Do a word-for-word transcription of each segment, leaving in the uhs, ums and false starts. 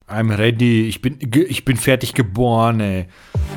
I'm ready. Ich bin, ich bin fertig geboren, ey.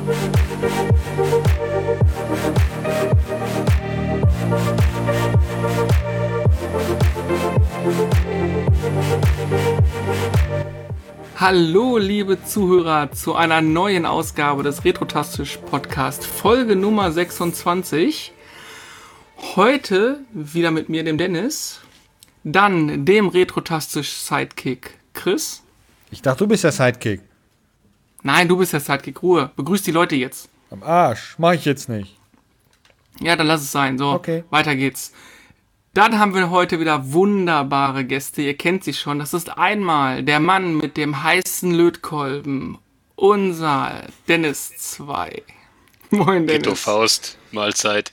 Hallo, liebe Zuhörer, zu einer neuen Ausgabe des Retrotastisch Podcast, Folge Nummer sechsundzwanzig. Heute wieder mit mir, dem Dennis, dann dem Retrotastisch Sidekick Chris. Ich dachte, du bist der Sidekick. Nein, du bist der Sidekick. Ruhe, begrüß die Leute jetzt. Am Arsch, mach ich jetzt nicht. Ja, dann lass es sein. So, okay. Weiter geht's. Dann haben wir heute wieder wunderbare Gäste. Ihr kennt sie schon. Das ist einmal der Mann mit dem heißen Lötkolben, unser Dennis zwei. Moin, Dennis. Ghetto Faust, Mahlzeit.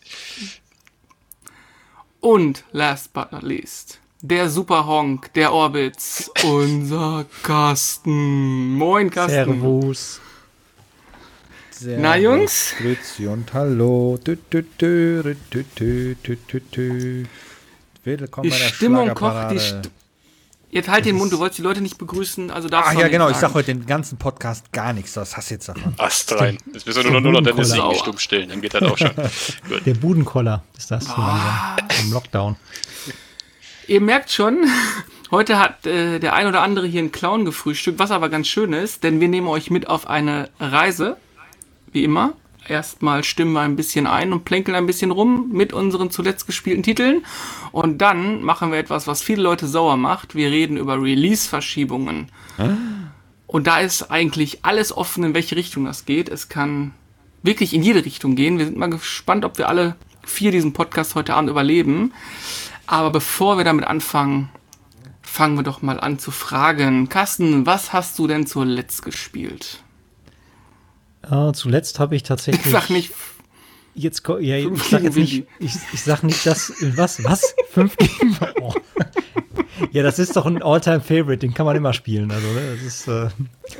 Und last but not least, der Superhonk der Orbits, unser Carsten. Moin, Carsten. Servus. Servus. Na, Jungs? Grüezi und hallo. Dü, dü, dü, dü, dü, dü, dü, dü. Willkommen die bei der Stimmung kocht. Schlagerparade. Die St- Jetzt halt den Mund, du wolltest die Leute nicht begrüßen, also darfst Ach du ja, nicht genau, sagen. ich sag heute den ganzen Podcast gar nichts. Das hast du jetzt davon. Ast rein. Jetzt müssen wir nur, nur noch Dennis singen, stumm stellen, dann geht das auch schon. Gut. Der Budenkoller ist das so langsam im Lockdown. Ihr merkt schon, heute hat äh, der ein oder andere hier einen Clown gefrühstückt, was aber ganz schön ist, denn wir nehmen euch mit auf eine Reise, wie immer. Erstmal stimmen wir ein bisschen ein und plänkeln ein bisschen rum mit unseren zuletzt gespielten Titeln. Und dann machen wir etwas, was viele Leute sauer macht. Wir reden über Release-Verschiebungen. Ah. Und da ist eigentlich alles offen, in welche Richtung das geht. Es kann wirklich in jede Richtung gehen. Wir sind mal gespannt, ob wir alle vier diesen Podcast heute Abend überleben. Aber bevor wir damit anfangen, fangen wir doch mal an zu fragen. Carsten, was hast du denn zuletzt gespielt? Uh, zuletzt habe ich tatsächlich. Ich sag nicht. Jetzt, ja, ich sag jetzt nicht. Ich, ich sag nicht, dass. Was? Was? Fünf gegen. Oh. Ja, das ist doch ein All-Time-Favorite, den kann man immer spielen. Also, ne, das ist. Äh,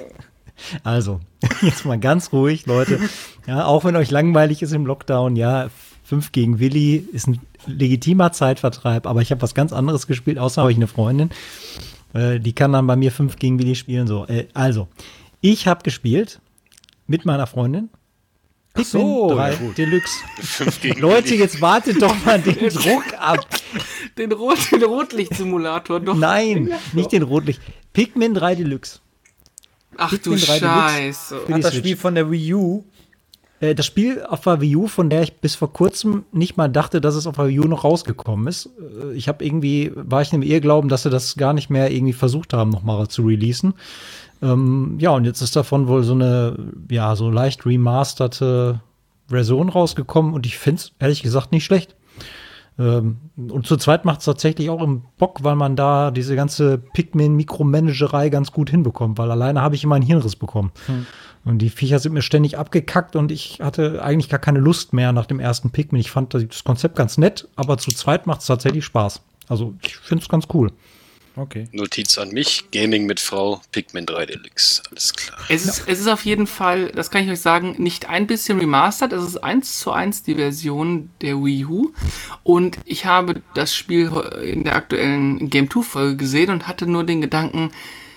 also, jetzt mal ganz ruhig, Leute. Ja, auch wenn euch langweilig ist im Lockdown, ja, fünf gegen Willi ist ein legitimer Zeitvertreib, aber ich habe was ganz anderes gespielt, außer habe ich eine Freundin. Äh, die kann dann bei mir fünf gegen Willi spielen. So, äh, also, ich habe gespielt. Mit meiner Freundin. Pikmin so, drei ja Deluxe. Leute, jetzt wartet doch mal den Druck ab. Den, Rot, den Rotlicht-Simulator doch. Nein, nicht den Rotlicht. Pikmin drei Deluxe. Ach Pikmin du Scheiße. Hat das Spiel von der Wii U? Äh, das Spiel auf der Wii U, von der ich bis vor kurzem nicht mal dachte, dass es auf der Wii U noch rausgekommen ist. Äh, ich habe irgendwie, war ich im Irrglauben, dass sie das gar nicht mehr irgendwie versucht haben, noch mal zu releasen. Ähm, ja, und jetzt ist davon wohl so eine, ja, so leicht remasterte Version rausgekommen und ich finde es ehrlich gesagt nicht schlecht. Ähm, und zu zweit macht es tatsächlich auch im Bock, weil man da diese ganze Pikmin-Mikromanagerei ganz gut hinbekommt, weil alleine habe ich immer einen Hirnriss bekommen. Hm. Und die Viecher sind mir ständig abgekackt und ich hatte eigentlich gar keine Lust mehr nach dem ersten Pikmin. Ich fand das Konzept ganz nett, aber zu zweit macht es tatsächlich Spaß. Also ich finde es ganz cool. Okay. Notiz an mich, Gaming mit Frau, Pikmin drei Deluxe, alles klar. Es ist, es ist auf jeden Fall, das kann ich euch sagen, nicht ein bisschen remastered, es ist eins zu eins die Version der Wii U und ich habe das Spiel in der aktuellen Game zwei Folge gesehen und hatte nur den Gedanken,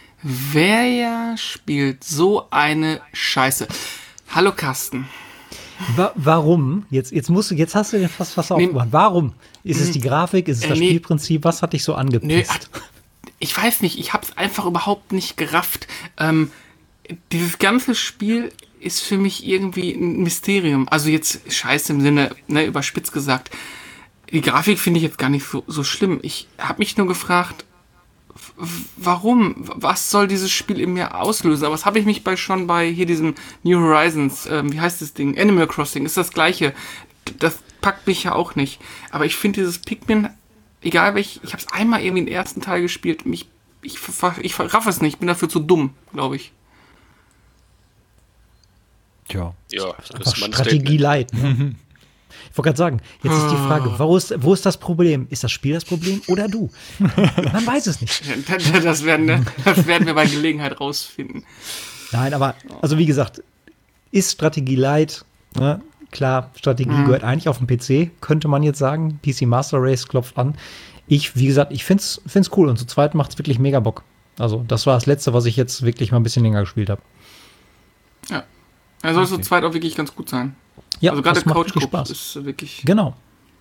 wer spielt so eine Scheiße? Hallo Carsten. Wa- warum? Jetzt, jetzt musst du, jetzt hast du den fast fast aufgemacht. Warum? Ist es die Grafik? Ist es das äh, nee. Spielprinzip? Was hat dich so angepisst? Nee, hat, ich weiß nicht, ich habe es einfach überhaupt nicht gerafft. Ähm, dieses ganze Spiel ist für mich irgendwie ein Mysterium. Also jetzt scheiße im Sinne, ne, überspitzt gesagt. Die Grafik finde ich jetzt gar nicht so, so schlimm. Ich habe mich nur gefragt, w- warum? Was soll dieses Spiel in mir auslösen? Aber das habe ich mich bei schon bei hier diesem New Horizons, ähm, wie heißt das Ding? Animal Crossing, ist das gleiche. Das packt mich ja auch nicht. Aber ich finde dieses Pikmin, egal welch, ich habe es einmal irgendwie den ersten Teil gespielt, mich, ich, ich, ich raff es nicht, ich bin dafür zu dumm, glaube ich. Tja. Ja, das Einfach ist mein Strategie Statement. leid. Ne? Ich wollte gerade sagen, jetzt ist die Frage, wo ist, wo ist das Problem? Ist das Spiel das Problem oder du? Man weiß es nicht. Das werden, das werden wir bei Gelegenheit rausfinden. Nein, aber, also wie gesagt, ist Strategie light, ne? Klar, Strategie mhm. gehört eigentlich auf dem P C, könnte man jetzt sagen. P C Master Race klopft an. Ich, wie gesagt, ich find's, find's cool und zu zweit macht's wirklich mega Bock. Also das war das Letzte, was ich jetzt wirklich mal ein bisschen länger gespielt habe. Ja. Er soll okay. zu zweit auch wirklich ganz gut sein. Ja, also gerade Couch Spaß ist wirklich. Genau.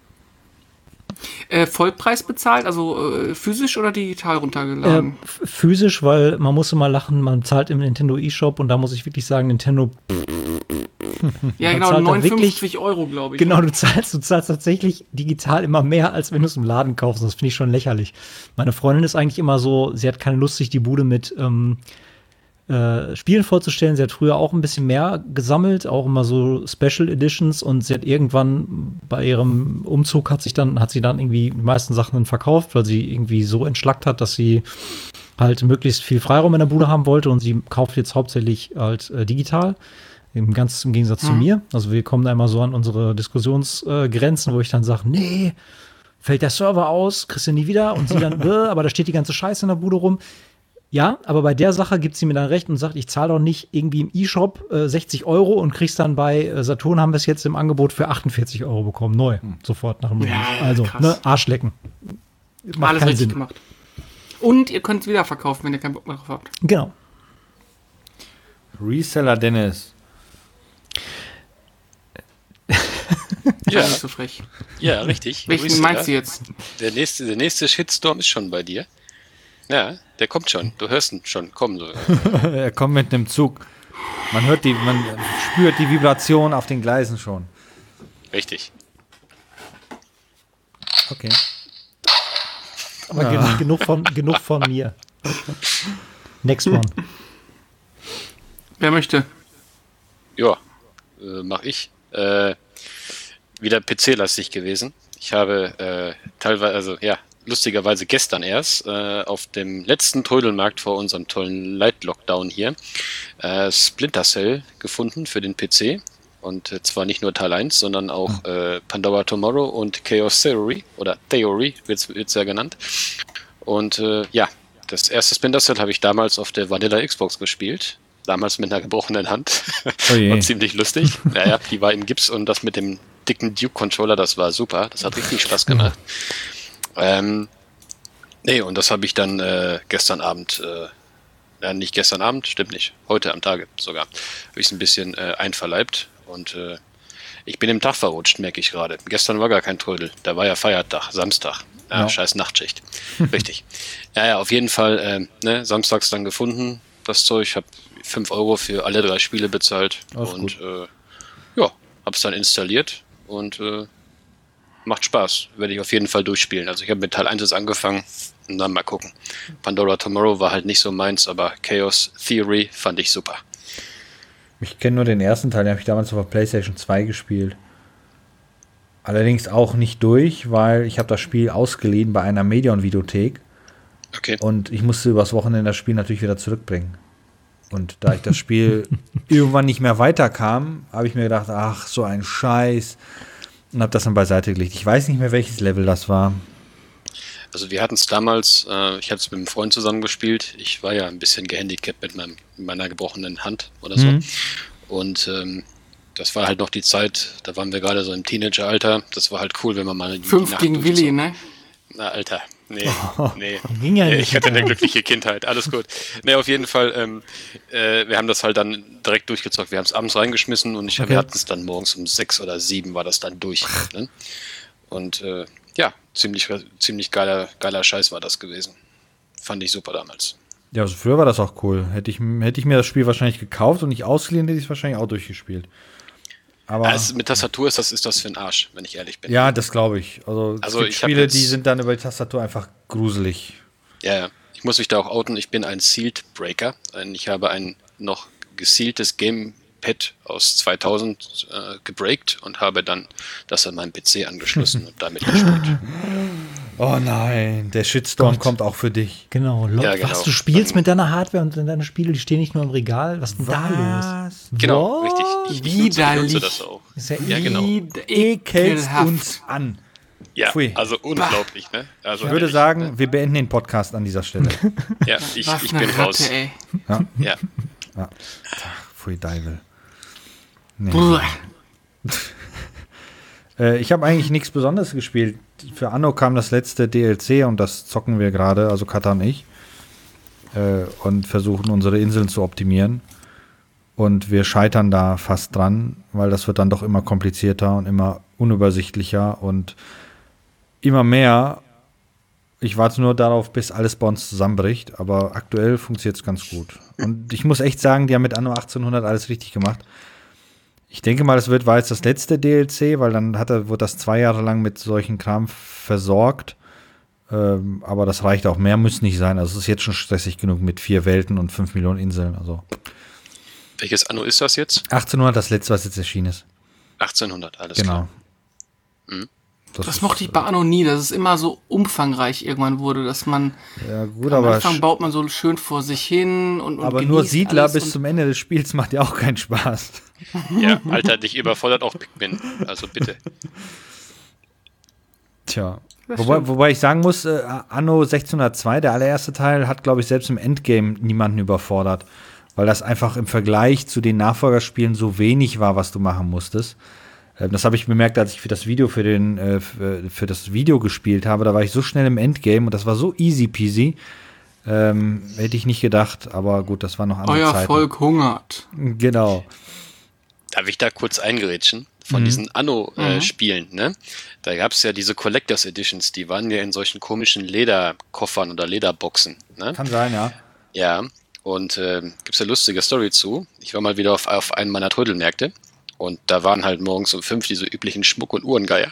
Äh, Vollpreis bezahlt, also äh, physisch oder digital runtergeladen? Äh, physisch, weil man muss immer lachen, man zahlt im Nintendo eShop und da muss ich wirklich sagen, Nintendo. Ja, genau, neunundfünfzig wirklich, Euro, glaube ich. Genau, du zahlst, du zahlst tatsächlich digital immer mehr, als wenn du es im Laden kaufst. Das finde ich schon lächerlich. Meine Freundin ist eigentlich immer so, sie hat keine Lust, sich die Bude mit ähm, Äh, Spielen vorzustellen. Sie hat früher auch ein bisschen mehr gesammelt, auch immer so Special Editions, und sie hat irgendwann bei ihrem Umzug hat sich dann, hat sie dann irgendwie die meisten Sachen dann verkauft, weil sie irgendwie so entschlackt hat, dass sie halt möglichst viel Freiraum in der Bude haben wollte, und sie kauft jetzt hauptsächlich halt äh, digital. Im ganz im Gegensatz mhm. zu mir. Also wir kommen da immer so an unsere Diskussionsgrenzen, äh, wo ich dann sage, nee, fällt der Server aus, kriegst du nie wieder, und sie dann, aber da steht die ganze Scheiße in der Bude rum. Ja, aber bei der Sache gibt sie mir dann recht und sagt, ich zahle doch nicht irgendwie im eShop äh, sechzig Euro und kriegst dann bei äh, Saturn, haben wir es jetzt im Angebot für achtundvierzig Euro bekommen, neu, hm. sofort nach dem Release. Ja, also, krass. Ne, Arschlecken. Macht alles richtig Sinn. Gemacht. Und ihr könnt es wieder verkaufen, wenn ihr keinen Bock mehr drauf habt. Genau. Reseller Dennis. Ja, nicht so frech. Ja, richtig. Welchen meinst du jetzt? Der nächste, der nächste Shitstorm ist schon bei dir. Ja, der kommt schon. Du hörst ihn schon kommen. So. Er kommt mit einem Zug. Man hört die, man spürt die Vibration auf den Gleisen schon. Richtig. Okay. Aber ja. genug, von, genug von mir. Next one. Wer möchte? Ja, äh, mach ich. Äh, wieder P C-lastig gewesen. Ich habe äh, teilweise, also ja, lustigerweise gestern erst äh, auf dem letzten Trödelmarkt vor unserem tollen Light-Lockdown hier äh, Splinter Cell gefunden für den P C. Und äh, zwar nicht nur Teil eins, sondern auch äh, Pandora Tomorrow und Chaos Theory, oder Theory wird es ja genannt. Und äh, ja, das erste Splinter Cell habe ich damals auf der Vanilla Xbox gespielt. Damals mit einer gebrochenen Hand. Oh war ziemlich lustig. Naja, die war im Gips, und das mit dem dicken Duke-Controller, das war super. Das hat richtig Spaß gemacht. Ähm, nee, und das habe ich dann äh, gestern Abend, äh, ja, nicht gestern Abend, stimmt nicht, heute am Tage sogar, habe ich es ein bisschen äh, einverleibt, und äh, ich bin im Tag verrutscht, merke ich gerade. Gestern war gar kein Trödel, da war ja Feiertag, Samstag, ja, ja. Scheiß Nachtschicht, richtig. Ja, ja, auf jeden Fall, äh, ne, samstags dann gefunden, das Zeug, ich habe fünf Euro für alle drei Spiele bezahlt. Alles und äh, ja, habe es dann installiert, und äh, macht Spaß. Werde ich auf jeden Fall durchspielen. Also ich habe mit Teil eins angefangen und dann mal gucken. Pandora Tomorrow war halt nicht so meins, aber Chaos Theory fand ich super. Ich kenne nur den ersten Teil, den habe ich damals auf der PlayStation zwei gespielt. Allerdings auch nicht durch, weil ich habe das Spiel ausgeliehen bei einer Medion-Videothek. Okay. Und ich musste übers Wochenende das Spiel natürlich wieder zurückbringen. Und da ich das Spiel irgendwann nicht mehr weiterkam, habe ich mir gedacht, ach, so ein Scheiß. Und habe das dann beiseite gelegt. Ich weiß nicht mehr, welches Level das war. Also wir hatten es damals, äh, ich habe es mit einem Freund zusammen gespielt. Ich war ja ein bisschen gehandicapt mit meinem, meiner gebrochenen Hand oder so. Mhm. Und ähm, das war halt noch die Zeit, da waren wir gerade so im Teenageralter. Das war halt cool, wenn man mal die Fünf Nacht gegen Willi, so, ne? Na, Alter. Nee, oh, nee. Ging ja nicht. Ich hatte eine glückliche Kindheit, alles gut. Nee, auf jeden Fall, ähm, äh, wir haben das halt dann direkt durchgezockt. Wir haben es abends reingeschmissen, und ich, okay. wir hatten es dann morgens um sechs oder sieben war das dann durch. Ne? Und äh, ja, ziemlich, ziemlich geiler, geiler Scheiß war das gewesen. Fand ich super damals. Ja, also früher war das auch cool. Hätte ich, hätte ich mir das Spiel wahrscheinlich gekauft und nicht ausgeliehen, hätte ich es wahrscheinlich auch durchgespielt. Aber also mit Tastatur ist das, ist das für ein Arsch, wenn ich ehrlich bin. Ja, das glaube ich. Also, also es gibt ich Spiele, jetzt, die sind dann über die Tastatur einfach gruselig. Ja, ja. Ich muss mich da auch outen. Ich bin ein Sealed Breaker. Ich habe ein noch gesealtes Gamepad aus zweitausend äh, gebreakt und habe dann das an meinen P C angeschlossen und damit gespielt. Oh nein, der Shitstorm Gott. kommt auch für dich. Genau, Lo- ja, genau. Was, du spielst mit deiner Hardware und deine Spiele, die stehen nicht nur im Regal. Was ist denn da los? Genau, Was? richtig. Ich, ich nutze, ich nutze das auch. Ist ja, Ja, genau. Ekelst uns an. Ja, Pfui. also unglaublich, ne? Also Ich würde ehrlich, sagen, ne? wir beenden den Podcast an dieser Stelle. Ja, ich, Was ich eine bin Ratte, raus. ey. Ja. Ja. Ja. Pfui, Deivel. Nee. Buh. Äh, ich habe eigentlich nichts Besonderes gespielt. Für Anno kam das letzte D L C und das zocken wir gerade, also Katha und ich. äh, und versuchen, unsere Inseln zu optimieren. Und wir scheitern da fast dran, weil das wird dann doch immer komplizierter und immer unübersichtlicher und immer mehr. Ich warte nur darauf, bis alles bei uns zusammenbricht, aber aktuell funktioniert es ganz gut. Und ich muss echt sagen, die haben mit Anno achtzehnhundert alles richtig gemacht. Ich denke mal, es wird war jetzt das letzte D L C, weil dann hat er, wird das zwei Jahre lang mit solchen Kram versorgt. Ähm, aber das reicht auch. Mehr müssen nicht sein. Also es ist jetzt schon stressig genug mit vier Welten und fünf Millionen Inseln. Also Welches Anno ist das jetzt? achtzehnhundert, das letzte, was jetzt erschienen ist. achtzehnhundert, alles Genau. klar. Mhm. Das, Das ist, mochte ich bei Anno nie, dass es immer so umfangreich irgendwann wurde, dass man Ja, gut, am aber, Anfang baut man so schön vor sich hin und, und aber nur genießt Siedler alles bis und- zum Ende des Spiels macht ja auch keinen Spaß. Ja, Alter, dich überfordert auch Pikmin. Also bitte. Tja. Das Wobei, stimmt. wobei ich sagen muss, äh, Anno sechzehnhundertzwei, der allererste Teil, hat, glaube ich, selbst im Endgame niemanden überfordert. Weil das einfach im Vergleich zu den Nachfolgerspielen so wenig war, was du machen musstest. Ähm, das habe ich bemerkt, als ich für das Video für den äh, für, für das Video gespielt habe. Da war ich so schnell im Endgame und das war so easy peasy. Ähm, hätte ich nicht gedacht, aber gut, das war noch andere Euer Zeiten. Volk hungert. Genau. Darf ich da kurz eingerätschen? Von diesen Anno-Spielen, ne? Da gab es ja diese Collectors Editions, die waren ja in solchen komischen Lederkoffern oder Lederboxen, ne? Kann sein, ja. Ja, und äh, gibt es eine lustige Story zu. Ich war mal wieder auf, auf einem meiner Trödelmärkte und da waren halt morgens um fünf diese üblichen Schmuck- und Uhrengeier.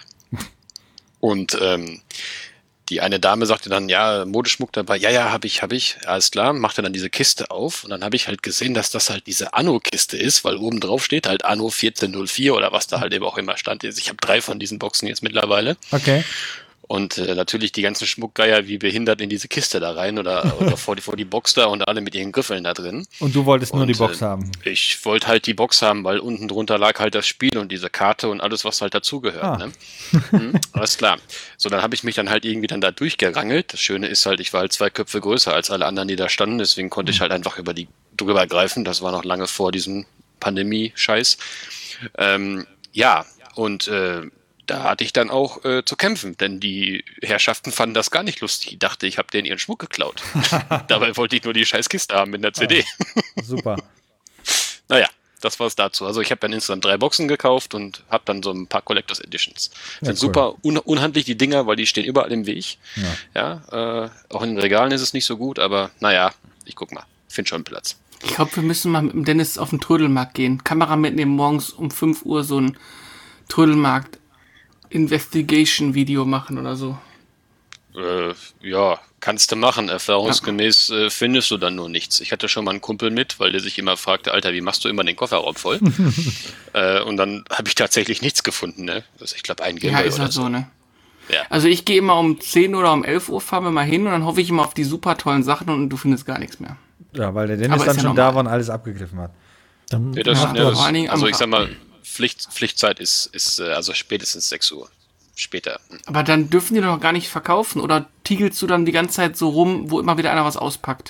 Und ähm, die eine Dame sagte dann, ja, Modeschmuck dabei, ja, ja, hab ich, hab ich, alles klar, machte dann diese Kiste auf und dann habe ich halt gesehen, dass das halt diese Anno-Kiste ist, weil oben drauf steht halt Anno vierzehn null vier oder was da halt eben auch immer stand. Ich habe drei von diesen Boxen jetzt mittlerweile. Okay. Und äh, natürlich die ganzen Schmuckgeier wie behindert in diese Kiste da rein oder, oder vor, die, vor die Box da und alle mit ihren Griffeln da drin. Und du wolltest nur Und, die Box äh, haben. Ich wollte halt die Box haben, weil unten drunter lag halt das Spiel und diese Karte und alles, was halt dazugehört. Ah. Ne? Hm, alles klar. So, dann habe ich mich dann halt irgendwie dann da durchgerangelt. Das Schöne ist halt, ich war halt zwei Köpfe größer als alle anderen, die da standen. Deswegen konnte ich halt einfach über die drüber greifen. Das war noch lange vor diesem Pandemie-Scheiß. Ähm, ja, und äh, da hatte ich dann auch äh, zu kämpfen, denn die Herrschaften fanden das gar nicht lustig. Ich dachte, ich habe denen ihren Schmuck geklaut. Dabei wollte ich nur die scheiß Kiste haben mit der C D. Super. Naja, das war es dazu. Also ich habe dann insgesamt drei Boxen gekauft und habe dann so ein paar Collectors Editions. Ja, Sind cool. super un unhandlich, die Dinger, weil die stehen überall im Weg. Ja. Ja, äh, auch in den Regalen ist es nicht so gut, aber naja, ich guck mal. Find schon Platz. Ich glaube, wir müssen mal mit dem Dennis auf den Trödelmarkt gehen. Kamera mitnehmen, morgens um fünf Uhr so ein Trödelmarkt Investigation-Video machen oder so. Äh, ja, kannst du machen. Erfahrungsgemäß äh, findest du dann nur nichts. Ich hatte schon mal einen Kumpel mit, weil der sich immer fragte, Alter, wie machst du immer den Kofferraum voll? äh, und dann habe ich tatsächlich nichts gefunden. Ne? Also ich glaube, ein Ja, Gameboy ist oder halt so, ne? Ja. Also ich gehe immer um zehn oder um elf Uhr, fahren wir mal hin und dann hoffe ich immer auf die super tollen Sachen und du findest gar nichts mehr. Ja, weil der Dennis Aber ist dann ja schon da normal. war und alles abgegriffen hat. Dann Ja, das, Ja, ja, das, vor allen Dingen also am- ich sag mal, Pflicht, Pflichtzeit ist, ist äh, also spätestens sechs Uhr. Später. Aber dann dürfen die doch gar nicht verkaufen oder tiegelst du dann die ganze Zeit so rum, wo immer wieder einer was auspackt?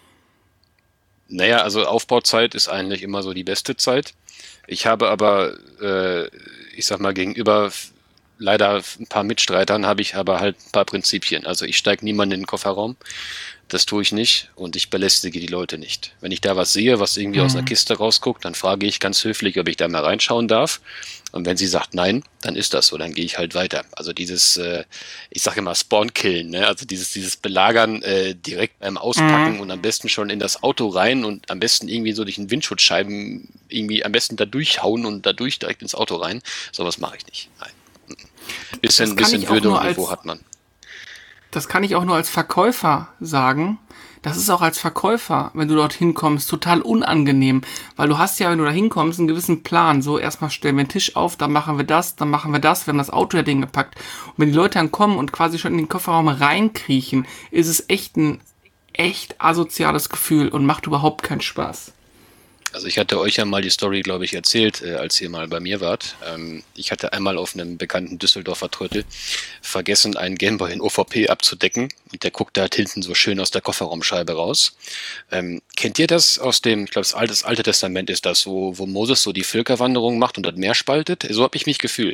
Naja, also Aufbauzeit ist eigentlich immer so die beste Zeit. Ich habe aber, äh, ich sag mal, gegenüber f- leider ein paar Mitstreitern habe ich aber halt ein paar Prinzipien. Also ich steige niemanden in den Kofferraum. Das tue ich nicht und ich belästige die Leute nicht. Wenn ich da was sehe, was irgendwie aus einer Kiste rausguckt, dann frage ich ganz höflich, ob ich da mal reinschauen darf. Und wenn sie sagt nein, dann ist das so, dann gehe ich halt weiter. Also dieses, äh, ich sage immer Spawn-Killen, ne? Also dieses, dieses Belagern äh, direkt beim Auspacken und am besten schon in das Auto rein und am besten irgendwie so durch den Windschutzscheiben irgendwie am besten da durchhauen und dadurch direkt ins Auto rein. Sowas mache ich nicht. Nein. Bisschen, kann bisschen ich auch Würde nur und Niveau als- hat man. Das kann ich auch nur als Verkäufer sagen. Das ist auch als Verkäufer, wenn du dorthin kommst, total unangenehm. Weil du hast ja, wenn du da hinkommst, einen gewissen Plan. So, erstmal stellen wir den Tisch auf, dann machen wir das, dann machen wir das. Wir haben das Auto ja Ding gepackt. Und wenn die Leute dann kommen und quasi schon in den Kofferraum reinkriechen, ist es echt ein echt asoziales Gefühl und macht überhaupt keinen Spaß. Also ich hatte euch ja mal die Story, glaube ich, erzählt, äh, als ihr mal bei mir wart. Ähm, ich hatte einmal auf einem bekannten Düsseldorfer Trödel vergessen, einen Gameboy in O V P abzudecken. Und der guckt da halt hinten so schön aus der Kofferraumscheibe raus. Ähm, kennt ihr das aus dem, ich glaube, das alte, das Alte Testament ist das, wo, wo Moses so die Völkerwanderung macht und das Meer spaltet? So habe ich mich gefühlt.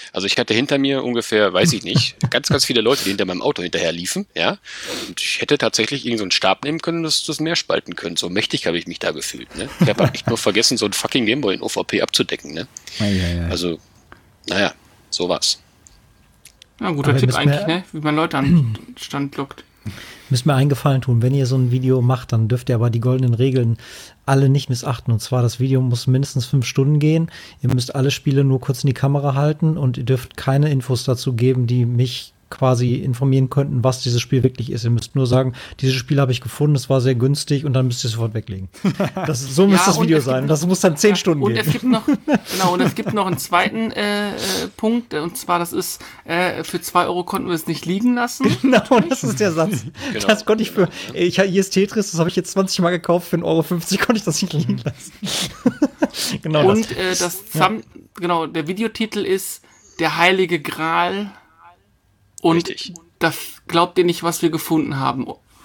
Also ich hatte hinter mir ungefähr, weiß ich nicht, ganz, ganz viele Leute, die hinter meinem Auto hinterher liefen, ja. Und ich hätte tatsächlich irgend so einen Stab nehmen können und das, das Meer spalten können. So mächtig habe ich mich da gefühlt, ne. Ich habe halt nicht nur vergessen, so einen fucking Gameboy in O V P abzudecken, ne. Ja, ja, ja. Also, naja, so war's. Ja, guter Aber Tipp müssen eigentlich, wir- ne? Wie man Leute an den Stand lockt. Müsst mir einen Gefallen tun, wenn ihr so ein Video macht, dann dürft ihr aber die goldenen Regeln alle nicht missachten. Und zwar, das Video muss mindestens fünf Stunden gehen. Ihr müsst alle Spiele nur kurz in die Kamera halten und ihr dürft keine Infos dazu geben, die mich quasi informieren könnten, was dieses Spiel wirklich ist. Ihr müsst nur sagen, dieses Spiel habe ich gefunden, es war sehr günstig und dann müsst ihr es sofort weglegen. Das, so Ja, müsste das und Video es gibt sein. noch- Das muss dann zehn Ja, Stunden und gehen. es gibt noch, genau, und es gibt noch einen zweiten äh, äh, Punkt, und zwar, das ist, äh, für zwei Euro konnten wir es nicht liegen lassen. Genau, das ist der Satz. Genau. Das konnte ich für. Ich, hier ist Tetris, das habe ich jetzt zwanzig Mal gekauft, für einen Euro fünfzig konnte ich das nicht liegen lassen. Genau das. Und äh, das Thumb, genau, der Videotitel ist Der Heilige Gral. Und Richtig. das glaubt ihr nicht, was wir gefunden haben.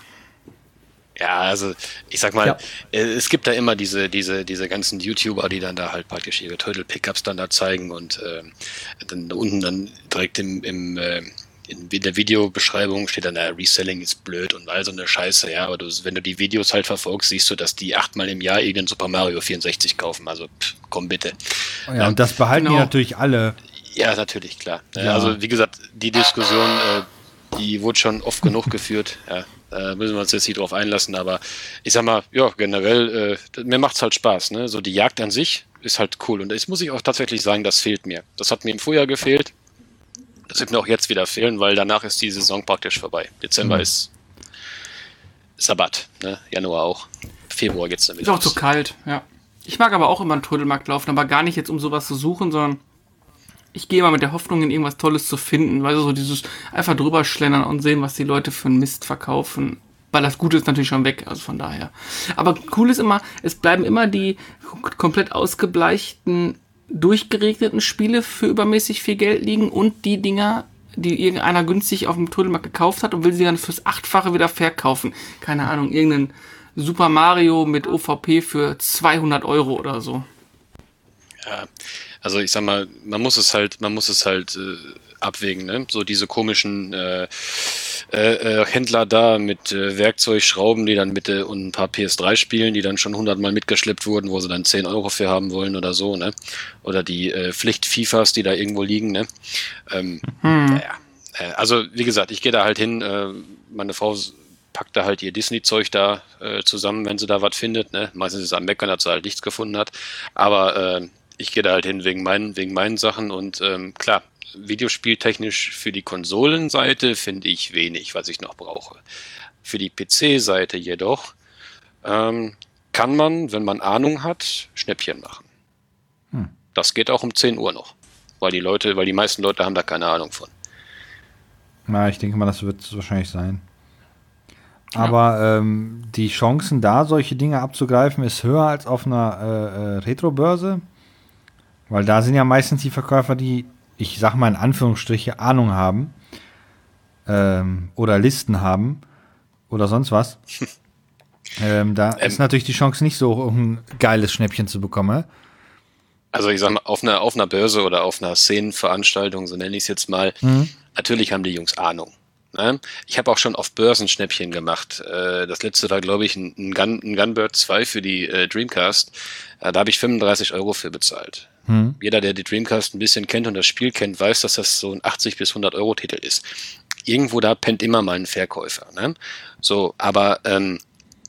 Ja, also ich sag mal, Ja. äh, es gibt da immer diese, diese, diese ganzen YouTuber, die dann da halt praktisch ihre Turtle-Pickups dann da zeigen und äh, dann da unten dann direkt im, im äh, in der Videobeschreibung steht dann, na, Reselling ist blöd und all so eine Scheiße, ja, aber du, wenn du die Videos halt verfolgst, siehst du, dass die achtmal im Jahr irgendeinen Super Mario vierundsechzig kaufen, also pff, komm bitte. Ja, und das behalten Genau. die natürlich alle. Ja, natürlich, klar. Ja. Also wie gesagt, die Diskussion, äh, die wurde schon oft genug geführt. Ja, da müssen wir uns jetzt nicht drauf einlassen, aber ich sag mal, ja, generell, äh, mir macht's halt Spaß. Ne? So die Jagd an sich ist halt cool. Und das muss ich auch tatsächlich sagen, das fehlt mir. Das hat mir im Frühjahr gefehlt. Das wird mir auch jetzt wieder fehlen, weil danach ist die Saison praktisch vorbei. Dezember Mhm. ist Sabbat, ne? Januar auch. Februar geht's dann Ist wieder auch zu los. kalt, ja. Ich mag aber auch immer einen Trödelmarkt laufen, aber gar nicht jetzt, um sowas zu suchen, sondern ich gehe immer mit der Hoffnung, in irgendwas Tolles zu finden, weil so dieses einfach drüber schlendern und sehen, was die Leute für einen Mist verkaufen. Weil das Gute ist natürlich schon weg, also von daher. Aber cool ist immer, es bleiben immer die komplett ausgebleichten, durchgeregneten Spiele für übermäßig viel Geld liegen und die Dinger, die irgendeiner günstig auf dem Trödelmarkt gekauft hat und will sie dann fürs Achtfache wieder verkaufen. Keine Ahnung, irgendein Super Mario mit O V P für zweihundert Euro oder so. Ja, also ich sag mal, man muss es halt, man muss es halt äh, abwägen, ne? So diese komischen äh, äh, äh, Händler da mit äh, Werkzeug, Schrauben, die dann mit äh, und ein paar P S drei Spielen, die dann schon hundertmal mitgeschleppt wurden, wo sie dann zehn Euro für haben wollen oder so, ne? Oder die äh, Pflicht-Fifas, die da irgendwo liegen, ne? Ähm, naja. Äh, also wie gesagt, ich gehe da halt hin, äh, meine Frau s- packt da halt ihr Disney-Zeug da äh, zusammen, wenn sie da was findet, ne? Meistens ist es am Meckern, dass sie halt nichts gefunden hat, aber äh, ich gehe da halt hin wegen meinen, wegen meinen Sachen und ähm, klar, videospieltechnisch für die Konsolenseite finde ich wenig, was ich noch brauche. Für die P C-Seite jedoch ähm, kann man, wenn man Ahnung hat, Schnäppchen machen. Hm. Das geht auch um zehn Uhr noch, weil die Leute, weil die meisten Leute haben da keine Ahnung von. Na, ich denke mal, das wird es wahrscheinlich sein. Aber ähm, die Chancen da, solche Dinge abzugreifen, ist höher als auf einer äh, äh, Retro-Börse. Weil da sind ja meistens die Verkäufer, die, ich sag mal in Anführungsstriche, Ahnung haben. Ähm, oder Listen haben. Oder sonst was. ähm, da Ähm. ist natürlich die Chance nicht so hoch, ein geiles Schnäppchen zu bekommen. Also ich sag mal, auf einer, auf einer Börse oder auf einer Szenenveranstaltung, so nenne ich es jetzt mal, Mhm. natürlich haben die Jungs Ahnung. Ne? Ich habe auch schon auf Börsen Schnäppchen gemacht. Äh, das letzte war, glaube ich, ein, ein, Gun, ein Gunbird zwei für die äh, Dreamcast. Äh, da habe ich fünfunddreißig Euro für bezahlt. Mhm. Jeder, der die Dreamcast ein bisschen kennt und das Spiel kennt, weiß, dass das so ein achtzig bis hundert Euro Titel ist. Irgendwo da pennt immer mal ein Verkäufer. Ne? So, aber ähm,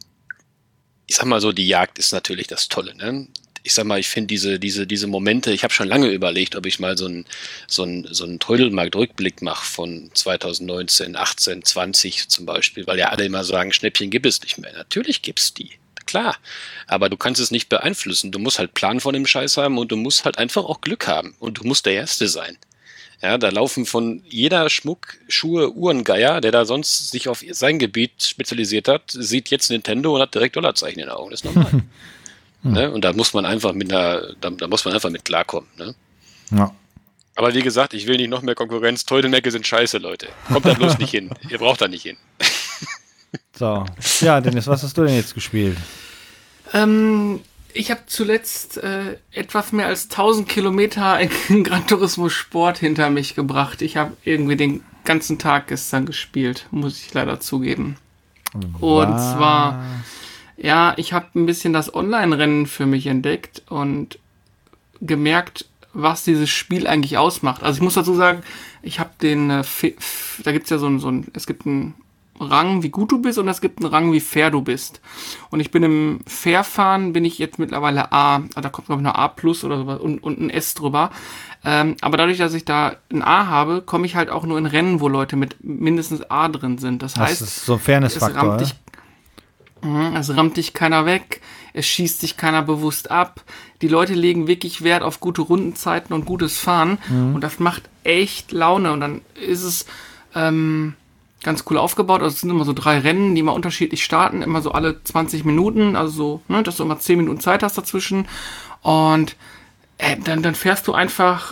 ich sag mal so, die Jagd ist natürlich das Tolle. Ne? Ich sag mal, ich finde diese, diese, diese Momente, ich habe schon lange überlegt, ob ich mal so einen so einen, so einen Trödelmarkt-Rückblick mache von zweitausendneunzehn, achtzehn, zwanzig zum Beispiel, weil ja alle immer sagen, Schnäppchen gibt es nicht mehr. Natürlich gibt's die. Klar, aber du kannst es nicht beeinflussen. Du musst halt Plan von dem Scheiß haben und du musst halt einfach auch Glück haben und du musst der Erste sein. Ja, da laufen von jeder Schmuck, Schuhe, Uhrengeier, der da sonst sich auf sein Gebiet spezialisiert hat, sieht jetzt Nintendo und hat direkt Dollarzeichen in den Augen. Das ist normal. Ne? Und da muss man einfach mit einer, da, da muss man einfach mit klarkommen. Ne? Ja. Aber wie gesagt, ich will nicht noch mehr Konkurrenz. Teutelmecke sind scheiße, Leute. Kommt da bloß nicht hin. Ihr braucht da nicht hin. So. Ja, Dennis, was hast du denn jetzt gespielt? Ähm, Ich habe zuletzt äh, etwas mehr als tausend Kilometer in Gran Turismo Sport hinter mich gebracht. Ich habe irgendwie den ganzen Tag gestern gespielt, muss ich leider zugeben. Und Was? zwar, ja, ich habe ein bisschen das Online-Rennen für mich entdeckt und gemerkt, was dieses Spiel eigentlich ausmacht. Also ich muss dazu sagen, ich habe den, äh, Fe- F- da gibt's ja so ein, so ein, es gibt einen Rang, wie gut du bist, und es gibt einen Rang, wie fair du bist. Und ich bin im Fairfahren, bin ich jetzt mittlerweile A, da kommt glaube ich noch A plus oder sowas und, und ein S drüber. Ähm, aber dadurch, dass ich da ein A habe, komme ich halt auch nur in Rennen, wo Leute mit mindestens A drin sind. Das heißt, Das ist so ein Fairness-Faktor, es rammt ja? dich, Mhm, es rammt dich keiner weg, es schießt dich keiner bewusst ab. Die Leute legen wirklich Wert auf gute Rundenzeiten und gutes Fahren. Und das macht echt Laune. Und dann ist es ähm, ganz cool aufgebaut. Also es sind immer so drei Rennen, die immer unterschiedlich starten, immer so alle zwanzig Minuten. Also so, ne, dass du immer zehn Minuten Zeit hast dazwischen. Und äh, dann, dann fährst du einfach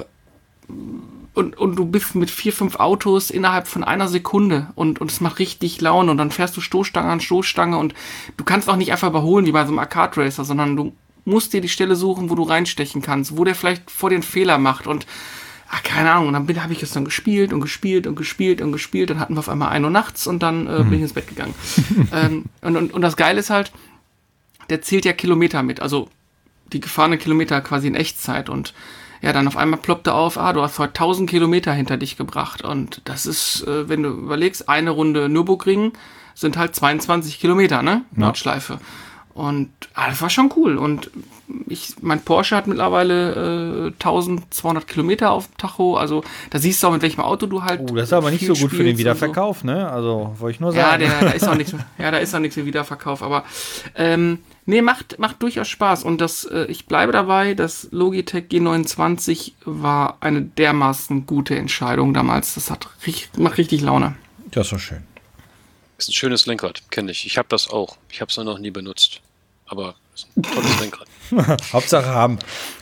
und, und du bist mit vier, fünf Autos innerhalb von einer Sekunde und, und es macht richtig Laune und dann fährst du Stoßstange an Stoßstange und du kannst auch nicht einfach überholen wie bei so einem Arcade Racer, sondern du musst dir die Stelle suchen, wo du reinstechen kannst, wo der vielleicht vor den Fehler macht und ach, keine Ahnung, und dann habe ich es dann gespielt und gespielt und gespielt und gespielt, dann hatten wir auf einmal ein Uhr nachts und dann äh, bin ich ins Bett gegangen. ähm, und, und, und das Geile ist halt, der zählt ja Kilometer mit, also die gefahrenen Kilometer quasi in Echtzeit und ja, dann auf einmal ploppte auf, ah, du hast heute tausend Kilometer hinter dich gebracht. Und das ist, äh, wenn du überlegst, eine Runde Nürburgring sind halt zweiundzwanzig Kilometer, ne? Nordschleife. Und ah, das war schon cool. Und ich, mein Porsche hat mittlerweile äh, tausendzweihundert Kilometer auf dem Tacho. Also da siehst du auch, mit welchem Auto du halt. Oh, das ist aber nicht so gut für den spielst und Wiederverkauf, ne? Also, wollte ich nur so. Ja, sagen. der, da ist auch nichts, ja, da ist auch nichts für Wiederverkauf. Aber ähm, nee, macht, macht durchaus Spaß. Und das, äh, ich bleibe dabei, das Logitech G neunundzwanzig war eine dermaßen gute Entscheidung damals. Das hat richtig, macht richtig Laune. Das ist so schön. Ist ein schönes Lenkrad, kenne ich. Ich habe das auch. Ich habe es noch nie benutzt. Aber ist ein tolles Lenkrad. Hauptsache haben.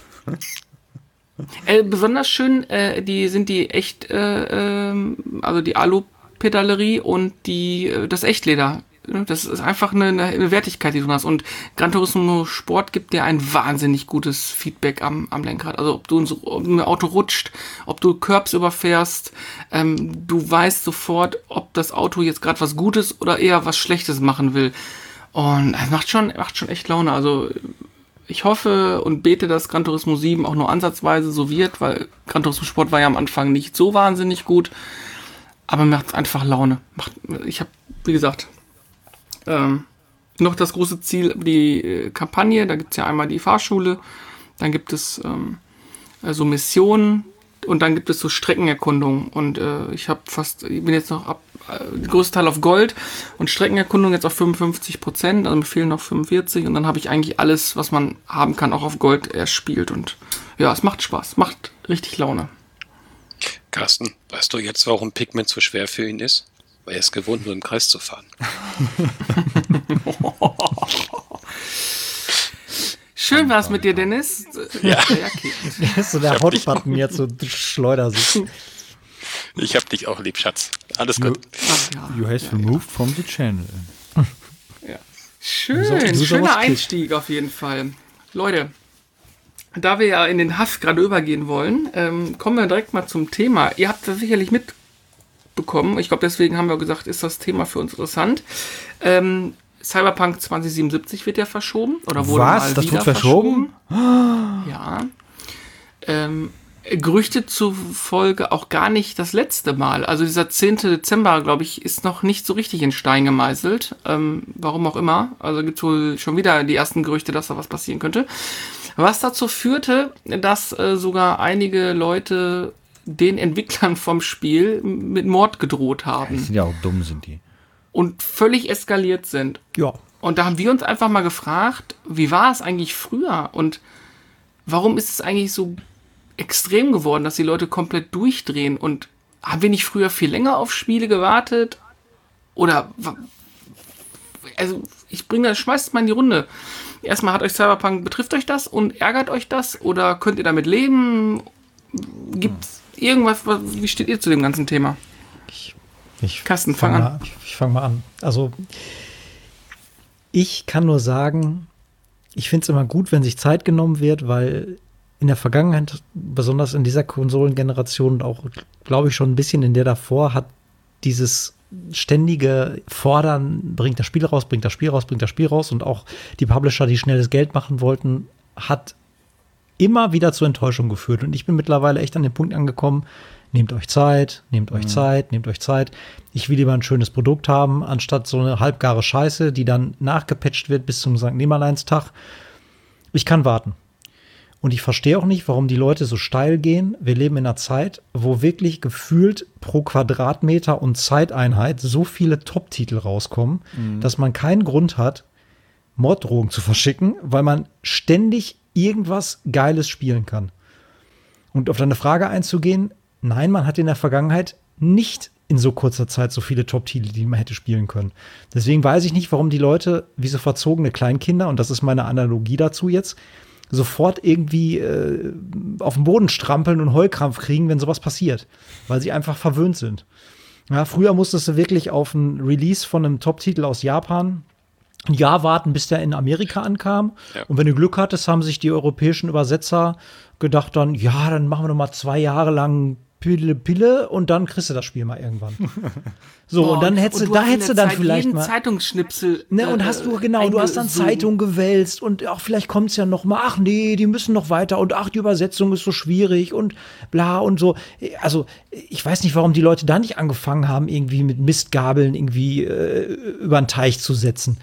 Äh, besonders schön, äh, die sind die echt, äh, ähm, also die Alu-Pedalerie und die, äh, das Echtleder. Das ist einfach eine, eine Wertigkeit, die du hast. Und Gran Turismo Sport gibt dir ein wahnsinnig gutes Feedback am, am Lenkrad. Also ob du ein, ob ein Auto rutscht, ob du Curbs überfährst, ähm, du weißt sofort, ob das Auto jetzt gerade was Gutes oder eher was Schlechtes machen will. Und es macht schon, macht schon echt Laune. Also ich hoffe und bete, dass Gran Turismo sieben auch nur ansatzweise so wird, weil Gran Turismo Sport war ja am Anfang nicht so wahnsinnig gut. Aber macht einfach Laune. Macht, ich habe, wie gesagt, Ähm, noch das große Ziel, die äh, Kampagne, da gibt es ja einmal die Fahrschule, dann gibt es ähm, so Missionen und dann gibt es so Streckenerkundungen und äh, ich habe fast, ich bin jetzt noch ab, äh, der größte Teil auf Gold und Streckenerkundung jetzt auf fünfundfünfzig Prozent, also mir fehlen noch fünfundvierzig und dann habe ich eigentlich alles, was man haben kann, auch auf Gold erspielt und ja, es macht Spaß, macht richtig Laune. Carsten, weißt du jetzt, warum Pikmin so schwer für ihn ist? Weil er ist gewohnt, nur im Kreis zu fahren. Schön war es mit dir, Dennis. Ja. Das ist so der Hot-Button jetzt so Schleudersitz. Ich hab dich auch lieb, Schatz. Alles gut. Ach, ja. You has removed from the channel. Ja. Schön, So- so schöner sowas Einstieg auf jeden Fall. Leute, da wir ja in den Hass gerade übergehen wollen, ähm, kommen wir direkt mal zum Thema. Ihr habt das sicherlich mitbekommen. Ich glaube, deswegen haben wir gesagt, ist das Thema für uns interessant. Ähm, Cyberpunk zwanzig siebenundsiebzig wird ja verschoben. Oder wurde Was? mal Das wieder wird verschoben? Ja. Ähm, Gerüchte zufolge auch gar nicht das letzte Mal. Also dieser zehnten Dezember, glaube ich, ist noch nicht so richtig in Stein gemeißelt. Ähm, warum auch immer. Also gibt es wohl schon wieder die ersten Gerüchte, dass da was passieren könnte. Was dazu führte, dass äh, sogar einige Leute den Entwicklern vom Spiel mit Mord gedroht Die haben sind ja auch dumm, sind die. und völlig eskaliert sind. Ja. Und da haben wir uns einfach mal gefragt, wie war es eigentlich früher und warum ist es eigentlich so extrem geworden, dass die Leute komplett durchdrehen und haben wir nicht früher viel länger auf Spiele gewartet? Oder, wa- also ich bringe das, schmeißt es mal in die Runde. Erstmal, hat euch Cyberpunk, betrifft euch das und ärgert euch das? Oder könnt ihr damit leben? Gibt es irgendwas, was- wie steht ihr zu dem ganzen Thema? Ich Carsten, fang fang an. mal, ich, ich fange mal an. Also, ich kann nur sagen, ich finde es immer gut, wenn sich Zeit genommen wird, weil in der Vergangenheit, besonders in dieser Konsolengeneration und auch, glaube ich, schon ein bisschen in der davor, hat dieses ständige Fordern, bringt das Spiel raus, bringt das Spiel raus, bringt das Spiel raus und auch die Publisher, die schnelles Geld machen wollten, hat immer wieder zu Enttäuschung geführt. Und ich bin mittlerweile echt an den Punkt angekommen, nehmt euch Zeit, nehmt euch mhm. Zeit, nehmt euch Zeit. Ich will lieber ein schönes Produkt haben, anstatt so eine halbgare Scheiße, die dann nachgepatcht wird bis zum Sankt Nimmerleinstag. Ich kann warten. Und ich verstehe auch nicht, warum die Leute so steil gehen. Wir leben in einer Zeit, wo wirklich gefühlt pro Quadratmeter und Zeiteinheit so viele Top-Titel rauskommen, mhm. dass man keinen Grund hat, Morddrohungen zu verschicken, weil man ständig irgendwas Geiles spielen kann. Und auf deine Frage einzugehen, nein, man hat in der Vergangenheit nicht in so kurzer Zeit so viele Top-Titel, die man hätte spielen können. Deswegen weiß ich nicht, warum die Leute, wie so verzogene Kleinkinder, und das ist meine Analogie dazu jetzt, sofort irgendwie äh, auf den Boden strampeln und Heulkrampf kriegen, wenn sowas passiert, weil sie einfach verwöhnt sind. Ja, früher musstest du wirklich auf ein Release von einem Top-Titel aus Japan ein Jahr warten, bis der in Amerika ankam. Ja. Und wenn du Glück hattest, haben sich die europäischen Übersetzer gedacht dann, ja, dann machen wir noch mal zwei Jahre lang Pille, Pille und dann kriegst du das Spiel mal irgendwann. So, Boah, und dann hättest du, da hättest du dann Zeit vielleicht jeden mal Zeitungsschnipsel. Ne, und hast du, genau, du hast dann Zeitung gewälzt und auch vielleicht kommt es ja noch mal, ach nee, die müssen noch weiter und ach, die Übersetzung ist so schwierig und bla und so. Also, ich weiß nicht, warum die Leute da nicht angefangen haben, irgendwie mit Mistgabeln irgendwie äh, über den Teich zu setzen.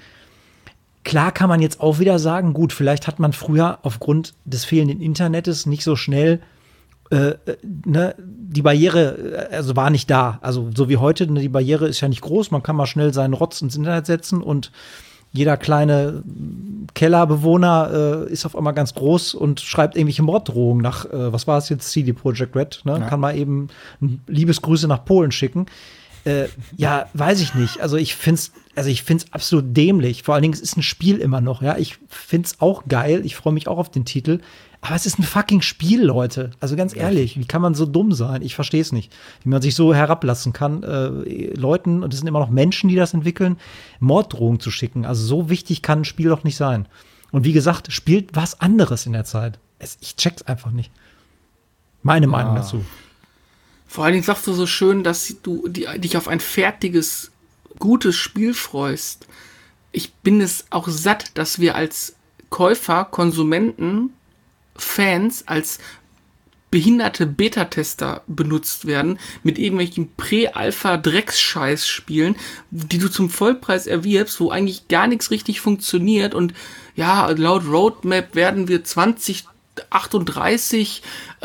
Klar kann man jetzt auch wieder sagen, gut, vielleicht hat man früher aufgrund des fehlenden Internets nicht so schnell Äh, ne, die Barriere, also war nicht da. Also so wie heute, ne, die Barriere ist ja nicht groß. Man kann mal schnell seinen Rotz ins Internet setzen und jeder kleine Kellerbewohner äh, ist auf einmal ganz groß und schreibt irgendwelche Morddrohungen nach, äh, was war es jetzt, C D Projekt Red, ne? Ja. Kann mal eben Liebesgrüße nach Polen schicken. Äh, ja, weiß ich nicht. Also ich find's, also ich find's absolut dämlich. Vor allen Dingen, es ist ein Spiel immer noch, ja. Ich find's auch geil. Ich freue mich auch auf den Titel. Aber es ist ein fucking Spiel, Leute. Also ganz ehrlich, wie kann man so dumm sein? Ich verstehe es nicht. Wie man sich so herablassen kann, äh, Leuten, und es sind immer noch Menschen, die das entwickeln, Morddrohungen zu schicken. Also so wichtig kann ein Spiel doch nicht sein. Und wie gesagt, spielt was anderes in der Zeit. Es, ich check's einfach nicht. Meine ja. Meinung dazu. Vor allen Dingen sagst du so schön, dass du die, dich auf ein fertiges, gutes Spiel freust. Ich bin es auch satt, dass wir als Käufer, Konsumenten, Fans als behinderte Beta-Tester benutzt werden, mit irgendwelchen Prä-Alpha-Drecksscheiß spielen, die du zum Vollpreis erwirbst, wo eigentlich gar nichts richtig funktioniert und ja, laut Roadmap werden wir zwanzig achtunddreißig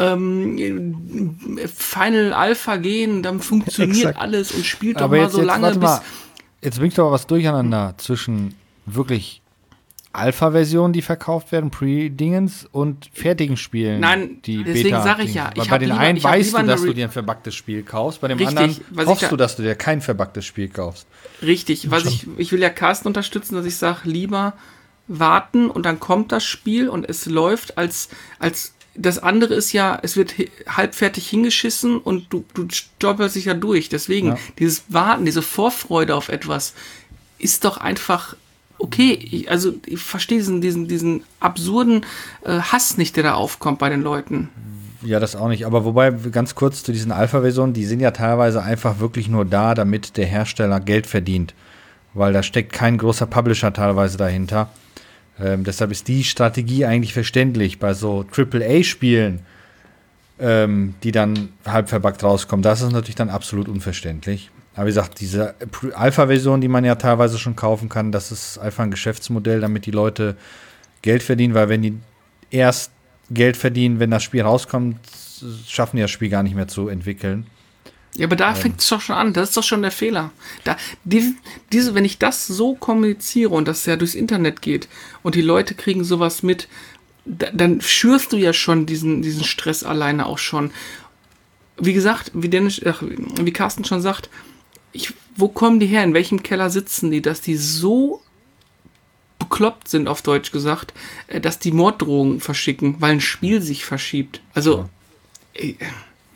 ähm, Final Alpha gehen, dann funktioniert Exakt. alles und spielt doch Aber mal jetzt, so jetzt, lange, bis... Mal. Jetzt bringt doch was durcheinander zwischen wirklich Alpha-Versionen, die verkauft werden, Pre-Dingens und fertigen Spielen. Nein, die deswegen sage ich ja. Weil ich bei den lieber, einen weißt du, dass Re- du dir ein verbuggtes Spiel kaufst, bei dem Richtig, anderen hoffst du, dass du dir kein verbuggtes Spiel kaufst. Richtig, was ich, ich will ja Carsten unterstützen, dass ich sage, lieber warten und dann kommt das Spiel und es läuft als, als das andere ist ja, es wird halbfertig hingeschissen und du, du stolperst dich ja durch. Deswegen, ja. dieses Warten, diese Vorfreude auf etwas ist doch einfach okay. Ich, also ich verstehe diesen, diesen, diesen absurden äh, Hass nicht, der da aufkommt bei den Leuten. Ja, das auch nicht. Aber wobei, ganz kurz zu diesen Alpha-Versionen, die sind ja teilweise einfach wirklich nur da, damit der Hersteller Geld verdient. Weil da steckt kein großer Publisher teilweise dahinter. Ähm, deshalb ist die Strategie eigentlich verständlich. Bei so Triple A-Spielen, ähm, die dann halb verbuggt rauskommen, das ist natürlich dann absolut unverständlich. Aber wie gesagt, diese Alpha-Version, die man ja teilweise schon kaufen kann, das ist einfach ein Geschäftsmodell, damit die Leute Geld verdienen, weil wenn die erst Geld verdienen, wenn das Spiel rauskommt, schaffen die das Spiel gar nicht mehr zu entwickeln. Ja, aber da ähm. fängt es doch schon an. Das ist doch schon der Fehler. Da, diese, diese, wenn ich das so kommuniziere und das ja durchs Internet geht und die Leute kriegen sowas mit, da, dann schürst du ja schon diesen, diesen Stress alleine auch schon. Wie gesagt, wie, Dennis, ach, wie Carsten schon sagt, ich, wo kommen die her? In welchem Keller sitzen die, dass die so bekloppt sind, auf Deutsch gesagt, dass die Morddrohungen verschicken, weil ein Spiel sich verschiebt. Also, ja. ey,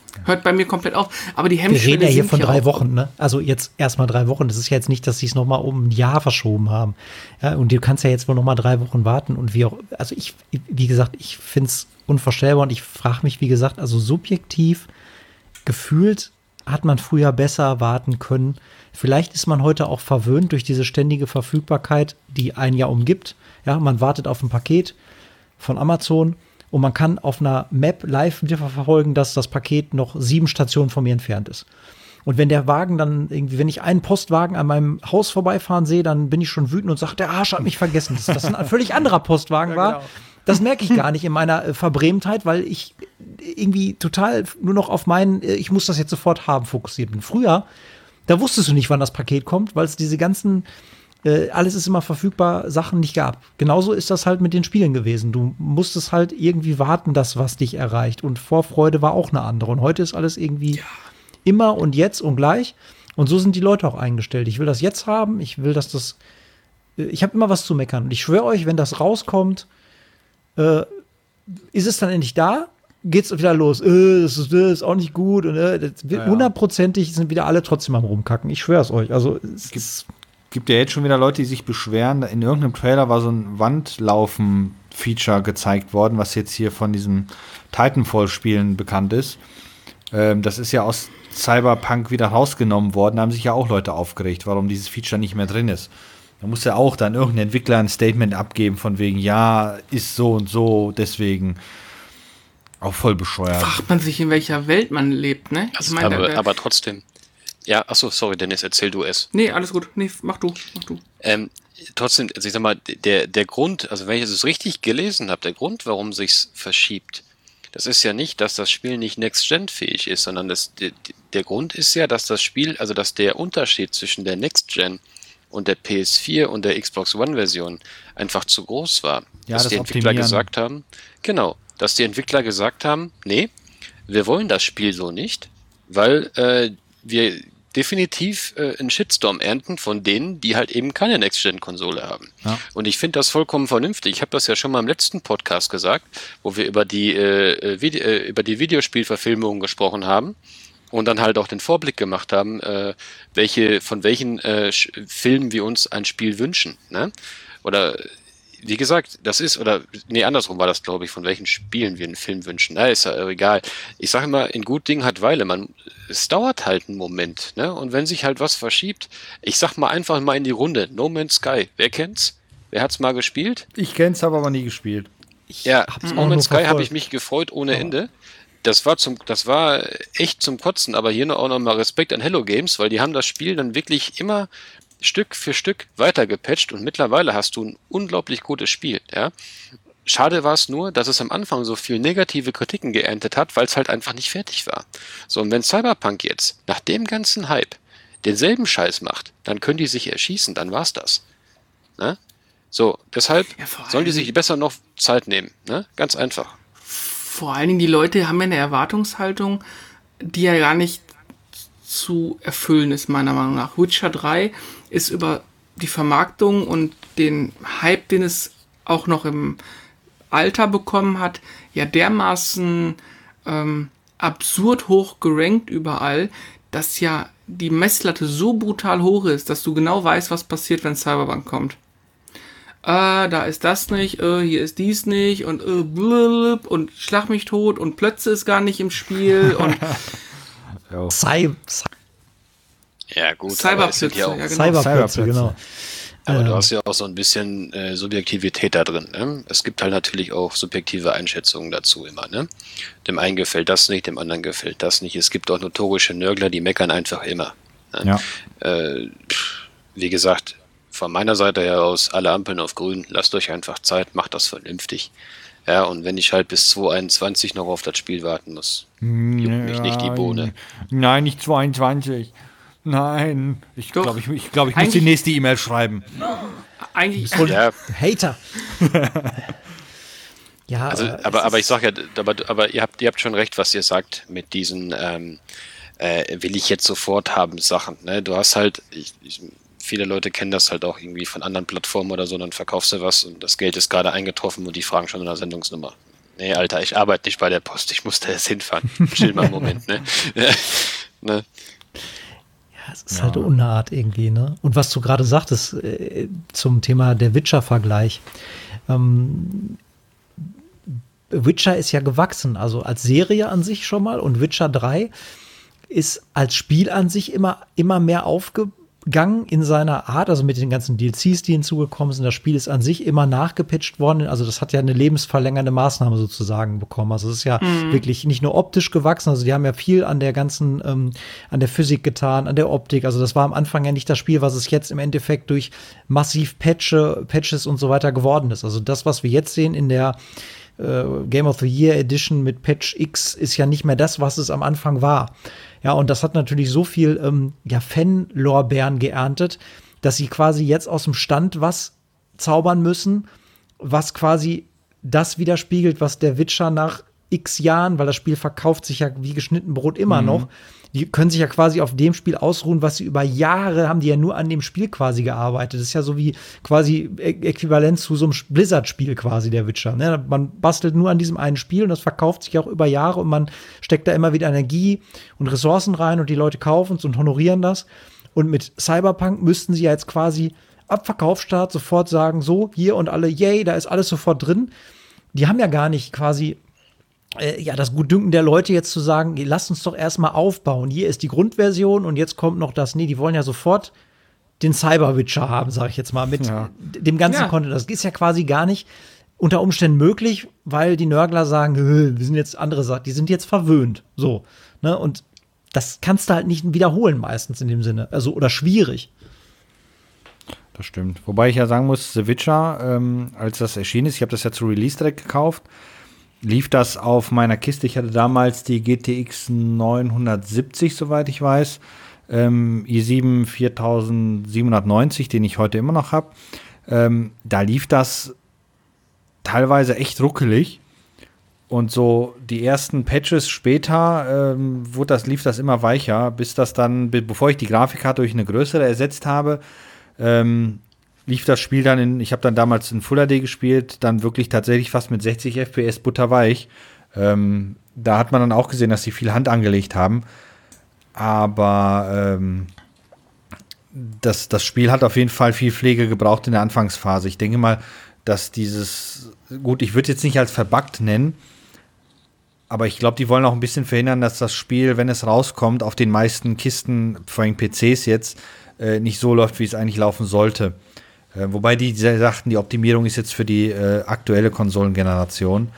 Hört bei mir komplett auf. Aber die Wir Hemmschwelle reden ja hier sinkt von drei auch. Wochen, ne? Also jetzt erstmal drei Wochen. Das ist ja jetzt nicht, dass sie es nochmal um ein Jahr verschoben haben. Ja, und du kannst ja jetzt wohl nochmal drei Wochen warten und wie auch, also ich, wie gesagt, ich finde es unvorstellbar und ich frage mich, wie gesagt, also subjektiv gefühlt hat man früher besser warten können. Vielleicht ist man heute auch verwöhnt durch diese ständige Verfügbarkeit, die ein Jahr umgibt. Ja, man wartet auf ein Paket von Amazon und man kann auf einer Map live verfolgen, dass das Paket noch sieben Stationen von mir entfernt ist. Und wenn der Wagen dann irgendwie, wenn ich einen Postwagen an meinem Haus vorbeifahren sehe, dann bin ich schon wütend und sage, der Arsch hat mich vergessen, dass das ein völlig anderer Postwagen war. genau. Das merke ich gar nicht in meiner äh, Verbrämtheit, weil ich irgendwie total nur noch auf meinen, äh, ich muss das jetzt sofort haben, fokussiert bin. Früher, da wusstest du nicht, wann das Paket kommt, weil es diese ganzen, äh, alles ist immer verfügbar, Sachen nicht gab. Genauso ist das halt mit den Spielen gewesen. Du musstest halt irgendwie warten, dass was dich erreicht. Und Vorfreude war auch eine andere. Und heute ist alles irgendwie ja. immer und jetzt und gleich. Und so sind die Leute auch eingestellt. Ich will das jetzt haben, ich will, dass das, äh, ich habe immer was zu meckern. Und ich schwöre euch, wenn das rauskommt, Äh, ist es dann endlich da, geht's wieder los. Äh, das, ist, das ist auch nicht gut. Und äh, das wird, ja, ja. hundertprozentig sind wieder alle trotzdem am Rumkacken. Ich schwöre es euch. Also, es gibt, gibt ja jetzt schon wieder Leute, die sich beschweren. In irgendeinem Trailer war so ein Wandlaufen-Feature gezeigt worden, was jetzt hier von diesen Titanfall-Spielen bekannt ist. Ähm, das ist ja aus Cyberpunk wieder rausgenommen worden. Da haben sich ja auch Leute aufgeregt, warum dieses Feature nicht mehr drin ist. Da muss ja auch dann irgendein Entwickler ein Statement abgeben von wegen, ja, ist so und so, deswegen auch voll bescheuert. Fragt man sich, in welcher Welt man lebt, ne? Also, ich mein, aber, der, aber trotzdem. Ja, achso, sorry, Dennis, erzähl du es. Nee, alles gut. Nee, mach du, mach du. Ähm, trotzdem, also ich sag mal, der, der Grund, also wenn ich es richtig gelesen habe, der Grund, warum sich's verschiebt, das ist ja nicht, dass das Spiel nicht Next-Gen-fähig ist, sondern das, der, der Grund ist ja, dass das Spiel, also dass der Unterschied zwischen der Next-Gen und der P S vier und der Xbox One-Version einfach zu groß war. Ja, dass das die Entwickler Optimieren. gesagt haben, genau, dass die Entwickler gesagt haben, nee, wir wollen das Spiel so nicht, weil äh, wir definitiv äh, einen Shitstorm ernten von denen, die halt eben keine Next-Gen-Konsole haben. Ja. Und ich finde das vollkommen vernünftig. Ich habe das ja schon mal im letzten Podcast gesagt, wo wir über die, äh, Vide- äh, über die Videospielverfilmungen gesprochen haben. Und dann halt auch den Vorblick gemacht haben, äh, welche, von welchen äh, Filmen wir uns ein Spiel wünschen. Ne? Oder wie gesagt, das ist, oder nee, andersrum war das, glaube ich, von welchen Spielen wir einen Film wünschen. Na, ist ja egal. Ich sage immer, in gut Ding hat Weile. Man, es dauert halt einen Moment. Ne? Und wenn sich halt was verschiebt, ich sag mal einfach mal in die Runde, No Man's Sky. Wer kennt's? Wer hat's mal gespielt? Ich kenn's, habe aber nie gespielt. Ich ja, hab's No Man's Sky habe ich mich gefreut ohne oh. Ende. Das war zum, das war echt zum Kotzen, aber hier noch auch nochmal Respekt an Hello Games, weil die haben das Spiel dann wirklich immer Stück für Stück weitergepatcht und mittlerweile hast du ein unglaublich gutes Spiel, ja. Schade war es nur, dass es am Anfang so viel negative Kritiken geerntet hat, weil es halt einfach nicht fertig war. So, und wenn Cyberpunk jetzt nach dem ganzen Hype denselben Scheiß macht, dann können die sich erschießen, dann war's das. Ne? So, deshalb ja, sollen die sich besser noch Zeit nehmen, ne? Ganz einfach. Vor allen Dingen, die Leute haben ja eine Erwartungshaltung, die ja gar nicht zu erfüllen ist, meiner Meinung nach. Witcher drei ist über die Vermarktung und den Hype, den es auch noch im Alter bekommen hat, ja dermaßen ähm, absurd hoch gerankt überall, dass ja die Messlatte so brutal hoch ist, dass du genau weißt, was passiert, wenn Cyberpunk kommt. Äh, da ist das nicht, äh, hier ist dies nicht und äh, blub, und schlag mich tot und Plötze ist gar nicht im Spiel und Cy- ja gut, Cyberplötze, ja, ja, genau. Cyberplötze, genau. Aber ähm. du hast ja auch so ein bisschen äh, Subjektivität da drin. Ne? Es gibt halt natürlich auch subjektive Einschätzungen dazu immer. Ne? Dem einen gefällt das nicht, dem anderen gefällt das nicht. Es gibt auch notorische Nörgler, die meckern einfach immer. Ne? Ja. Äh, wie gesagt, von meiner Seite her aus, alle Ampeln auf grün, lasst euch einfach Zeit, macht das vernünftig. Ja, und wenn ich halt bis zwanzig einundzwanzig noch auf das Spiel warten muss, juckt mich nicht die Bohne. Nein, nicht zweiundzwanzig. Nein. Ich glaube, ich, ich, glaub, ich muss die nächste E-Mail schreiben. Eigentlich. Ja. Hater. Ja, also, aber, aber ich sage ja, aber, aber ihr habt, ihr habt schon recht, was ihr sagt mit diesen ähm, äh, will ich jetzt sofort haben Sachen. Ne? Du hast halt, ich, ich, viele Leute kennen das halt auch irgendwie von anderen Plattformen oder so, dann verkaufst du was und das Geld ist gerade eingetroffen und die fragen schon in der Sendungsnummer. Nee, Alter, ich arbeite nicht bei der Post, ich muss da jetzt hinfahren. Chill mal einen Moment, ne? ne? Ja, es ist ja halt Unart irgendwie, ne? Und was du gerade sagtest äh, zum Thema der Witcher-Vergleich. Ähm, Witcher ist ja gewachsen, also als Serie an sich schon mal, und Witcher drei ist als Spiel an sich immer, immer mehr aufgegangen in seiner Art, also mit den ganzen D L Cs, die hinzugekommen sind. Das Spiel ist an sich immer nachgepatcht worden, also das hat ja eine lebensverlängernde Maßnahme sozusagen bekommen. Also es ist ja mhm. wirklich nicht nur optisch gewachsen, also die haben ja viel an der ganzen, ähm, an der Physik getan, an der Optik. Also das war am Anfang ja nicht das Spiel, was es jetzt im Endeffekt durch massiv Patche, Patches und so weiter geworden ist. Also das, was wir jetzt sehen in der äh, Game of the Year Edition mit Patch X, ist ja nicht mehr das, was es am Anfang war. Ja, und das hat natürlich so viel ähm, ja, Fan-Lorbeeren geerntet, dass sie quasi jetzt aus dem Stand was zaubern müssen, was quasi das widerspiegelt, was der Witcher nach x Jahren, weil das Spiel verkauft sich ja wie geschnitten Brot immer mhm. noch, die können sich ja quasi auf dem Spiel ausruhen, was sie über Jahre haben, die ja nur an dem Spiel quasi gearbeitet. Das ist ja so wie quasi äquivalent zu so einem Blizzard-Spiel quasi, der Witcher. Ne? Man bastelt nur an diesem einen Spiel und das verkauft sich auch über Jahre und man steckt da immer wieder Energie und Ressourcen rein und die Leute kaufen es und honorieren das. Und mit Cyberpunk müssten sie ja jetzt quasi ab Verkaufsstart sofort sagen, so, hier und alle, yay, da ist alles sofort drin. Die haben ja gar nicht quasi Äh, ja, das Gutdünken der Leute jetzt zu sagen, lasst uns doch erstmal aufbauen. Hier ist die Grundversion und jetzt kommt noch das. Nee, die wollen ja sofort den Cyber-Witcher haben, sage ich jetzt mal, mit ja. dem ganzen ja. Content. Das ist ja quasi gar nicht unter Umständen möglich, weil die Nörgler sagen, wir sind jetzt andere Sachen, die sind jetzt verwöhnt. So, ne? Und das kannst du halt nicht wiederholen meistens in dem Sinne. Also, oder schwierig. Das stimmt. Wobei ich ja sagen muss, The Witcher, ähm, als das erschienen ist, ich habe das ja zu Release direkt gekauft, lief das auf meiner Kiste. Ich hatte damals die G T X neunhundertsiebzig, soweit ich weiß. Ähm, i sieben viertausendsiebenhundertneunzig, den ich heute immer noch habe. Ähm, da lief das teilweise echt ruckelig. Und so die ersten Patches später ähm, wurde das, lief das immer weicher, bis das dann, bevor ich die Grafikkarte durch eine größere ersetzt habe, ähm, lief das Spiel dann in, ich habe dann damals in Full H D gespielt, dann wirklich tatsächlich fast mit sechzig F P S butterweich. Ähm, da hat man dann auch gesehen, dass sie viel Hand angelegt haben. Aber ähm, das, das Spiel hat auf jeden Fall viel Pflege gebraucht in der Anfangsphase. Ich denke mal, dass dieses, gut, ich würde jetzt nicht als verbuggt nennen, aber ich glaube, die wollen auch ein bisschen verhindern, dass das Spiel, wenn es rauskommt, auf den meisten Kisten, vor allem P Cs jetzt, äh, nicht so läuft, wie es eigentlich laufen sollte. Äh, wobei die sagten, die Optimierung ist jetzt für die äh, aktuelle Konsolengeneration.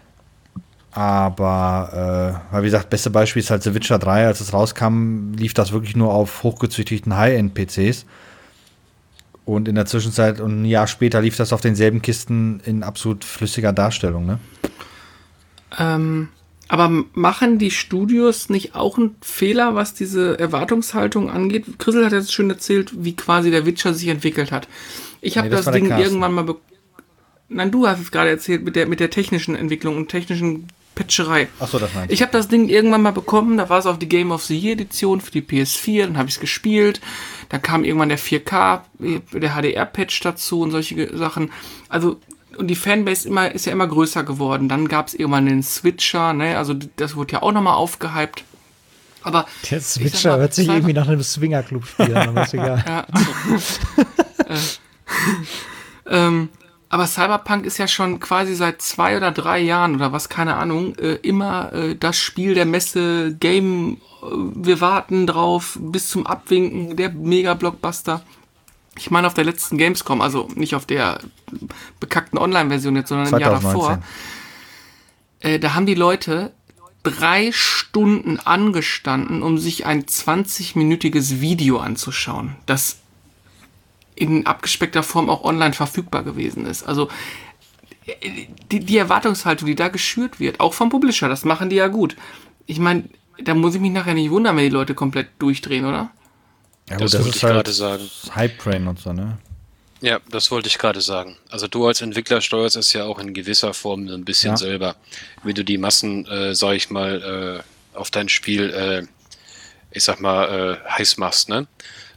Aber, äh, wie gesagt, beste Beispiel ist halt The Witcher drei. Als es rauskam, lief das wirklich nur auf hochgezüchteten High-End-P Cs. Und in der Zwischenzeit und ein Jahr später lief das auf denselben Kisten in absolut flüssiger Darstellung, ne? Ähm, aber machen die Studios nicht auch einen Fehler, was diese Erwartungshaltung angeht? Chrisel hat jetzt schön erzählt, wie quasi der Witcher sich entwickelt hat. Ich habe nee, das, das Ding irgendwann mal... Be- Nein, du hast es gerade erzählt mit der, mit der technischen Entwicklung und technischen Patcherei. Achso, das meinst du. Ich habe das Ding irgendwann mal bekommen, da war es auf die Game of the Year Edition für die P S vier, dann habe ich es gespielt, dann kam irgendwann der vier K, der H D R-Patch dazu und solche Sachen. Also, und die Fanbase immer, ist ja immer größer geworden. Dann gab es irgendwann den Switcher, ne? Also das wurde ja auch nochmal aufgehypt. Aber der Switcher mal, hört sich irgendwie nach einem Swingerclub-Spiel an, aber ist egal. Ja. äh, ähm, Aber Cyberpunk ist ja schon quasi seit zwei oder drei Jahren oder was, keine Ahnung, äh, immer äh, das Spiel der Messe, Game, äh, wir warten drauf, bis zum Abwinken, der Mega-Blockbuster. Ich meine auf der letzten Gamescom, also nicht auf der bekackten Online-Version jetzt, sondern im Jahr davor. Äh, da haben die Leute drei Stunden angestanden, um sich ein zwanzig-minütiges Video anzuschauen. Das in abgespeckter Form auch online verfügbar gewesen ist. Also die, die Erwartungshaltung, die da geschürt wird, auch vom Publisher, das machen die ja gut. Ich meine, da muss ich mich nachher nicht wundern, wenn die Leute komplett durchdrehen, oder? Ja, gut, das, das wollte ich halt gerade sagen. Hype-Train und so, ne? Ja, das wollte ich gerade sagen. Also du als Entwickler steuerst es ja auch in gewisser Form ein bisschen ja. selber. Wie du die Massen, äh, sag ich mal, äh, auf dein Spiel, äh, ich sag mal, äh, heiß machst, ne?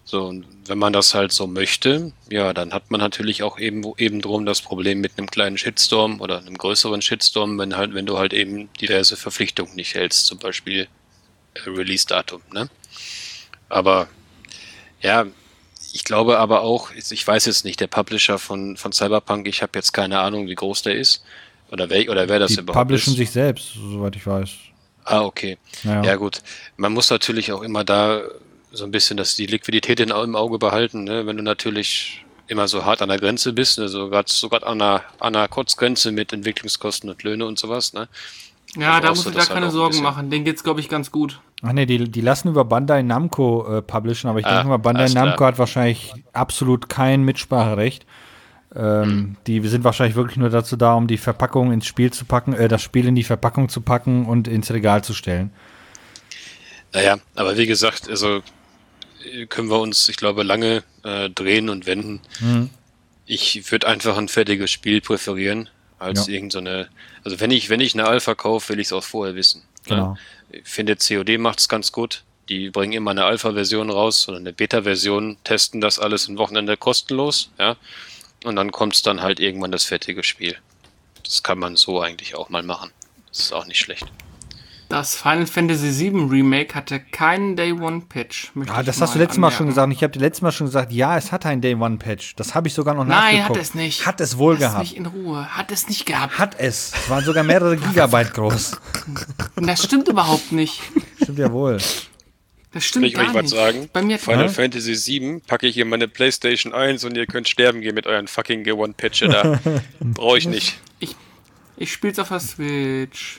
So, und wenn man das halt so möchte, ja, dann hat man natürlich auch eben, eben drum das Problem mit einem kleinen Shitstorm oder einem größeren Shitstorm, wenn halt, wenn du halt eben diverse Verpflichtungen nicht hältst, zum Beispiel äh, Release-Datum, ne? Aber, ja, ich glaube aber auch, ich weiß jetzt nicht, der Publisher von, von Cyberpunk, ich habe jetzt keine Ahnung, wie groß der ist, oder wer, oder wer das Die überhaupt publishen ist. sich selbst, soweit ich weiß. Ah, okay. Ja. Ja, gut. Man muss natürlich auch immer da so ein bisschen das, die Liquidität in, im Auge behalten, ne? Wenn du natürlich immer so hart an der Grenze bist, ne? so gerade so an einer, an einer Kurzgrenze mit Entwicklungskosten und Löhne und sowas, ne? Ja, da brauchst musst du du da das halt keine auch ein Sorgen bisschen. machen. Denen geht's, glaube ich, ganz gut. Ach nee, die, die lassen über Bandai Namco äh, publishen, aber ich Ah, denke mal, Bandai alles klar. Namco hat wahrscheinlich absolut kein Mitspracherecht. Ähm, Hm. Die sind wahrscheinlich wirklich nur dazu da, um die Verpackung ins Spiel zu packen, äh, das Spiel in die Verpackung zu packen und ins Regal zu stellen. Naja, aber wie gesagt, also äh, können wir uns, ich glaube, lange äh, drehen und wenden. Mhm. Ich würde einfach ein fertiges Spiel präferieren, als Ja. irgend so eine, also wenn ich, wenn ich eine Alpha kaufe, will ich es auch vorher wissen. Genau. Ne? Ich finde, C O D macht es ganz gut. Die bringen immer eine Alpha-Version raus oder eine Beta-Version, testen das alles ein Wochenende kostenlos, ja. Und dann kommt es dann halt irgendwann das fertige Spiel. Das kann man so eigentlich auch mal machen. Das ist auch nicht schlecht. Das Final Fantasy sieben Remake hatte keinen Day-One-Patch. möchte Ja, ich das hast du letztes Mal schon anmerken. gesagt. Und ich habe dir letztes Mal schon gesagt, ja, es hat einen Day-One-Patch. Das habe ich sogar noch Nein, nachgeguckt. hat es nicht. Hat es wohl Lass gehabt. mich in Ruhe. Hat es nicht gehabt. Hat es. Es waren sogar mehrere Gigabyte groß. Das stimmt überhaupt nicht. Stimmt ja wohl. Das Kann stimmt ich gar euch was nicht. sagen? Bei mir Final Ja? Fantasy sieben packe ich in meine PlayStation eins und ihr könnt sterben gehen mit euren fucking One-Patcher da. Brauche ich nicht. ich spiel's auf der Switch.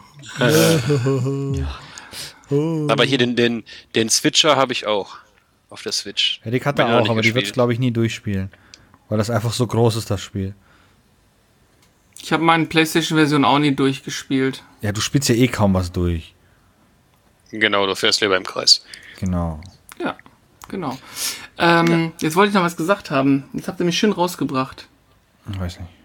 Aber hier den, den, den Switcher habe ich auch auf der Switch. Ja, die hat Bin er noch auch, nicht aber die wird es, gespielt. glaube ich, nie durchspielen. Weil das einfach so groß ist, das Spiel. Ich habe meine PlayStation-Version auch nie durchgespielt. Ja, du spielst ja eh kaum was durch. Genau, du fährst lieber im Kreis. Genau. Ja, genau. Ähm, Jetzt wollte ich noch was gesagt haben. Jetzt habt ihr mich schön rausgebracht. Ich weiß nicht.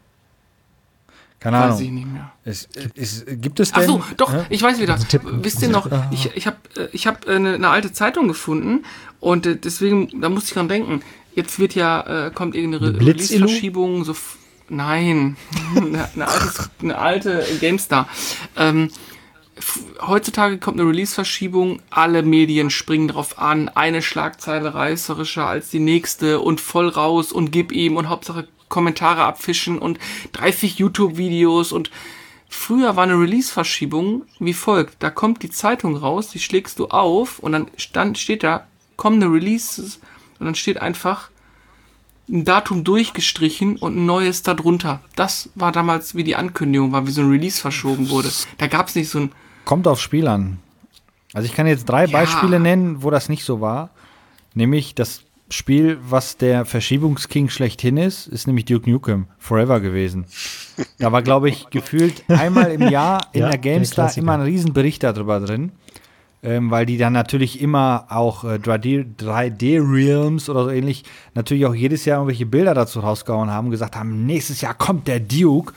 Keine Weiß ich Ahnung. nicht mehr. Es, es, gibt es Ach denn... so, doch, Hä? ich weiß wieder. Tipp. Wisst ihr noch, ich, ich habe ich hab eine, eine alte Zeitung gefunden und äh, deswegen, da musste ich dran denken, jetzt wird ja, äh, kommt irgendeine Eine Re Blitz-Illu? Release-Verschiebung, so, f- nein, eine, eine, altes, eine alte GameStar. Ähm, f- heutzutage kommt eine Release-Verschiebung, alle Medien springen drauf an, eine Schlagzeile reißerischer als die nächste und voll raus und gib ihm und Hauptsache Kommentare abfischen und dreißig YouTube-Videos und früher war eine Release-Verschiebung wie folgt. Da kommt die Zeitung raus, die schlägst du auf und dann stand, steht da, kommende Releases und dann steht einfach ein Datum durchgestrichen und ein neues da drunter. Das war damals wie die Ankündigung war, wie so ein Release verschoben wurde. Da gab es nicht so ein, Kommt aufs Spiel an. Also ich kann jetzt drei Ja. Beispiele nennen, wo das nicht so war. Nämlich das Spiel, was der Verschiebungsking schlechthin ist, ist nämlich Duke Nukem Forever gewesen. Da war, glaube ich, gefühlt einmal im Jahr in Ja, der der GameStar Klassiker. immer ein Riesenbericht darüber drin. Ähm, weil die dann natürlich immer auch äh, drei D Realms oder so ähnlich natürlich auch jedes Jahr irgendwelche Bilder dazu rausgehauen haben und gesagt haben, nächstes Jahr kommt der Duke.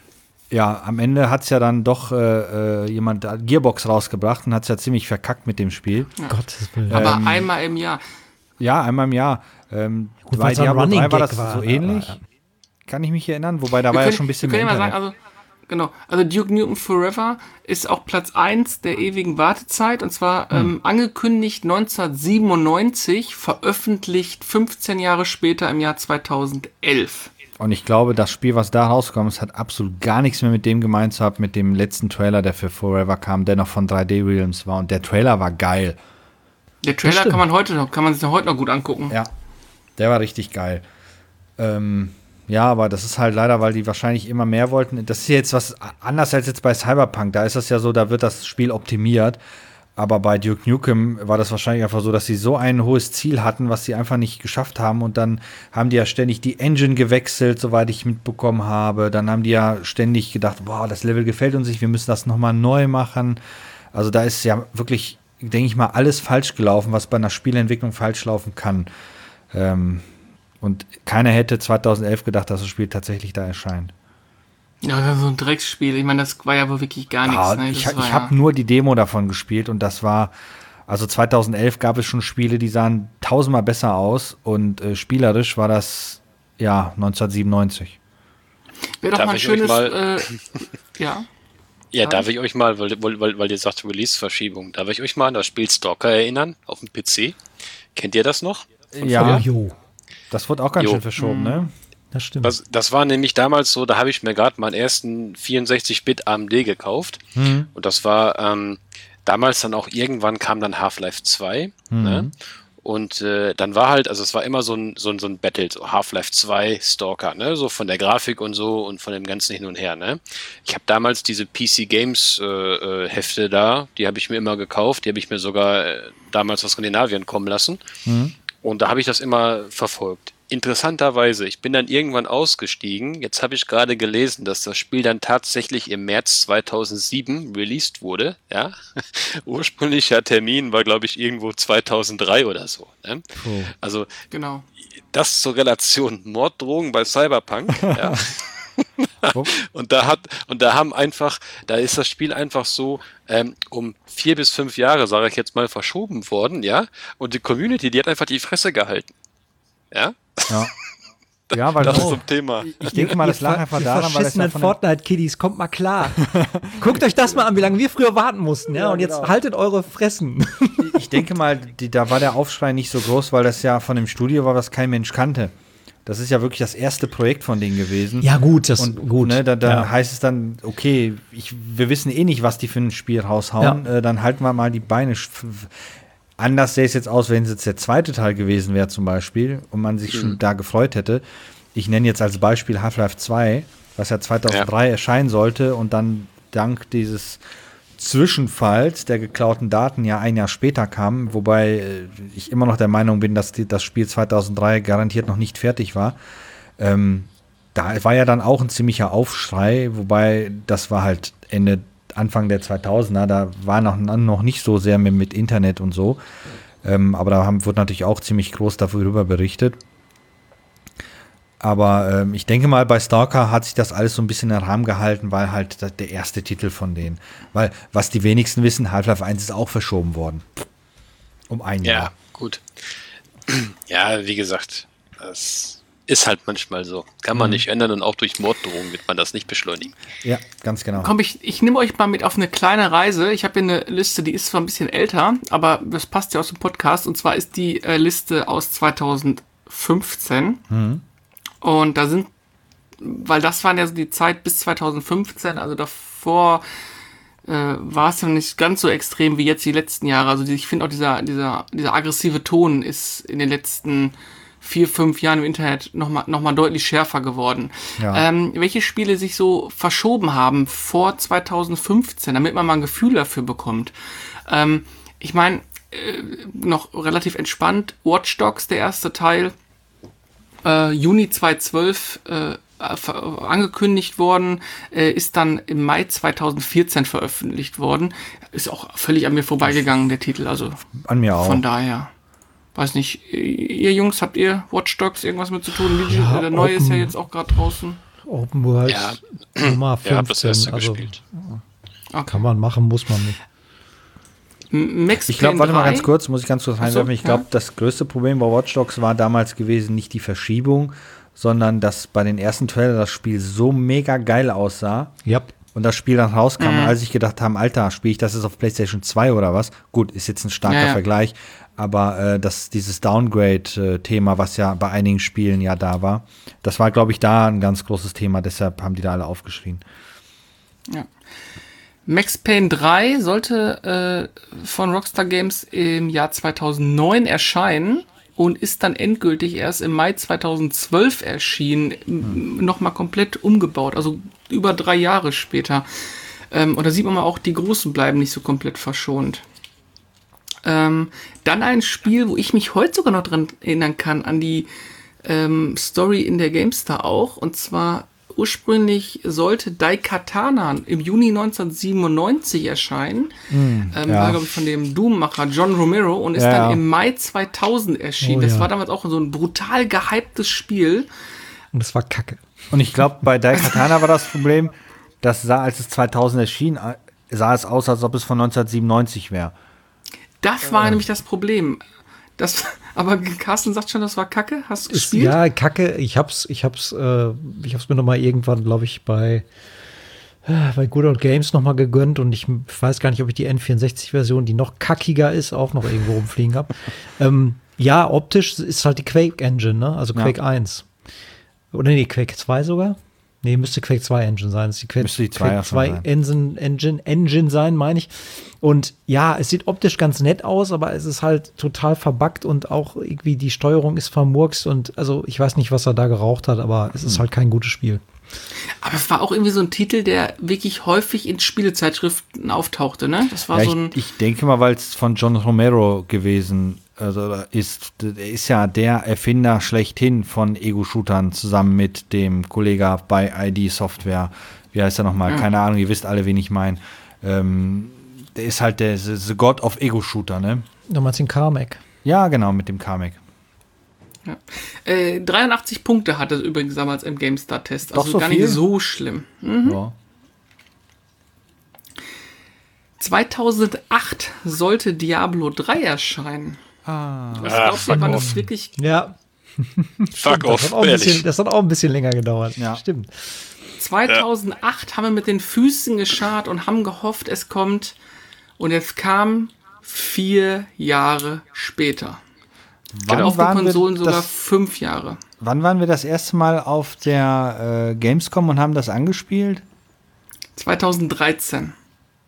Ja, am Ende hat es ja dann doch äh, äh, jemand äh, Gearbox rausgebracht und hat es ja ziemlich verkackt mit dem Spiel. Gottes Willen. aber Ähm, einmal im Jahr. Ja, einmal im Jahr. Ähm, Gut, bei weil's ein Diablo Running drei war Gag das war, so aber- ähnlich. Kann ich mich erinnern. Wobei, da Wir war ja können- schon ein bisschen wir können mehr ja mal Internet. sagen, also, genau, also Duke Nukem Forever ist auch Platz eins der ewigen Wartezeit und zwar Hm. ähm, angekündigt neunzehnhundertsiebenundneunzig, veröffentlicht fünfzehn Jahre später im Jahr zweitausendelf. Und ich glaube, das Spiel, was da rausgekommen ist, hat absolut gar nichts mehr mit dem gemeint zu haben, mit dem letzten Trailer, der für Forever kam, der noch von drei D Realms war. Und der Trailer war geil. Der Trailer stimmt. kann man heute noch, kann man sich noch heute noch gut angucken. Ja, der war richtig geil. Ähm, ja, aber das ist halt leider, weil die wahrscheinlich immer mehr wollten. Das ist jetzt was anders als jetzt bei Cyberpunk. Da ist das ja so, da wird das Spiel optimiert. Aber bei Duke Nukem war das wahrscheinlich einfach so, dass sie so ein hohes Ziel hatten, was sie einfach nicht geschafft haben. Und dann haben die ja ständig die Engine gewechselt, soweit ich mitbekommen habe. Dann haben die ja ständig gedacht, boah, das Level gefällt uns nicht, wir müssen das nochmal neu machen. Also da ist ja wirklich, denke ich mal, alles falsch gelaufen, was bei einer Spielentwicklung falsch laufen kann. Ähm, und keiner hätte zweitausendelf gedacht, dass das Spiel tatsächlich da erscheint. Ja, das ist so ein Drecksspiel. Ich meine, das war ja wohl wirklich gar Ja, nichts. Ne? ich Das war ich ja- habe nur die Demo davon gespielt und das war, Also zweitausendelf gab es schon Spiele, die sahen tausendmal besser aus und äh, spielerisch war das, ja, neunzehnhundertsiebenundneunzig. Wäre doch Darf mal ein ich euch schönes, mal- äh, ja. Ja, darf ich euch mal, weil, weil, weil ihr sagt Release-Verschiebung, darf ich euch mal an das Spiel Stalker erinnern, auf dem P C? Kennt ihr das noch? Ja, Oh, jo, das wurde auch ganz Jo. schön verschoben, ne? das stimmt. Das, das war nämlich damals so, da habe ich mir gerade meinen ersten vierundsechzig-Bit A M D gekauft. Mhm. Und das war ähm, damals dann auch, irgendwann kam dann Half-Life zwei. Ne? Und äh, dann war halt, also es war immer so ein, so ein, so ein Battle, so Half-Life zwei Stalker, ne? So von der Grafik und so und von dem ganzen hin und her, ne? Ich habe damals diese P C Games äh, äh, Hefte da, die habe ich mir immer gekauft, die habe ich mir sogar äh, damals aus Skandinavien kommen lassen. Und da habe ich das immer verfolgt. Interessanterweise, ich bin dann irgendwann ausgestiegen. Jetzt habe ich gerade gelesen, dass das Spiel dann tatsächlich im März zweitausendsieben released wurde. Ja? Ursprünglicher Termin war, glaube ich, irgendwo zweitausenddrei oder so. Ne? Oh. Also Genau. das zur Relation Morddrohungen bei Cyberpunk. Ja? Oh. Und da hat, und da haben einfach, da ist das Spiel einfach so ähm, um vier bis fünf Jahre, sage ich jetzt mal, verschoben worden, ja. Und die Community, die hat einfach die Fresse gehalten. Ja? Ja. Ja, weil Das das ist zum Thema. ich denke mal, das lag Ihr einfach ihr daran, weil es ja verschissenen von dem, Fortnite-Kiddies, kommt mal klar. Guckt euch das mal an, wie lange wir früher warten mussten, ja, Ja, und jetzt genau. haltet eure Fressen. ich denke mal, die, da war der Aufschrei nicht so groß, weil das ja von dem Studio war, was kein Mensch kannte. Das ist ja wirklich das erste Projekt von denen gewesen. Ja, gut, das Und gut. Ne, da da ja. heißt es dann, okay, ich, wir wissen eh nicht, was die für ein Spiel raushauen, Ja. äh, dann halten wir mal die Beine. sch- Anders sähe es jetzt aus, wenn es jetzt der zweite Teil gewesen wäre zum Beispiel und man sich schon da gefreut hätte. Ich nenne jetzt als Beispiel Half-Life zwei, was ja zweitausenddrei erscheinen sollte und dann dank dieses Zwischenfalls der geklauten Daten ja ein Jahr später kam, wobei äh, ich immer noch der Meinung bin, dass die, das Spiel zweitausenddrei garantiert noch nicht fertig war. Ähm, da war ja dann auch ein ziemlicher Aufschrei, wobei das war halt Ende, Anfang der zweitausender, da war noch, noch nicht so sehr mit, mit Internet und so. Ähm, aber da haben, wurde natürlich auch ziemlich groß darüber berichtet. Aber ähm, ich denke mal, bei Stalker hat sich das alles so ein bisschen in den Rahmen gehalten, weil halt da- der erste Titel von denen. Weil, was die wenigsten wissen, Half-Life eins ist auch verschoben worden. Um ein Ja, Jahr. gut. Ja, wie gesagt, das ist halt manchmal so. Kann man nicht ändern und auch durch Morddrohungen wird man das nicht beschleunigen. Ja, ganz genau. Komm, ich, ich nehme euch mal mit auf eine kleine Reise. Ich habe hier eine Liste, die ist zwar ein bisschen älter, aber das passt ja aus dem Podcast. Und zwar ist die äh, Liste aus zweitausendfünfzehn. Und da sind, weil das waren ja so die Zeit bis zweitausendfünfzehn, also davor äh, war es ja nicht ganz so extrem wie jetzt die letzten Jahre. Also die, ich finde auch dieser, dieser, dieser aggressive Ton ist in den letzten vier, fünf Jahren im Internet nochmal noch mal deutlich schärfer geworden. Ja. Ähm, welche Spiele sich so verschoben haben vor zweitausendfünfzehn, damit man mal ein Gefühl dafür bekommt. Ähm, ich meine, äh, noch relativ entspannt, Watch Dogs, der erste Teil, äh, Juni zweitausendzwölf äh, ver- angekündigt worden, äh, ist dann im Mai zweitausendvierzehn veröffentlicht worden. Ist auch völlig an mir vorbeigegangen, der Titel, also An mir auch. von daher. Weiß nicht, ihr Jungs, habt ihr Watch Dogs irgendwas mit zu tun? Legion, Ja, der neue ist ja Open- jetzt auch gerade draußen. Open World Ja. Nummer Ja, hab das fünfzehn. erste Also, gespielt. kann man machen, muss man nicht. M- Max Ich glaube, Payne warte mal drei. ganz kurz, muss ich ganz kurz Ach so, reinwerfen. Ich glaube, ja. das größte Problem bei Watch Dogs war damals gewesen nicht die Verschiebung, sondern dass bei den ersten Trailer das Spiel so mega geil aussah Ja. und das Spiel dann rauskam Mhm. und als ich gedacht haben, Alter, spiele ich das jetzt auf PlayStation zwei oder was? Gut, ist jetzt ein starker Ja, ja. Vergleich, aber äh, das, dieses Downgrade-Thema, was ja bei einigen Spielen ja da war, das war, glaube ich, da ein ganz großes Thema, deshalb haben die da alle aufgeschrien. Ja. Max Payne drei sollte äh, von Rockstar Games im Jahr zweitausendneun erscheinen und ist dann endgültig erst im Mai zweitausendzwölf erschienen, hm. nochmal komplett umgebaut, also über drei Jahre später. Ähm, und da sieht man mal auch, die Großen bleiben nicht so komplett verschont. Ähm, dann ein Spiel, wo ich mich heute sogar noch dran erinnern kann, an die ähm, Story in der GameStar auch, und zwar ursprünglich sollte Daikatana im Juni neunzehnhundertsiebenundneunzig erscheinen. ähm, ja. War, glaube ich, von dem Doom-Macher John Romero und ist Ja, dann ja. im Mai zweitausend erschienen. Oh, das ja. war damals auch so ein brutal gehyptes Spiel. Und das war kacke. Und ich glaube, bei Daikatana war das Problem, das sah, als es zweitausend erschien, äh, sah es aus, als ob es von neunzehnhundertsiebenundneunzig wäre. Das war nämlich das Problem. Das, aber Carsten sagt schon, das war Kacke. Hast du Ist, gespielt? ja, Kacke. Ich hab's, ich hab's, äh, ich hab's mir noch mal irgendwann, glaube ich, bei äh, bei Good Old Games noch mal gegönnt und ich weiß gar nicht, ob ich die N vierundsechzig-Version, die noch kackiger ist, auch noch irgendwo rumfliegen habe. ähm, ja, optisch ist halt die Quake Engine, ne? Also Quake ja. eins. Oder nee, Quake zwei sogar? Nee, müsste Quake zwei Engine sein. Das ist die Quake, müsste die Quake zwei Engine, Engine, Engine sein, meine ich. Und ja, es sieht optisch ganz nett aus, aber es ist halt total verbuggt und auch irgendwie die Steuerung ist vermurkst und also ich weiß nicht, was er da geraucht hat, aber es ist halt kein gutes Spiel. Aber es war auch irgendwie so ein Titel, der wirklich häufig in Spielezeitschriften auftauchte, ne? Das war ja, so ein. Ich, ich denke mal, weil es von John Romero gewesen also ist. Er ist ja der Erfinder schlechthin von Ego-Shootern zusammen mit dem Kollegen bei I D Software. Wie heißt er nochmal? Ja. Keine Ahnung, ihr wisst alle, wen ich meine. Ähm, der ist halt der the, the God of Ego-Shooter, ne? Du meinst den Carmack. Ja, genau, mit dem Carmack. Ja. Äh, dreiundachtzig Punkte hatte es übrigens damals im GameStar-Test. Also Doch so gar viel? nicht so schlimm. Mhm. Ja. zweitausendacht sollte Diablo drei erscheinen. Ah. Was Ah, glaubt ihr, wann off. das wirklich. Ja. Fuck off, das hat, auch ein ehrlich. bisschen, das hat auch ein bisschen länger gedauert. Ja. Stimmt. zweitausendacht haben wir mit den Füßen geschart und haben gehofft, es kommt. Und es kam vier Jahre später. Wann Auf den waren wir Konsolen sogar das, fünf Jahre. wann waren wir das erste Mal auf der äh, Gamescom und haben das angespielt? zweitausenddreizehn.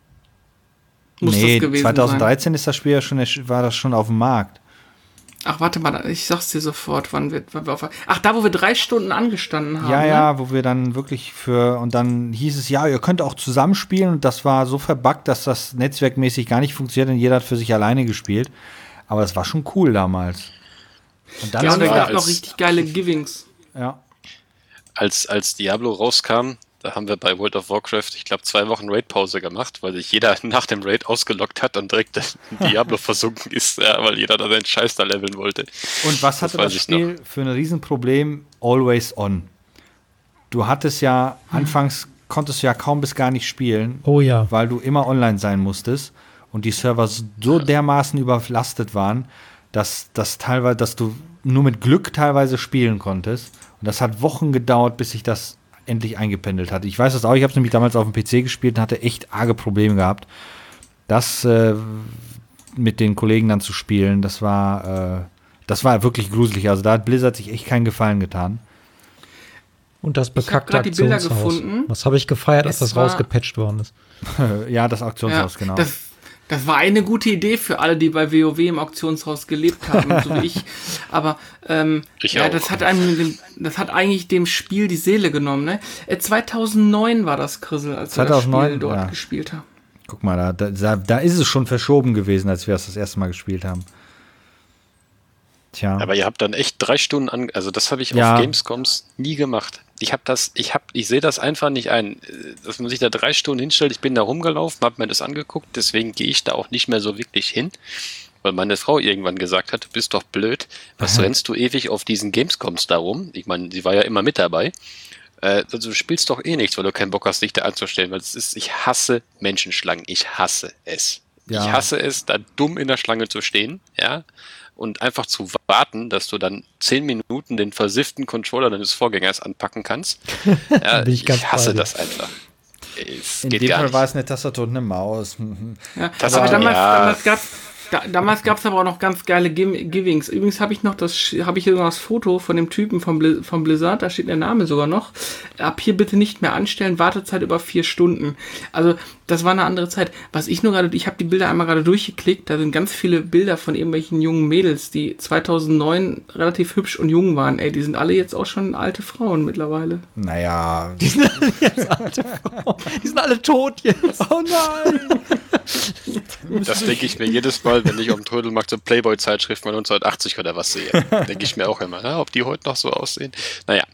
Muss nee, das gewesen zweitausenddreizehn sein. ist das Spiel ja schon, war das schon auf dem Markt. Ach, warte mal, ich sag's dir sofort, wann wir, wann wir auf. Ach, da, wo wir drei Stunden angestanden haben. Ja, ne? ja, wo wir dann wirklich für, und dann hieß es, ja, ihr könnt auch zusammenspielen und das war so verbuggt, dass das netzwerkmäßig gar nicht funktioniert und jeder hat für sich alleine gespielt. Aber das war schon cool damals. Und dann Ja, haben und da wir- gab noch richtig geile Givings. ja. Als, als Diablo rauskam, da haben wir bei World of Warcraft, ich glaube, zwei Wochen Raid-Pause gemacht, weil sich jeder nach dem Raid ausgeloggt hat und direkt in Diablo versunken ist, ja, weil jeder da seinen Scheiß da leveln wollte. Und was hatte das, weiß ich Spiel für ein Riesenproblem? Always on. Du hattest ja, anfangs konntest du ja kaum bis gar nicht spielen, Oh ja. weil du immer online sein musstest und die Server so dermaßen überlastet waren, dass, dass teilweise, dass du nur mit Glück teilweise spielen konntest. Und das hat Wochen gedauert, bis sich das endlich eingependelt hat. Ich weiß das auch, ich habe es nämlich damals auf dem P C gespielt und hatte echt arge Probleme gehabt. Das äh, mit den Kollegen dann zu spielen, das war, äh, das war wirklich gruselig. Also da hat Blizzard sich echt keinen Gefallen getan. Und das hab bekackte grad die Bilder Aktionshaus. gefunden. Was habe ich gefeiert, als Es das war- rausgepatcht worden ist. Ja, das Ja, Auktionshaus, genau. das, das war eine gute Idee für alle, die bei WoW im Auktionshaus gelebt haben, so wie ich. Aber ähm, Ich ja, auch. das hat einem, dem, das hat eigentlich dem Spiel die Seele genommen. Ne? Äh, zweitausendneun war das, Krissel, als wir das zweitausendneun, Spiel dort ja. gespielt haben. Guck mal, da, da, da ist es schon verschoben gewesen, als wir es das erste Mal gespielt haben. Tja. Aber ihr habt dann echt drei Stunden an, also das habe ich Ja. auf Gamescoms nie gemacht. Ich habe das, ich habe, ich sehe das einfach nicht ein, dass man sich da drei Stunden hinstellt. Ich bin da rumgelaufen, habe mir das angeguckt, deswegen gehe ich da auch nicht mehr so wirklich hin, weil meine Frau irgendwann gesagt hat, du bist doch blöd, was rennst du ewig auf diesen Gamescoms da rum? Ich meine, sie war ja immer mit dabei. Äh, also du spielst doch eh nichts, weil du keinen Bock hast, dich da anzustellen, weil es ist, ich hasse Menschenschlangen, ich hasse es. Ja. Ich hasse es, da dumm in der Schlange zu stehen, ja, und einfach zu warten, dass du dann zehn Minuten den versifften Controller deines Vorgängers anpacken kannst. Ja, Bin ich ich, ganz bei hasse dir. das einfach. Es In geht dem gar Fall nicht. war es eine Tastatur und eine Maus. Ja, Das aber hat- damals, ja. damals gab's da, damals gab es aber auch noch ganz geile Giv- Givings. Übrigens habe ich noch das, habe ich hier noch das Foto von dem Typen vom, Blizz, vom Blizzard, da steht der Name sogar noch. Ab hier bitte nicht mehr anstellen, Wartezeit über vier Stunden. Also das war eine andere Zeit. Was ich nur gerade, ich habe die Bilder einmal gerade durchgeklickt, da sind ganz viele Bilder von irgendwelchen jungen Mädels, die zweitausendneun relativ hübsch und jung waren. Ey, die sind alle jetzt auch schon alte Frauen mittlerweile. Naja. Die sind alle jetzt alte Frauen. Die sind alle tot jetzt. Oh nein! Das denke ich mir jedes Mal, wenn ich auf dem Trödelmarkt so Playboy-Zeitschriften von neunzehnhundertachtzig oder was sehe. Denke ich mir auch immer, ja, ob die heute noch so aussehen. Naja,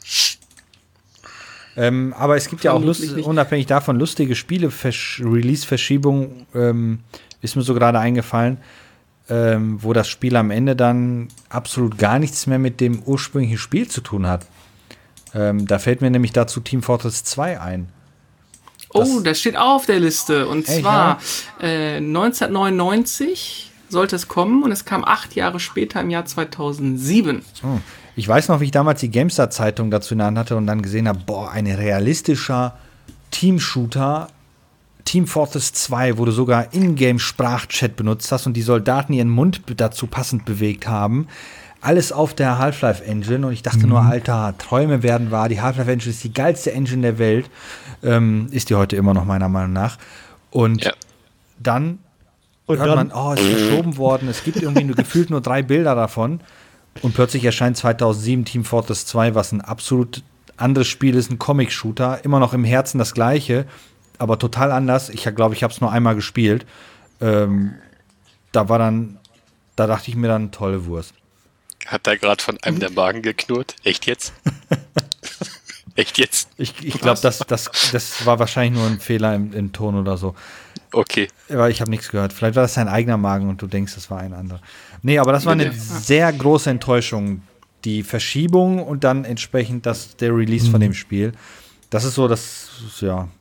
Ähm, aber es gibt ja auch, Vermutlich lust, nicht. unabhängig davon, lustige Spiele, Release-Verschiebung, ähm, ist mir so gerade eingefallen, ähm, wo das Spiel am Ende dann absolut gar nichts mehr mit dem ursprünglichen Spiel zu tun hat. Ähm, da fällt mir nämlich dazu Team Fortress zwei ein. Oh, das steht auch auf der Liste. Und Echt, zwar äh, neunzehnhundertneunundneunzig sollte es kommen und es kam acht Jahre später im Jahr zweitausendsieben. Oh. Ich weiß noch, wie ich damals die GameStar-Zeitung dazu in der Hand hatte und dann gesehen habe, boah, ein realistischer Team-Shooter, Team Fortress zwei, wo du sogar Ingame-Sprachchat benutzt hast und die Soldaten ihren Mund dazu passend bewegt haben. Alles auf der Half-Life-Engine und ich dachte mhm. nur, Alter, Träume werden wahr. Die Half-Life-Engine ist die geilste Engine der Welt. Ähm, ist die heute immer noch, meiner Meinung nach. Und ja. dann und hört dann? man, oh, es ist verschoben worden. Es gibt irgendwie nur, gefühlt nur drei Bilder davon. Und plötzlich erscheint zweitausendsieben Team Fortress zwei, was ein absolut anderes Spiel ist, ein Comic-Shooter. Immer noch im Herzen das Gleiche, aber total anders. Ich glaube, ich habe es nur einmal gespielt. Ähm, da war dann, da dachte ich mir dann, tolle Wurst. Hat da gerade von einem der Magen geknurrt? Echt jetzt? Echt jetzt? Ich, ich glaube, das, das, das war wahrscheinlich nur ein Fehler im, im Ton oder so. Okay. Aber ich habe nichts gehört. Vielleicht war das dein eigener Magen und du denkst, das war ein anderer. Nee, aber das war eine sehr große Enttäuschung. Die Verschiebung und dann entsprechend das, der Release mhm. von dem Spiel. Das ist so, das, ja.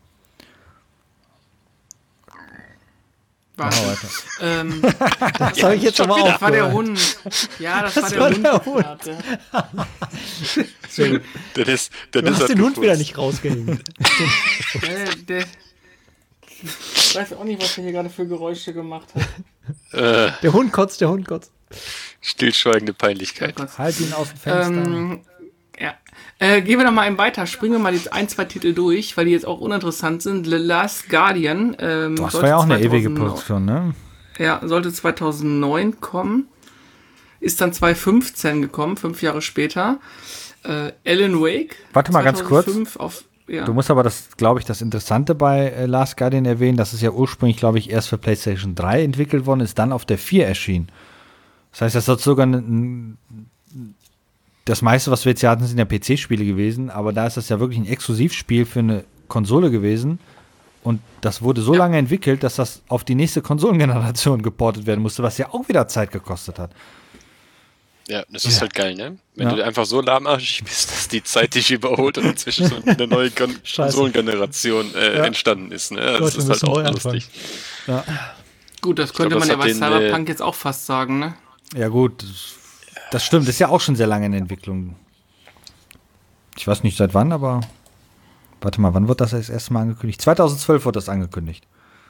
War oh, ähm, das ja, habe ich jetzt aber auch. Das war der Hund. Ja, das, das war der war Hund. Der Hund. Sehr gut. Das ist, das du ist hast den Hund wieder nicht rausgehängt. der, der, ich weiß auch nicht, was er hier gerade für Geräusche gemacht hat. Äh, der Hund kotzt, der Hund kotzt. Stillschweigende Peinlichkeit. Halt ihn aus dem Fenster. Ähm, ja. Äh, gehen wir noch mal einen weiter. Springen wir mal die ein, zwei Titel durch, weil die jetzt auch uninteressant sind. The Last Guardian. Ähm, das war ja auch eine ewige Produktion, ne? Ja, sollte zweitausendneun kommen. Ist dann zweitausendfünfzehn gekommen, fünf Jahre später. Äh, Alan Wake. Warte mal ganz kurz. Auf, ja. Du musst aber das, glaube ich, das Interessante bei äh, Last Guardian erwähnen, dass es ja ursprünglich, glaube ich, erst für PlayStation drei entwickelt worden ist, dann auf der vier erschienen. Das heißt, das ist sogar ein, das meiste, was wir jetzt hier hatten, sind ja P C-Spiele gewesen, aber da ist das ja wirklich ein Exklusivspiel für eine Konsole gewesen und das wurde so ja. lange entwickelt, dass das auf die nächste Konsolengeneration geportet werden musste, was ja auch wieder Zeit gekostet hat. Ja, das ist ja. halt geil, ne? Wenn ja. du einfach so lahmarschig bist, dass die Zeit dich überholt und inzwischen so eine neue Kon- Konsolengeneration äh, ja. entstanden ist, ne? Das Gott, ist halt auch lustig. Ja. Gut, das könnte glaub, man das ja bei den, Cyberpunk äh, jetzt auch fast sagen, ne? Ja gut, das stimmt, das ist ja auch schon sehr lange in Entwicklung. Ich weiß nicht seit wann, aber warte mal, wann wird das das erste Mal angekündigt? zweitausendzwölf wurde das angekündigt.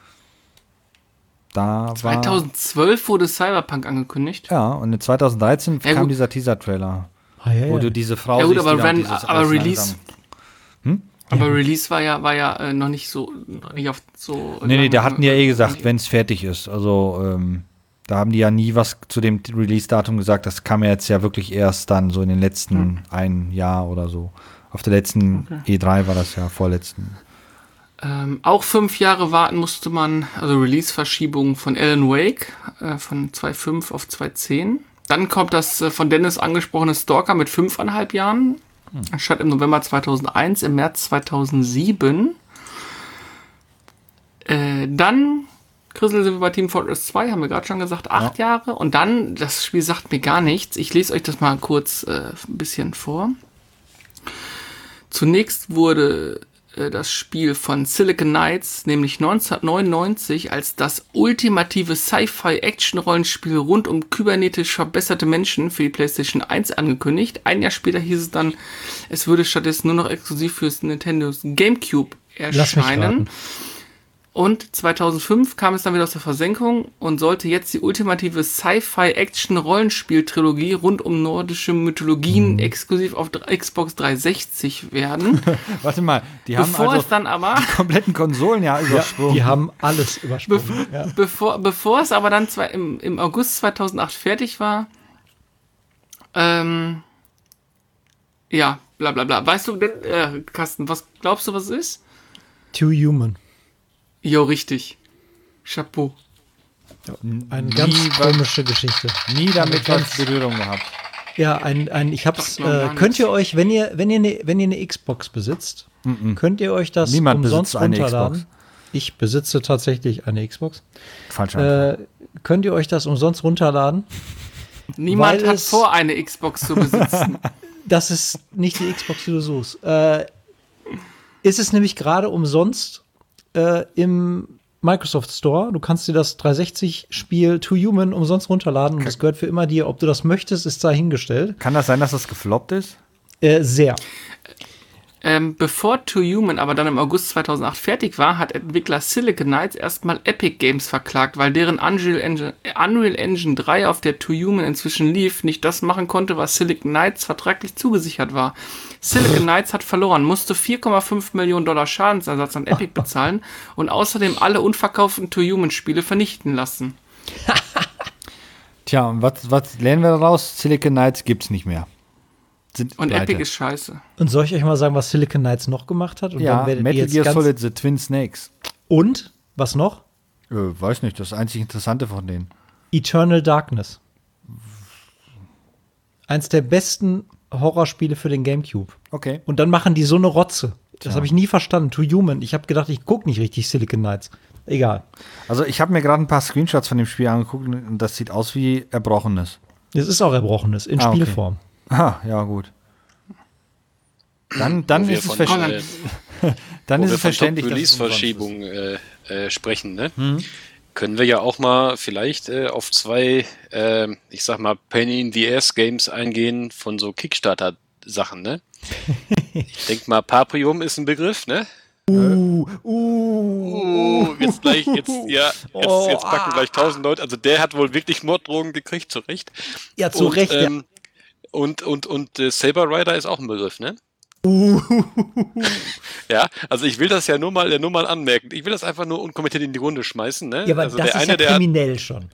Da zweitausendzwölf wurde Cyberpunk angekündigt? Ja, und in zweitausenddreizehn ja, kam gut. dieser Teaser-Trailer, ah, ja, ja. wo du diese Frau ja, gut, siehst, aber, die wenn, dieses aber Release hm? aber ja. Release war ja, war ja äh, noch nicht so noch nicht auf so Nee, nee, da hatten die ja eh gesagt, wenn es fertig ist. Also, ähm, da haben die ja nie was zu dem Release-Datum gesagt. Das kam ja jetzt ja wirklich erst dann so in den letzten hm. ein Jahr oder so. Auf der letzten okay. E drei war das ja, vorletzten. Ähm, auch fünf Jahre warten musste man, also Release-Verschiebung von Alan Wake äh, von zweitausendfünf auf zweitausendzehn. Dann kommt das äh, von Dennis angesprochene Stalker mit fünfeinhalb Jahren. Hm. Anstatt im November zweitausendeins, im März zweitausendsieben. Äh, dann Chrisel, sind wir bei Team Fortress zwei, haben wir gerade schon gesagt, acht ja. Jahre. Und dann, das Spiel sagt mir gar nichts. Ich lese euch das mal kurz äh, ein bisschen vor. Zunächst wurde äh, das Spiel von Silicon Knights, nämlich neunzehnhundertneunundneunzig, als das ultimative Sci-Fi-Action-Rollenspiel rund um kybernetisch verbesserte Menschen für die PlayStation eins angekündigt. Ein Jahr später hieß es dann, es würde stattdessen nur noch exklusiv fürs Nintendo's GameCube erscheinen. Und zweitausendfünf kam es dann wieder aus der Versenkung und sollte jetzt die ultimative Sci-Fi-Action-Rollenspiel-Trilogie rund um nordische Mythologien mhm. exklusiv auf Xbox dreihundertsechzig werden. Warte mal, die haben bevor also es dann aber die kompletten Konsolen ja übersprungen. Ja, die haben alles übersprungen. Bef- ja. bevor, bevor es aber dann zwei, im, im August zweitausendacht fertig war, ähm, ja, bla bla bla. Weißt du denn, äh, Carsten, was glaubst du, was es ist? Too Human. Jo, richtig. Chapeau. Ja, eine ganz nie komische Geschichte. Nie damit ganz Berührung gehabt. Ja, ein, ein ich hab's, äh, könnt ihr euch, wenn ihr, wenn ihr ne, wenn ihr eine Xbox besitzt, mm-mm. könnt ihr euch das Niemand umsonst besitzt eine runterladen. Xbox. Ich besitze tatsächlich eine Xbox. Falsch. Äh, könnt ihr euch das umsonst runterladen? Niemand hat vor, eine Xbox zu besitzen. Das ist nicht die Xbox, die du suchst. Äh, ist es nämlich gerade umsonst Äh, im Microsoft Store. Du kannst dir das dreihundertsechzig-Spiel To Human umsonst runterladen und das gehört für immer dir. Ob du das möchtest, ist dahingestellt. Kann das sein, dass das gefloppt ist? Äh, sehr. Ähm, bevor To Human aber dann im August zweitausendacht fertig war, hat Entwickler Silicon Knights erstmal Epic Games verklagt, weil deren Unreal Engine, Unreal Engine drei, auf der To Human inzwischen lief, nicht das machen konnte, was Silicon Knights vertraglich zugesichert war. Silicon Knights hat verloren, musste vier Komma fünf Millionen Dollar Schadensersatz an Epic bezahlen und außerdem alle unverkauften To Human Spiele vernichten lassen. Tja, und was, was lernen wir daraus? Silicon Knights gibt's nicht mehr. Sind Und pleite. Epic ist scheiße. Und soll ich euch mal sagen, was Silicon Knights noch gemacht hat? Und Ja, dann werdet ihr Metal jetzt Gear ganz- Solid The Twin Snakes. Und, was noch? Äh, weiß nicht, das einzig Interessante von denen. Eternal Darkness. Eins der besten Horrorspiele für den GameCube. Okay. Und dann machen die so eine Rotze. Das Tja. habe ich nie verstanden. To Human. Ich habe gedacht, ich gucke nicht richtig Silicon Knights. Egal. Also ich habe mir gerade ein paar Screenshots von dem Spiel angeguckt und das sieht aus wie Erbrochenes. Es ist auch Erbrochenes in Ah, okay. Spielform. Ah, ja, gut. Dann, dann Wo wir ist es von, verständlich. äh, Dann Wo ist wir es von verständlich, dass es umsonst Top-Release-Verschiebung äh, äh, sprechen, ne? Können wir ja auch mal vielleicht äh, auf zwei, äh, ich sag mal, Penny in the Ass Games eingehen von so Kickstarter-Sachen, ne? Ich denke mal, Paprium ist ein Begriff, ne? Uh, uh, Oh, jetzt gleich, jetzt, ja, jetzt, Oh, jetzt packen gleich tausend Leute. Also der hat wohl wirklich Morddrohungen gekriegt, zu Recht. Ja, zu und, Recht. ja. Ähm, und und, und äh, Saber Rider ist auch ein Begriff, ne? Uh. Ja, also ich will das ja nur mal, nur mal anmerken. Ich will das einfach nur unkommentiert in die Runde schmeißen, ne? Ja, aber also das der ist eine, ja der hat, kriminell schon.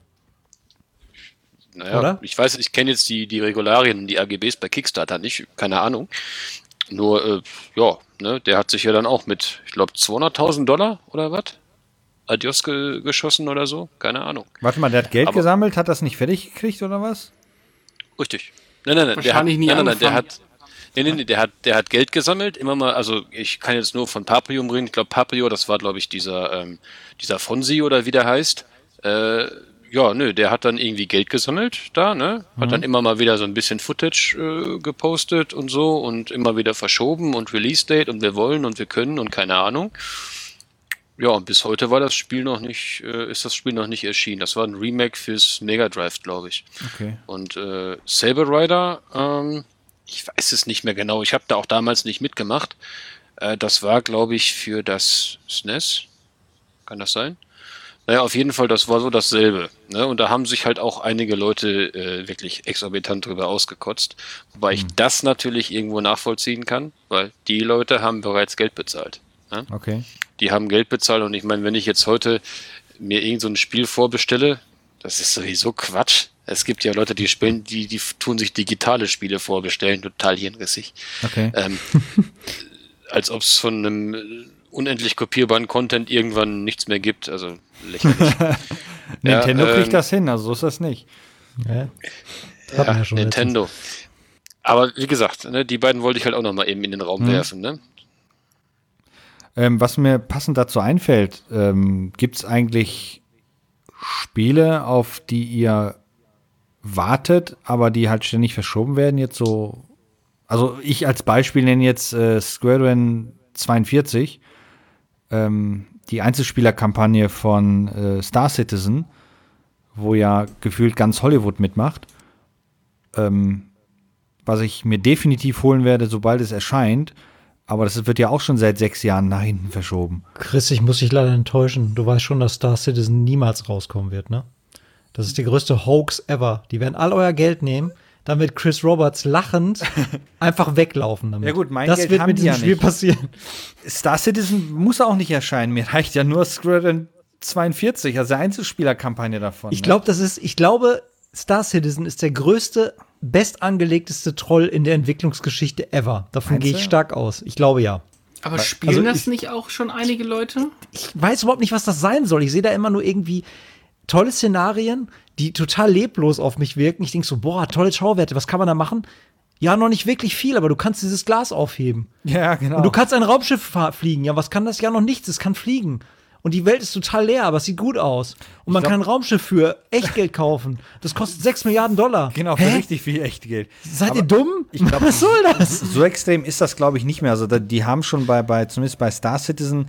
naja, oder? ich weiß, ich kenne jetzt die, die Regularien, die A G Bs bei Kickstarter nicht, keine Ahnung. Nur, äh, ja, ne, der hat sich ja dann auch mit, ich glaube, zweihunderttausend Dollar oder was? Adios ge geschossen oder so? Keine Ahnung. Warte mal, der hat Geld Aber- gesammelt, hat das nicht fertig gekriegt oder was? Richtig. Nein, nein, nein, der hat, Wahrscheinlich nie nein, nein, nein, der angefangen. hat, nee, nee, nee, der hat, der hat Geld gesammelt, immer mal, also ich kann jetzt nur von Paprium reden, ich glaube Paprio, das war glaube ich dieser, ähm, dieser Fonsi oder wie der heißt, äh, ja, nö, der hat dann irgendwie Geld gesammelt da, ne, hat dann immer mal wieder so ein bisschen Footage äh, gepostet und so und immer wieder verschoben und Release-Date und wir wollen und wir können und keine Ahnung. Ja, und bis heute war das Spiel noch nicht, äh, ist das Spiel noch nicht erschienen. Das war ein Remake fürs Mega Drive, glaube ich. Okay. Und äh, Saber Rider, ähm, ich weiß es nicht mehr genau. Ich habe da auch damals nicht mitgemacht. Äh, das war, glaube ich, für das S N E S. Kann das sein? Naja, auf jeden Fall, das war so dasselbe. Ne? Und da haben sich halt auch einige Leute äh, wirklich exorbitant drüber ausgekotzt. Wobei ich das natürlich irgendwo nachvollziehen kann, weil die Leute haben bereits Geld bezahlt. Ne? Okay. Die haben Geld bezahlt und ich meine, wenn ich jetzt heute mir irgend so ein Spiel vorbestelle, das ist sowieso Quatsch. Es gibt ja Leute, die spielen, die, die tun sich digitale Spiele vorbestellen, total hirnrissig. Okay. Ähm, als ob es von einem äh, unendlich kopierbaren Content irgendwann nichts mehr gibt, also lächerlich. Nintendo Ja, kriegt ähm, das hin, also so ist das nicht. Ja. Das hatten wir Ja, ja schon Nintendo. Aber wie gesagt, ne, die beiden wollte ich halt auch noch mal eben in den Raum Mhm. werfen. Ne? Ähm, was mir passend dazu einfällt, ähm, gibt es eigentlich Spiele, auf die ihr wartet, aber die halt ständig verschoben werden? Jetzt so, also ich als Beispiel nenne jetzt äh, Squadron zweiundvierzig, ähm, die Einzelspielerkampagne von äh, Star Citizen, wo ja gefühlt ganz Hollywood mitmacht. Ähm, was ich mir definitiv holen werde, sobald es erscheint. Aber das wird ja auch schon seit sechs Jahren nach hinten verschoben. Chris, ich muss dich leider enttäuschen. Du weißt schon, dass Star Citizen niemals rauskommen wird, ne? Das ist der größte Hoax ever. Die werden all euer Geld nehmen, dann wird Chris Roberts lachend einfach weglaufen damit. Ja gut, mein das Geld wird haben mit die diesem ja Spiel nicht. passieren. Star Citizen muss auch nicht erscheinen. Mir reicht ja nur Squadron zweiundvierzig, also die Einzelspielerkampagne davon. Ich glaube, das ist, ich glaube, Star Citizen ist der größte, bestangelegteste Troll in der Entwicklungsgeschichte ever. Davon Meinst gehe ich du? stark aus. Ich glaube ja. Aber spielen also das ich- nicht auch schon einige Leute? Ich weiß überhaupt nicht, was das sein soll. Ich sehe da immer nur irgendwie tolle Szenarien, die total leblos auf mich wirken. Ich denke so, boah, tolle Schauwerte, was kann man da machen? Ja, noch nicht wirklich viel, aber du kannst dieses Glas aufheben. Ja, genau. Und du kannst ein Raumschiff fahr- fliegen. Ja, was kann das? Ja, noch nichts. Es kann fliegen. Und die Welt ist total leer, aber es sieht gut aus. Und man glaub- kann ein Raumschiff für Echtgeld kaufen. Das kostet sechs Milliarden Dollar. genau, für Hä? richtig viel Echtgeld. Seid Aber ihr dumm? ich glaub, was soll das? So extrem ist das, glaube ich, nicht mehr. Also da, die haben schon bei, bei, zumindest bei Star Citizen,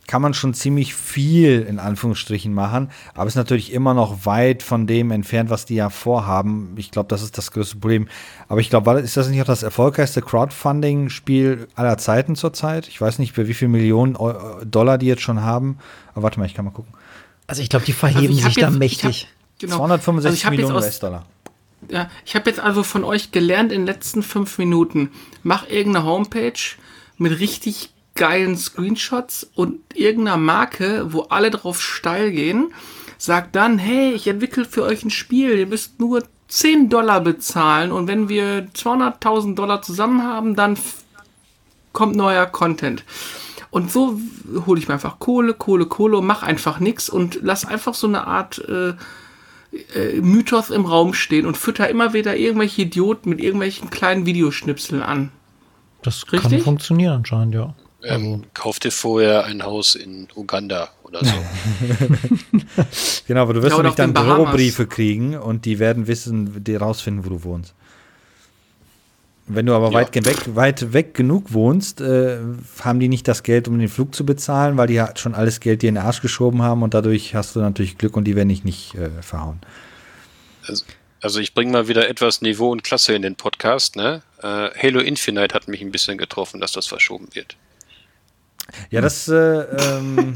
kann man schon ziemlich viel in Anführungsstrichen machen, aber ist natürlich immer noch weit von dem entfernt, was die ja vorhaben. Ich glaube, das ist das größte Problem. Aber ich glaube, ist das nicht auch das erfolgreichste Crowdfunding-Spiel aller Zeiten zurzeit? Ich weiß nicht, für wie viele Millionen Dollar die jetzt schon haben. Aber warte mal, ich kann mal gucken. Also ich glaube, die verheben also sich jetzt, da mächtig. Hab, genau. zweihundertfünfundsechzig also Millionen aus, U S-Dollar. Ja, ich habe jetzt also von euch gelernt in den letzten fünf Minuten, mach irgendeine Homepage mit richtig geilen Screenshots und irgendeiner Marke, wo alle drauf steil gehen, sagt dann, hey, ich entwickle für euch ein Spiel, ihr müsst nur zehn Dollar bezahlen und wenn wir zweihunderttausend Dollar zusammen haben, dann f- kommt neuer Content. Und so hole ich mir einfach Kohle, Kohle, Kohle und mach einfach nichts und lass einfach so eine Art äh, äh, Mythos im Raum stehen und fütter immer wieder irgendwelche Idioten mit irgendwelchen kleinen Videoschnipseln an. Das Richtig? kann funktionieren anscheinend, ja. Ähm, kauf dir vorher ein Haus in Uganda oder so. Genau, aber du wirst Ja, oder nämlich auf den dann Bahamas. Drohbriefe kriegen und die werden wissen, die rausfinden, wo du wohnst. Wenn du aber Ja. weit, weg, weit weg genug wohnst, äh, haben die nicht das Geld, um den Flug zu bezahlen, weil die ja schon alles Geld dir in den Arsch geschoben haben und dadurch hast du natürlich Glück und die werden dich nicht äh, verhauen. Also, also ich bringe mal wieder etwas Niveau und Klasse in den Podcast. Ne? Äh, Halo Infinite hat mich ein bisschen getroffen, dass das verschoben wird. Ja, das, äh, ähm,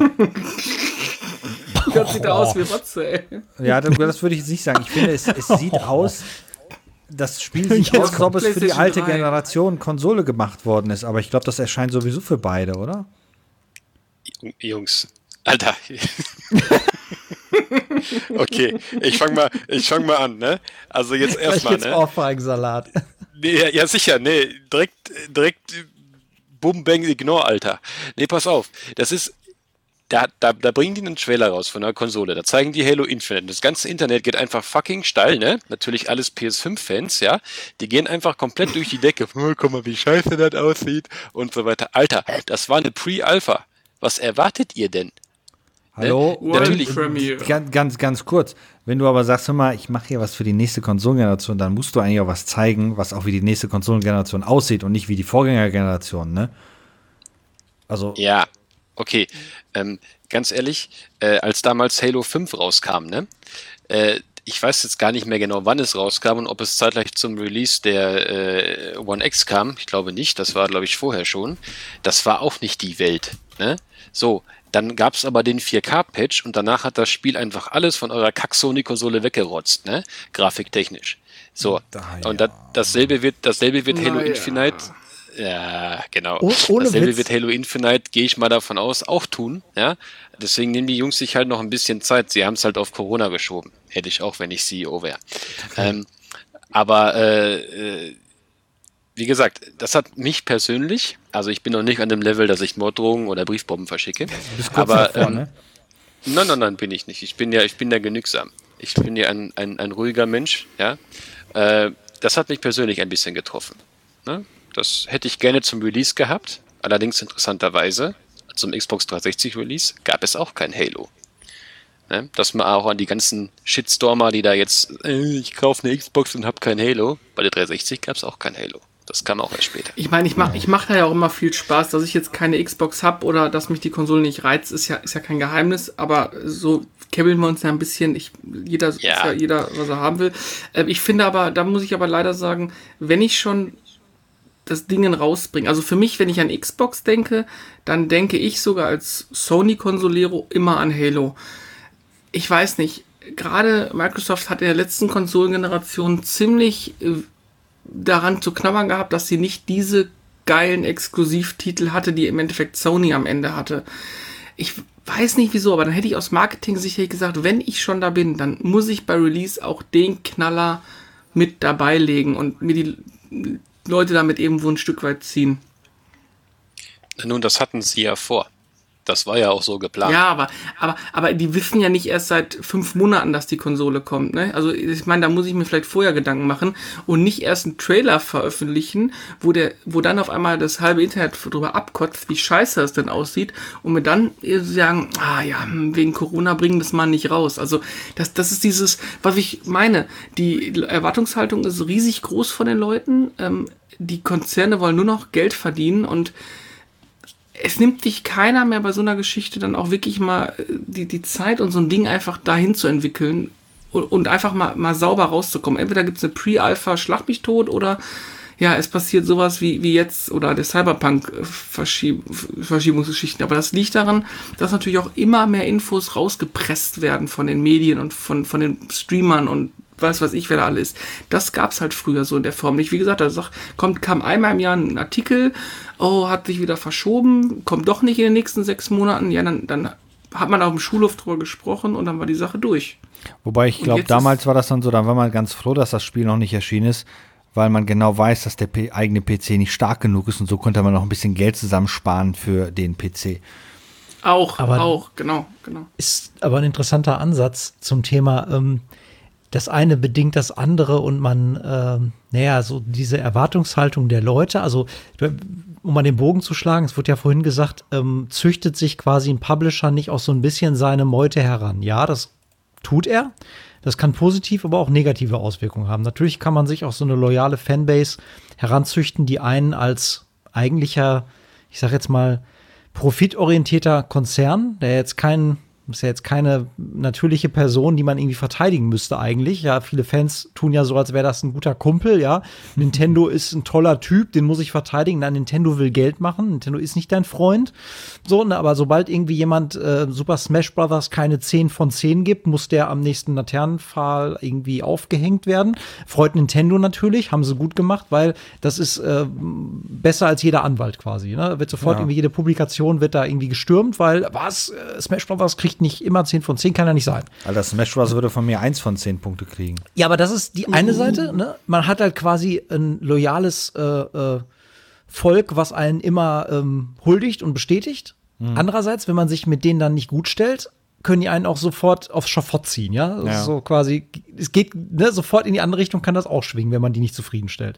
Das sieht aus wie Rotze, ey. ja, das, das würde ich jetzt nicht sagen. Ich finde, es, es sieht aus, das Spiel sieht aus, als ob es für die alte PlayStation drei. Generation Konsole gemacht worden ist, aber ich glaube, das erscheint sowieso für beide, oder? Jungs, Alter. Okay, ich fange mal, ich fang mal an. Ne? Also jetzt Gleich erstmal. geht's Ne? Ohrfeigensalat. Nee, ja, ja, sicher, nee, direkt, direkt Bum, Bang, Ignore, Alter. Nee, pass auf, das ist, da, da, da bringen die einen Trailer raus von einer Konsole, da zeigen die Halo Infinite, das ganze Internet geht einfach fucking steil, ne? Natürlich alles P S fünf Fans, ja? Die gehen einfach komplett durch die Decke, oh, guck mal, wie scheiße das aussieht und so weiter. Alter, das war eine Pre-Alpha. Was erwartet ihr denn? Hallo? Ne? Natürlich. Premiere. Ganz, ganz, ganz kurz. Wenn du aber sagst, hör mal, ich mache hier was für die nächste Konsolengeneration, dann musst du eigentlich auch was zeigen, was auch wie die nächste Konsolengeneration aussieht und nicht wie die Vorgängergeneration, ne? Also, Ja, okay. Ähm, ganz ehrlich, äh, als damals Halo fünf rauskam, ne? Äh, ich weiß jetzt gar nicht mehr genau, wann es rauskam und ob es zeitgleich zum Release der äh, One X kam. Ich glaube nicht, das war, glaube ich, vorher schon. Das war auch nicht die Welt, ne? So, dann gab es aber den vier K-Patch und danach hat das Spiel einfach alles von eurer Kack-Sony-Konsole weggerotzt, ne? Grafiktechnisch. So, Da, und ja. das, dasselbe wird, dasselbe wird Halo Na ja. Infinite. Ja, genau. Oh, ohne Dasselbe Witz. wird Halo Infinite, gehe ich mal davon aus, auch tun. Ja, deswegen nehmen die Jungs sich halt noch ein bisschen Zeit. Sie haben es halt auf Corona geschoben. Hätte ich auch, wenn ich C E O wäre. Okay. Ähm, aber äh, äh, wie gesagt, das hat mich persönlich, also ich bin noch nicht an dem Level, dass ich Morddrohungen oder Briefbomben verschicke. du bist kurz aber davor, ähm, ne? Nein, nein, nein, bin ich nicht. Ich bin ja, ich bin ja genügsam. Ich bin ja ein, ein, ein ruhiger Mensch. Ja, äh, das hat mich persönlich ein bisschen getroffen. Ne? Das hätte ich gerne zum Release gehabt. Allerdings interessanterweise, zum Xbox dreihundertsechzig Release gab es auch kein Halo. Ne? Dass man auch an die ganzen Shitstormer, die da jetzt, äh, ich kaufe eine Xbox und habe kein Halo, bei der dreihundertsechzig gab es auch kein Halo. Das kam auch erst später. Ich meine, ich mache ich mach da ja auch immer viel Spaß, dass ich jetzt keine Xbox habe oder dass mich die Konsole nicht reizt, ist ja, ist ja kein Geheimnis, aber so kebbeln wir uns ja ein bisschen, ich, jeder, Ja. ist ja jeder, was er haben will. Äh, ich finde aber, da muss ich aber leider sagen, wenn ich schon das Ding rausbringe, also für mich, wenn ich an Xbox denke, dann denke ich sogar als Sony-Konsolero immer an Halo. Ich weiß nicht, gerade Microsoft hat in der letzten Konsolengeneration ziemlich äh, daran zu knabbern gehabt, dass sie nicht diese geilen Exklusivtitel hatte, die im Endeffekt Sony am Ende hatte. Ich weiß nicht wieso, aber dann hätte ich aus Marketing-Sicht gesagt, wenn ich schon da bin, dann muss ich bei Release auch den Knaller mit dabei legen und mir die Leute damit irgendwo ein Stück weit ziehen. Nun, das hatten sie ja vor. Das war ja auch so geplant. Ja, aber, aber, aber die wissen ja nicht erst seit fünf Monaten, dass die Konsole kommt. Ne? Also ich meine, da muss ich mir vielleicht vorher Gedanken machen und nicht erst einen Trailer veröffentlichen, wo der, wo dann auf einmal das halbe Internet drüber abkotzt, wie scheiße es denn aussieht und mir dann sagen, ah ja, wegen Corona bringen das mal nicht raus. Also das, das ist dieses, was ich meine. Die Erwartungshaltung ist riesig groß von den Leuten. Ähm, die Konzerne wollen nur noch Geld verdienen und es nimmt dich keiner mehr bei so einer Geschichte dann auch wirklich mal die, die Zeit und so ein Ding einfach dahin zu entwickeln und, und einfach mal, mal sauber rauszukommen. Entweder gibt es eine Pre-Alpha Schlag mich tot oder ja, es passiert sowas wie, wie jetzt oder der Cyberpunk-Verschiebungsgeschichten. Aber das liegt daran, dass natürlich auch immer mehr Infos rausgepresst werden von den Medien und von, von den Streamern und weiß was ich, wer da alles ist. Das gab's halt früher so in der Form nicht. Wie gesagt, da kommt, kam einmal im Jahr ein Artikel, oh, hat sich wieder verschoben, kommt doch nicht in den nächsten sechs Monaten. Ja, dann, dann hat man auf dem Schulhof drüber gesprochen und dann war die Sache durch. Wobei ich glaube, damals war das dann so, da war man ganz froh, dass das Spiel noch nicht erschienen ist, weil man genau weiß, dass der P- eigene P C nicht stark genug ist und so konnte man noch ein bisschen Geld zusammensparen für den P C. Auch, aber auch, genau, genau. Ist aber ein interessanter Ansatz zum Thema, ähm, das eine bedingt das andere und man, ähm, naja, so diese Erwartungshaltung der Leute, also um mal den Bogen zu schlagen, es wurde ja vorhin gesagt, ähm, züchtet sich quasi ein Publisher nicht auch so ein bisschen seine Meute heran. Ja, das tut er. Das kann positiv, aber auch negative Auswirkungen haben. Natürlich kann man sich auch so eine loyale Fanbase heranzüchten, die einen als eigentlicher, ich sag jetzt mal, profitorientierter Konzern, der jetzt kein, ist ja jetzt keine natürliche Person, die man irgendwie verteidigen müsste eigentlich. Ja, viele Fans tun ja so, als wäre das ein guter Kumpel, ja. Nintendo ist ein toller Typ, den muss ich verteidigen. Nein, Nintendo will Geld machen. Nintendo ist nicht dein Freund. So, ne, aber sobald irgendwie jemand äh, Super Smash Brothers keine zehn von zehn gibt, muss der am nächsten Laternenpfahl irgendwie aufgehängt werden. Freut Nintendo natürlich, haben sie gut gemacht, weil das ist äh, besser als jeder Anwalt quasi. Ne? Wird sofort Ja. irgendwie jede Publikation wird da irgendwie gestürmt, weil was, äh, Smash Brothers kriegt nicht immer zehn von zehn, kann ja nicht sein. Alter, Smash Bros. Würde von mir eins von zehn Punkte kriegen. Ja, aber das ist die eine Seite, ne? Man hat halt quasi ein loyales äh, äh, Volk, was einen immer ähm, huldigt und bestätigt. Mhm. Andererseits, wenn man sich mit denen dann nicht gut stellt, können die einen auch sofort aufs Schafott ziehen, ja? Ja. So quasi, es geht ne, sofort in die andere Richtung, kann das auch schwingen, wenn man die nicht zufriedenstellt.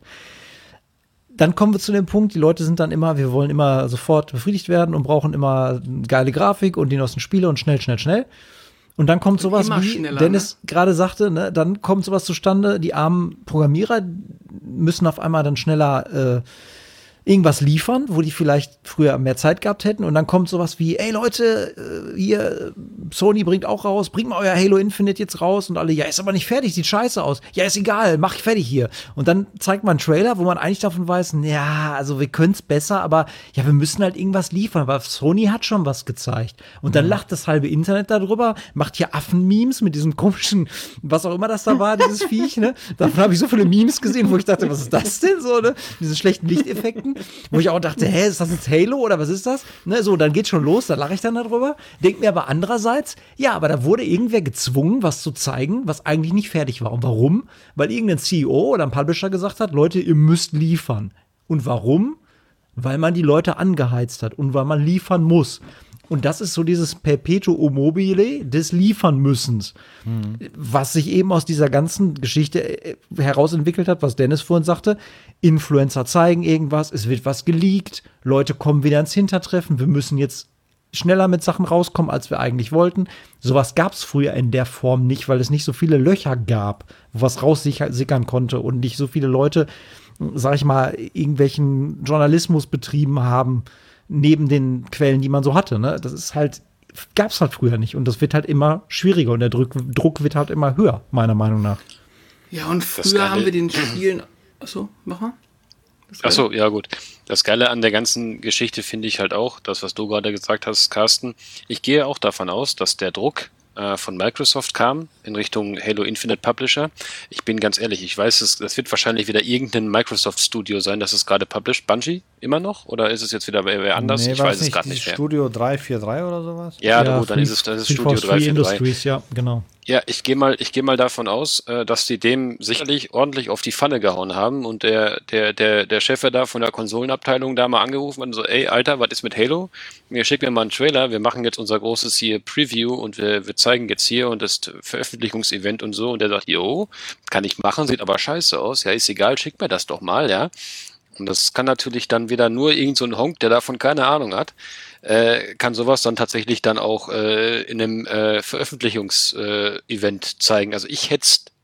Dann kommen wir zu dem Punkt, die Leute sind dann immer, wir wollen immer sofort befriedigt werden und brauchen immer geile Grafik und die neuesten Spiele und schnell, schnell, schnell. Und dann kommt sowas, Immer wie schneller, Dennis gerade sagte, ne, dann kommt sowas zustande, die armen Programmierer müssen auf einmal dann schneller äh, irgendwas liefern, wo die vielleicht früher mehr Zeit gehabt hätten. Und dann kommt sowas wie, ey Leute, äh, hier, Sony bringt auch raus, bringt mal euer Halo Infinite jetzt raus. Und alle, ja, ist aber nicht fertig, sieht scheiße aus. Ja, ist egal, mach ich fertig hier. Und dann zeigt man einen Trailer, wo man eigentlich davon weiß, ja, also wir können es besser, aber ja, wir müssen halt irgendwas liefern, weil Sony hat schon was gezeigt. Und dann mhm. lacht das halbe Internet darüber, macht hier Affen-Memes mit diesem komischen, was auch immer das da war, dieses Viech, ne? Davon habe ich so viele Memes gesehen, wo ich dachte, was ist das denn so, ne? Diese schlechten Lichteffekten. Wo ich auch dachte, hä, ist das jetzt Halo oder was ist das? Ne, so, dann geht's schon los, da lache ich dann darüber. Denk mir aber andererseits, ja, aber da wurde irgendwer gezwungen, was zu zeigen, was eigentlich nicht fertig war. Und warum? Weil irgendein C E O oder ein Publisher gesagt hat, Leute, ihr müsst liefern. Und warum? Weil man die Leute angeheizt hat und weil man liefern muss. Und das ist so dieses Perpetuum mobile des Liefernmüssens, mhm. was sich eben aus dieser ganzen Geschichte herausentwickelt hat, was Dennis vorhin sagte. Influencer zeigen irgendwas, es wird was geleakt, Leute kommen wieder ins Hintertreffen, wir müssen jetzt schneller mit Sachen rauskommen, als wir eigentlich wollten. Sowas gab es früher in der Form nicht, weil es nicht so viele Löcher gab, wo was raussickern konnte und nicht so viele Leute, sag ich mal, irgendwelchen Journalismus betrieben haben, neben den Quellen, die man so hatte, ne? Das ist halt, gab's halt früher nicht. Und das wird halt immer schwieriger und der Druck, Druck wird halt immer höher, meiner Meinung nach. Ja, und früher haben wir den Spielen. Achso, mach mal. Achso, ja gut. Das Geile an der ganzen Geschichte finde ich halt auch, das, was du gerade gesagt hast, Carsten. Ich gehe auch davon aus, dass der Druck äh, von Microsoft kam in Richtung Halo Infinite Publisher. Ich bin ganz ehrlich, ich weiß, es, das wird wahrscheinlich wieder irgendein Microsoft-Studio sein, das es gerade published. Bungie immer noch? Oder ist es jetzt wieder wer anders? Nee, ich weiß es gerade nicht mehr. Studio drei vier drei oder sowas? Ja, ja gut, dann Free, ist es, das ist Free Studio drei vier drei. Industries, ja, genau. Ja, ich gehe mal, ich gehe mal davon aus, äh, dass die dem sicherlich ordentlich auf die Pfanne gehauen haben und der, der, der, der Chef da von der Konsolenabteilung da mal angerufen hat und so, ey, Alter, was ist mit Halo? Mir schickt mir mal einen Trailer, wir machen jetzt unser großes hier Preview und wir, wir zeigen jetzt hier und das Veröffentlichungsevent und so und der sagt, jo, kann ich machen, sieht aber scheiße aus, ja, ist egal, schickt mir das doch mal, ja. Und das kann natürlich dann wieder nur irgend so ein Honk, der davon keine Ahnung hat, äh, kann sowas dann tatsächlich dann auch äh, in einem äh, Veröffentlichungsevent äh, zeigen. Also ich hätte es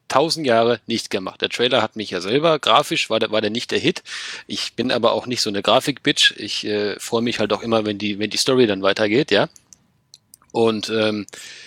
tausend Jahre nicht gemacht. Der Trailer hat mich ja selber, grafisch war der, war der nicht der Hit. Ich bin aber auch nicht so eine Grafik-Bitch. Ich äh, freue mich halt auch immer, wenn die, wenn die Story dann weitergeht, ja. Und ähm,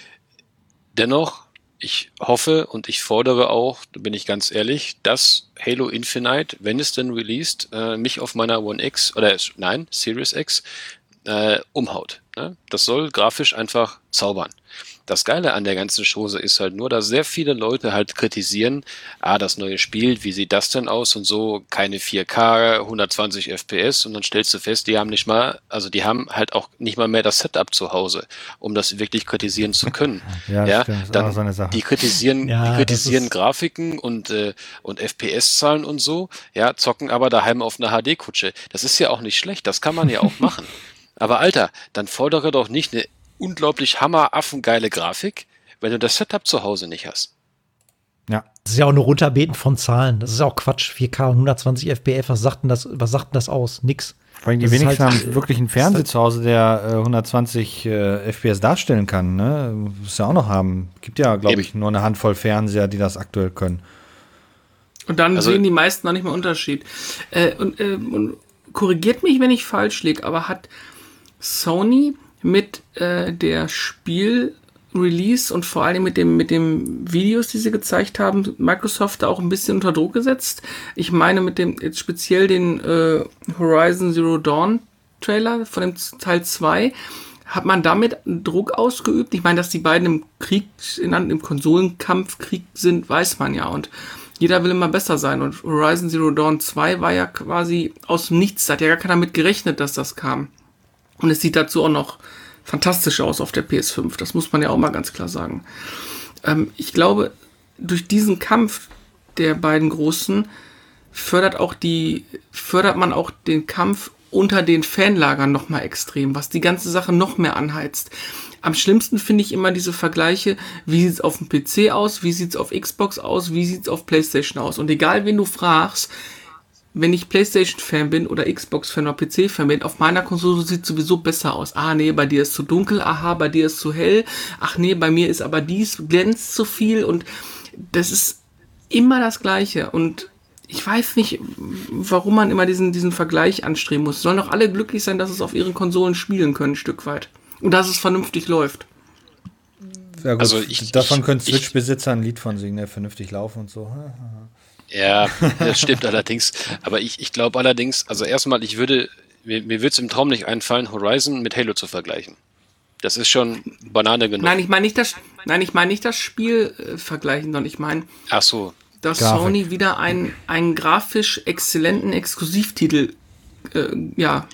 dennoch, ich hoffe und ich fordere auch, da bin ich ganz ehrlich, dass Halo Infinite, wenn es denn released, äh, mich auf meiner One X oder nein, Series X äh, umhaut. Ne? Das soll grafisch einfach zaubern. Das Geile an der ganzen Chose ist halt nur, dass sehr viele Leute halt kritisieren, ah, das neue Spiel, wie sieht das denn aus und so, keine vier K, hundertzwanzig F P S und dann stellst du fest, die haben nicht mal, also die haben halt auch nicht mal mehr das Setup zu Hause, um das wirklich kritisieren zu können. Ja, ja stimmt, das ist dann auch so eine Sache. die kritisieren, Ja, die kritisieren das ist- Grafiken und, äh, und F P S-Zahlen und so, ja, zocken aber daheim auf einer H D-Kutsche. Das ist ja auch nicht schlecht, das kann man ja auch machen. Aber Alter, dann fordere doch nicht eine unglaublich hammeraffengeile Grafik, wenn du das Setup zu Hause nicht hast. Ja. Das ist ja auch nur Runterbeten von Zahlen. Das ist auch Quatsch. vier K und hundertzwanzig F P S, was sagt denn das, was sagt denn das aus? Nix. Vor allem die Das ist wenigsten halt- haben wirklich einen Fernseher zu Hause, der äh, hundertzwanzig äh, F P S darstellen kann. Ne? Muss ja auch noch haben. Gibt ja, glaube Eben. ich, nur eine Handvoll Fernseher, die das aktuell können. Und dann Also- sehen die meisten noch nicht mal Unterschied. Äh, und, äh, und korrigiert mich, wenn ich falsch liege, aber hat Sony mit äh, der Spiel-Release und vor allem mit dem mit dem Videos, die sie gezeigt haben, Microsoft da auch ein bisschen unter Druck gesetzt? Ich meine mit dem jetzt speziell den äh, Horizon Zero Dawn Trailer von dem Teil zwei. Hat man damit Druck ausgeübt? Ich meine, dass die beiden im Krieg, in, im Konsolenkampfkrieg sind, weiß man ja. Und jeder will immer besser sein. Und Horizon Zero Dawn zwei war ja quasi aus dem Nichts. Da hat ja gar keiner mit gerechnet, dass das kam. Und es sieht dazu auch noch fantastisch aus auf der P S fünf. Das muss man ja auch mal ganz klar sagen. Ähm, ich glaube, durch diesen Kampf der beiden Großen fördert auch die, fördert man auch den Kampf unter den Fanlagern noch mal extrem, was die ganze Sache noch mehr anheizt. Am schlimmsten finde ich immer diese Vergleiche, wie sieht's auf dem P C aus, wie sieht's auf Xbox aus, wie sieht's auf PlayStation aus. Und egal, wen du fragst, wenn ich PlayStation-Fan bin oder Xbox-Fan oder P C-Fan bin, auf meiner Konsole sieht sowieso besser aus. Ah, nee, bei dir ist zu dunkel, aha, bei dir ist zu hell, ach nee, bei mir ist aber dies, glänzt zu viel und das ist immer das Gleiche und ich weiß nicht, warum man immer diesen, diesen Vergleich anstreben muss. Sollen doch alle glücklich sein, dass es auf ihren Konsolen spielen können, ein Stück weit. Und dass es vernünftig läuft. Ja, gut. Also ich- Davon ich- können ich- Switch-Besitzer ein Lied von singen, der vernünftig laufen und so. Ja, das stimmt allerdings. Aber ich, ich glaube allerdings, also erstmal, ich würde, mir, mir würde es im Traum nicht einfallen, Horizon mit Halo zu vergleichen. Das ist schon Banane genug. Nein, ich meine nicht das, nein, ich meine nicht das Spiel äh, vergleichen, sondern ich meine, Ach so. dass Grafik. Sony wieder einen, einen grafisch exzellenten Exklusivtitel äh, ja,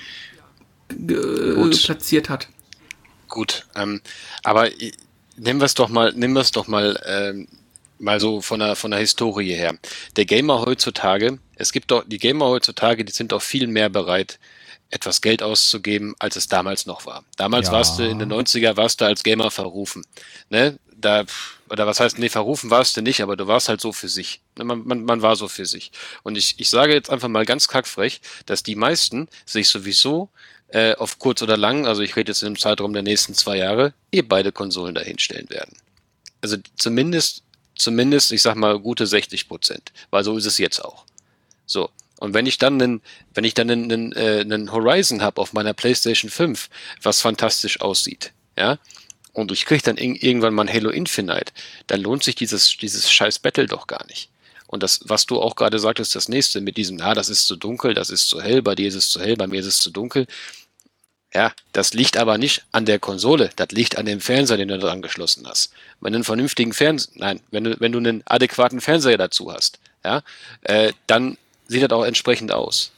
ge- Gut. platziert hat. Gut, ähm, aber i- nehmen wir es doch mal, nehmen wir es doch mal, ähm, mal so von der von der Historie her. Der Gamer heutzutage, es gibt doch die Gamer heutzutage, die sind doch viel mehr bereit, etwas Geld auszugeben, als es damals noch war. Damals Ja. warst du in den neunziger warst du als Gamer verrufen, ne? Da oder was heißt, nee, verrufen warst du nicht, aber du warst halt so für sich. Ne, Man, man, man war so für sich. Und ich, ich sage jetzt einfach mal ganz kackfrech, dass die meisten sich sowieso äh, auf kurz oder lang, also ich rede jetzt in dem Zeitraum der nächsten zwei Jahre, eh beide Konsolen dahinstellen werden. Also zumindest, zumindest, ich sag mal, gute sechzig Prozent, weil so ist es jetzt auch. So. Und wenn ich dann einen, wenn ich dann einen, einen, äh, einen Horizon habe auf meiner PlayStation fünf, was fantastisch aussieht, ja, und ich kriege dann ir- irgendwann mal ein Halo Infinite, dann lohnt sich dieses, dieses scheiß Battle doch gar nicht. Und das, was du auch gerade sagtest, das nächste mit diesem, na, das ist zu dunkel, das ist zu hell, bei dir ist es zu hell, bei mir ist es zu dunkel. Ja, das liegt aber nicht an der Konsole, das liegt an dem Fernseher, den du da angeschlossen hast. Wenn du einen vernünftigen Fernseher, nein, wenn du, wenn du einen adäquaten Fernseher dazu hast, ja, äh, dann sieht das auch entsprechend aus.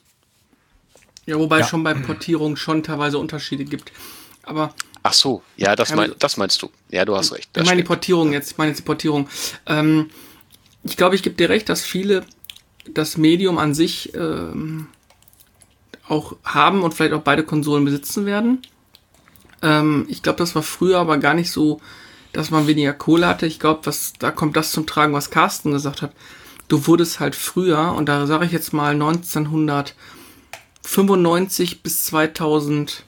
Ja, wobei Ja. es schon bei Portierungen schon teilweise Unterschiede gibt. Aber Ach so, ja, das, Ähm, mein, das meinst du. Ja, du hast recht. Das ich meine die stimmt. Portierung jetzt, ich meine jetzt die Portierung. Ähm, ich glaube, ich gebe dir recht, dass viele das Medium an sich ähm, auch haben und vielleicht auch beide Konsolen besitzen werden. Ähm, ich glaube, das war früher aber gar nicht so, dass man weniger Kohle hatte. Ich glaube, was da kommt das zum Tragen, was Carsten gesagt hat. Du wurdest halt früher, und da sage ich jetzt mal neunzehnhundertfünfundneunzig bis zweitausendzehn,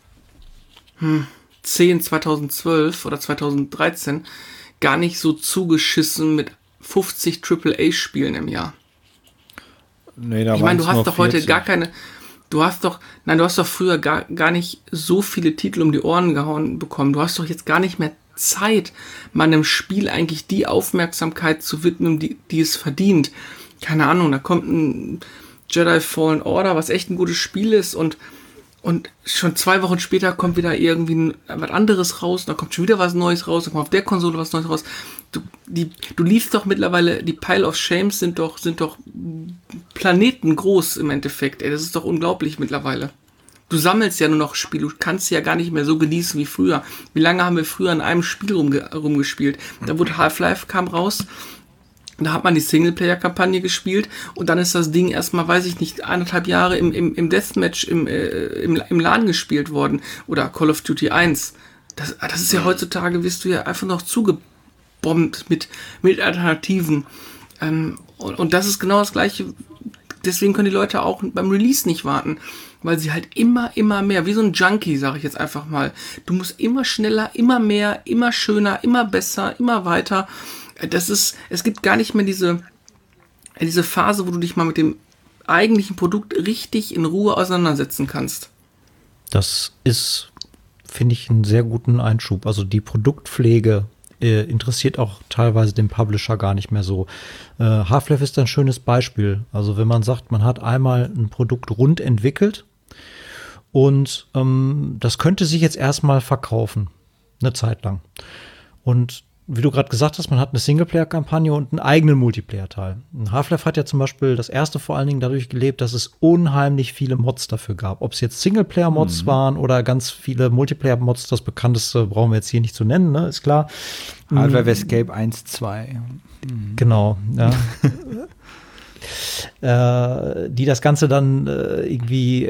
zweitausendzwölf oder zweitausenddreizehn gar nicht so zugeschissen mit fünfzig Triple A Spielen im Jahr. Nee, da ich meine, du waren's hast nur doch heute vierzig. gar keine, du hast doch, nein, du hast doch früher gar, gar nicht so viele Titel um die Ohren gehauen bekommen. Du hast doch jetzt gar nicht mehr Zeit, meinem Spiel eigentlich die Aufmerksamkeit zu widmen, die, die es verdient. Keine Ahnung, da kommt ein Jedi Fallen Order, was echt ein gutes Spiel ist und Und schon zwei Wochen später kommt wieder irgendwie was anderes raus, dann kommt schon wieder was Neues raus, dann kommt auf der Konsole was Neues raus. Du, die, du liest doch mittlerweile, die Pile of Shames sind doch, sind doch Planeten groß im Endeffekt. Ey, das ist doch unglaublich mittlerweile. Du sammelst ja nur noch Spiele, du kannst sie ja gar nicht mehr so genießen wie früher. Wie lange haben wir früher an einem Spiel rumge- rumgespielt? Da wurde Half-Life kam raus. Da hat man die Singleplayer-Kampagne gespielt und dann ist das Ding erstmal, weiß ich nicht, eineinhalb Jahre im, im, im Deathmatch im, äh, im, im LAN gespielt worden. Oder Call of Duty eins. Das, das ist ja heutzutage, wirst du ja einfach noch zugebombt mit, mit Alternativen. Ähm, und, und das ist genau das Gleiche. Deswegen können die Leute auch beim Release nicht warten. Weil sie halt immer, immer mehr, wie so ein Junkie, sage ich jetzt einfach mal. Du musst immer schneller, immer mehr, immer schöner, immer besser, immer weiter. Das ist, es gibt gar nicht mehr diese, diese Phase, wo du dich mal mit dem eigentlichen Produkt richtig in Ruhe auseinandersetzen kannst. Das ist, finde ich, einen sehr guten Einschub. Also die Produktpflege äh, interessiert auch teilweise den Publisher gar nicht mehr so. Äh, Half-Life ist ein schönes Beispiel. Also wenn man sagt, man hat einmal ein Produkt rund entwickelt und ähm, das könnte sich jetzt erstmal verkaufen, eine Zeit lang. Und wie du gerade gesagt hast, man hat eine Singleplayer-Kampagne und einen eigenen Multiplayer-Teil. Half-Life hat ja zum Beispiel das erste vor allen Dingen dadurch gelebt, dass es unheimlich viele Mods dafür gab. Ob es jetzt Singleplayer-Mods mhm. waren oder ganz viele Multiplayer-Mods, das bekannteste brauchen wir jetzt hier nicht zu nennen, ne? Ist klar. Half-Life Escape eins, zwei. Mhm. Genau, ja. äh, die das Ganze dann äh, irgendwie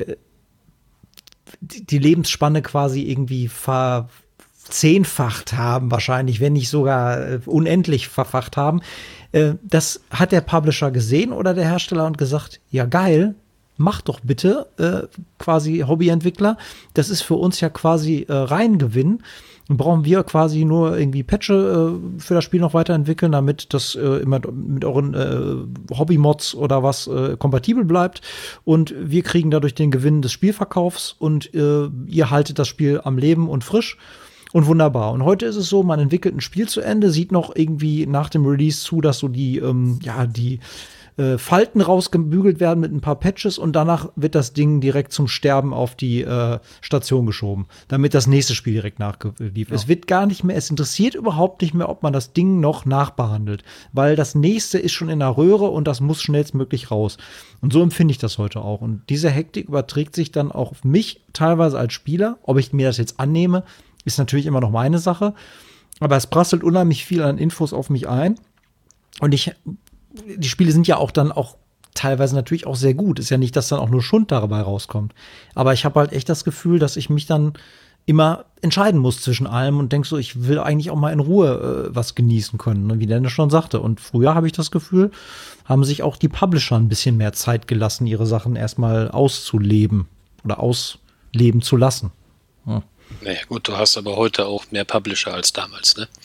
die, die Lebensspanne quasi irgendwie ver zehnfacht haben, wahrscheinlich, wenn nicht sogar äh, unendlich verfacht haben. Äh, das hat der Publisher gesehen oder der Hersteller und gesagt, ja geil, mach doch bitte, äh, quasi Hobbyentwickler. Das ist für uns ja quasi äh, Reingewinn. Dann brauchen wir quasi nur irgendwie Patche äh, für das Spiel noch weiterentwickeln, damit das äh, immer mit euren äh, Hobby-Mods oder was äh, kompatibel bleibt. Und wir kriegen dadurch den Gewinn des Spielverkaufs und äh, ihr haltet das Spiel am Leben und frisch. Und wunderbar. Und heute ist es so, man entwickelt ein Spiel zu Ende, sieht noch irgendwie nach dem Release zu, dass so die, ähm, ja, die äh, Falten rausgebügelt werden mit ein paar Patches und danach wird das Ding direkt zum Sterben auf die äh, Station geschoben, damit das nächste Spiel direkt nachlief. Ja. Es wird gar nicht mehr, es interessiert überhaupt nicht mehr, ob man das Ding noch nachbehandelt, weil das nächste ist schon in der Röhre und das muss schnellstmöglich raus. Und so empfinde ich das heute auch. Und diese Hektik überträgt sich dann auch auf mich teilweise als Spieler, ob ich mir das jetzt annehme, ist natürlich immer noch meine Sache, aber es prasselt unheimlich viel an Infos auf mich ein und ich, die Spiele sind ja auch dann auch teilweise natürlich auch sehr gut, ist ja nicht, dass dann auch nur Schund dabei rauskommt, aber ich habe halt echt das Gefühl, dass ich mich dann immer entscheiden muss zwischen allem und denk so, ich will eigentlich auch mal in Ruhe äh, was genießen können, ne, wie Dennis schon sagte. Und früher habe ich das Gefühl, haben sich auch die Publisher ein bisschen mehr Zeit gelassen, ihre Sachen erstmal auszuleben oder ausleben zu lassen. Ja. Naja, gut, du hast aber heute auch mehr Publisher als damals, ne?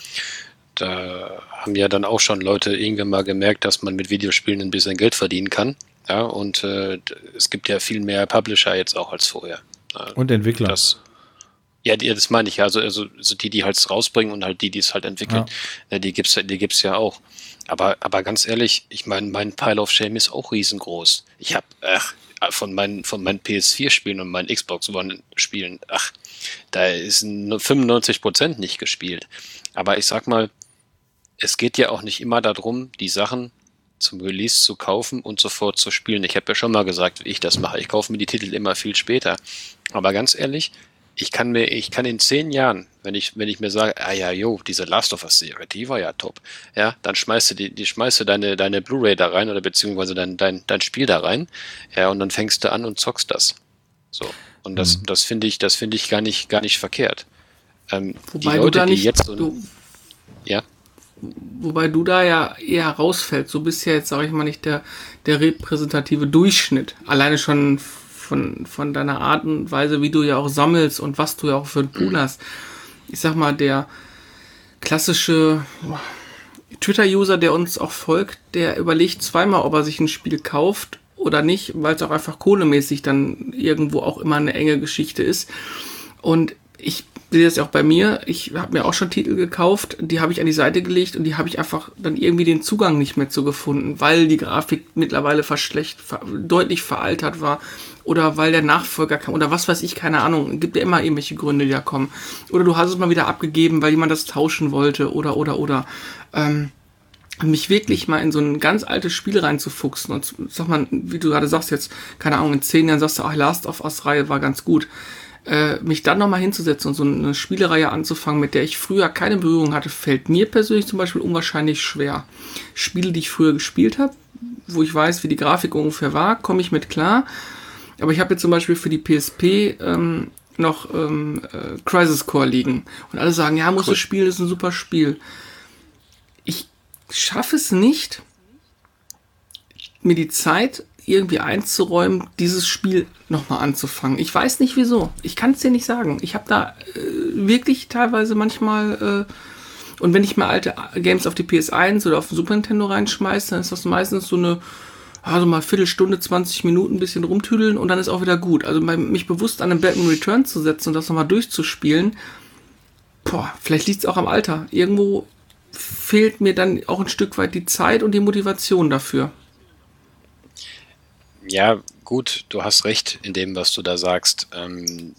Da haben ja dann auch schon Leute irgendwann mal gemerkt, dass man mit Videospielen ein bisschen Geld verdienen kann. Ja, und äh, es gibt ja viel mehr Publisher jetzt auch als vorher. Und Entwickler. Das, ja, die, das meine ich ja. Also, also, also die, die halt rausbringen und halt die, die es halt entwickeln, ja. Die gibt's, die gibt's ja auch. Aber, aber ganz ehrlich, ich meine, mein Pile of Shame ist auch riesengroß. Ich habe von meinen, von meinen P S vier Spielen und meinen Xbox One Spielen, ach, da ist nur fünfundneunzig Prozent nicht gespielt. Aber ich sag mal, es geht ja auch nicht immer darum, die Sachen zum Release zu kaufen und sofort zu spielen. Ich habe ja schon mal gesagt, wie ich das mache. Ich kaufe mir die Titel immer viel später. Aber ganz ehrlich, ich kann mir, ich kann in zehn Jahren, wenn ich, wenn ich mir sage, ah ja, jo, diese Last of Us Serie, die war ja top, ja, dann schmeißt du die, die schmeißt du deine, deine Blu-ray da rein oder beziehungsweise dein, dein, dein Spiel da rein, ja, und dann fängst du an und zockst das. So. Und das, mhm. das finde ich, das finde ich gar nicht, gar nicht verkehrt. Ähm, Wobei die Leute, du da nicht, die jetzt so, du, ja. Wobei du da ja eher rausfällst. So bist ja jetzt, sage ich mal, nicht der, der repräsentative Durchschnitt. Alleine schon von, von deiner Art und Weise, wie du ja auch sammelst und was du ja auch für einen Pool hast. Ich sag mal, der klassische Twitter-User, der uns auch folgt, der überlegt zweimal, ob er sich ein Spiel kauft oder nicht, weil es auch einfach kohlemäßig dann irgendwo auch immer eine enge Geschichte ist. Und ich sehe das ja auch bei mir. Ich habe mir auch schon Titel gekauft, die habe ich an die Seite gelegt und die habe ich einfach dann irgendwie den Zugang nicht mehr zu gefunden, weil die Grafik mittlerweile verschlecht, ver- deutlich veraltert war oder weil der Nachfolger kam oder was weiß ich, keine Ahnung. Es gibt ja immer irgendwelche Gründe, die da kommen. Oder du hast es mal wieder abgegeben, weil jemand das tauschen wollte oder, oder, oder. Ähm, mich wirklich mal in so ein ganz altes Spiel reinzufuchsen und sag mal, wie du gerade sagst jetzt, keine Ahnung, in zehn Jahren sagst du, ach, Last of Us-Reihe war ganz gut. Äh, mich dann nochmal hinzusetzen und so eine Spielereihe anzufangen, mit der ich früher keine Berührung hatte, fällt mir persönlich zum Beispiel unwahrscheinlich schwer. Spiele, die ich früher gespielt habe, wo ich weiß, wie die Grafik ungefähr war, komme ich mit klar. Aber ich habe jetzt zum Beispiel für die P S P ähm, noch ähm, äh, Crisis Core liegen. Und alle sagen, ja, musst du spielen, ist ein super Spiel. Ich schaffe es nicht, mir die Zeit irgendwie einzuräumen, dieses Spiel nochmal anzufangen. Ich weiß nicht wieso. Ich kann es dir nicht sagen. Ich habe da äh, wirklich teilweise manchmal äh, und wenn ich mal alte Games auf die P S eins oder auf den Super Nintendo reinschmeiße, dann ist das meistens so eine also mal Viertelstunde, zwanzig Minuten ein bisschen rumtüdeln und dann ist auch wieder gut. Also mich bewusst an einem Batman Return zu setzen und das nochmal durchzuspielen, boah, vielleicht liegt es auch am Alter. Irgendwo fehlt mir dann auch ein Stück weit die Zeit und die Motivation dafür. Ja, gut, du hast recht in dem, was du da sagst. Ähm,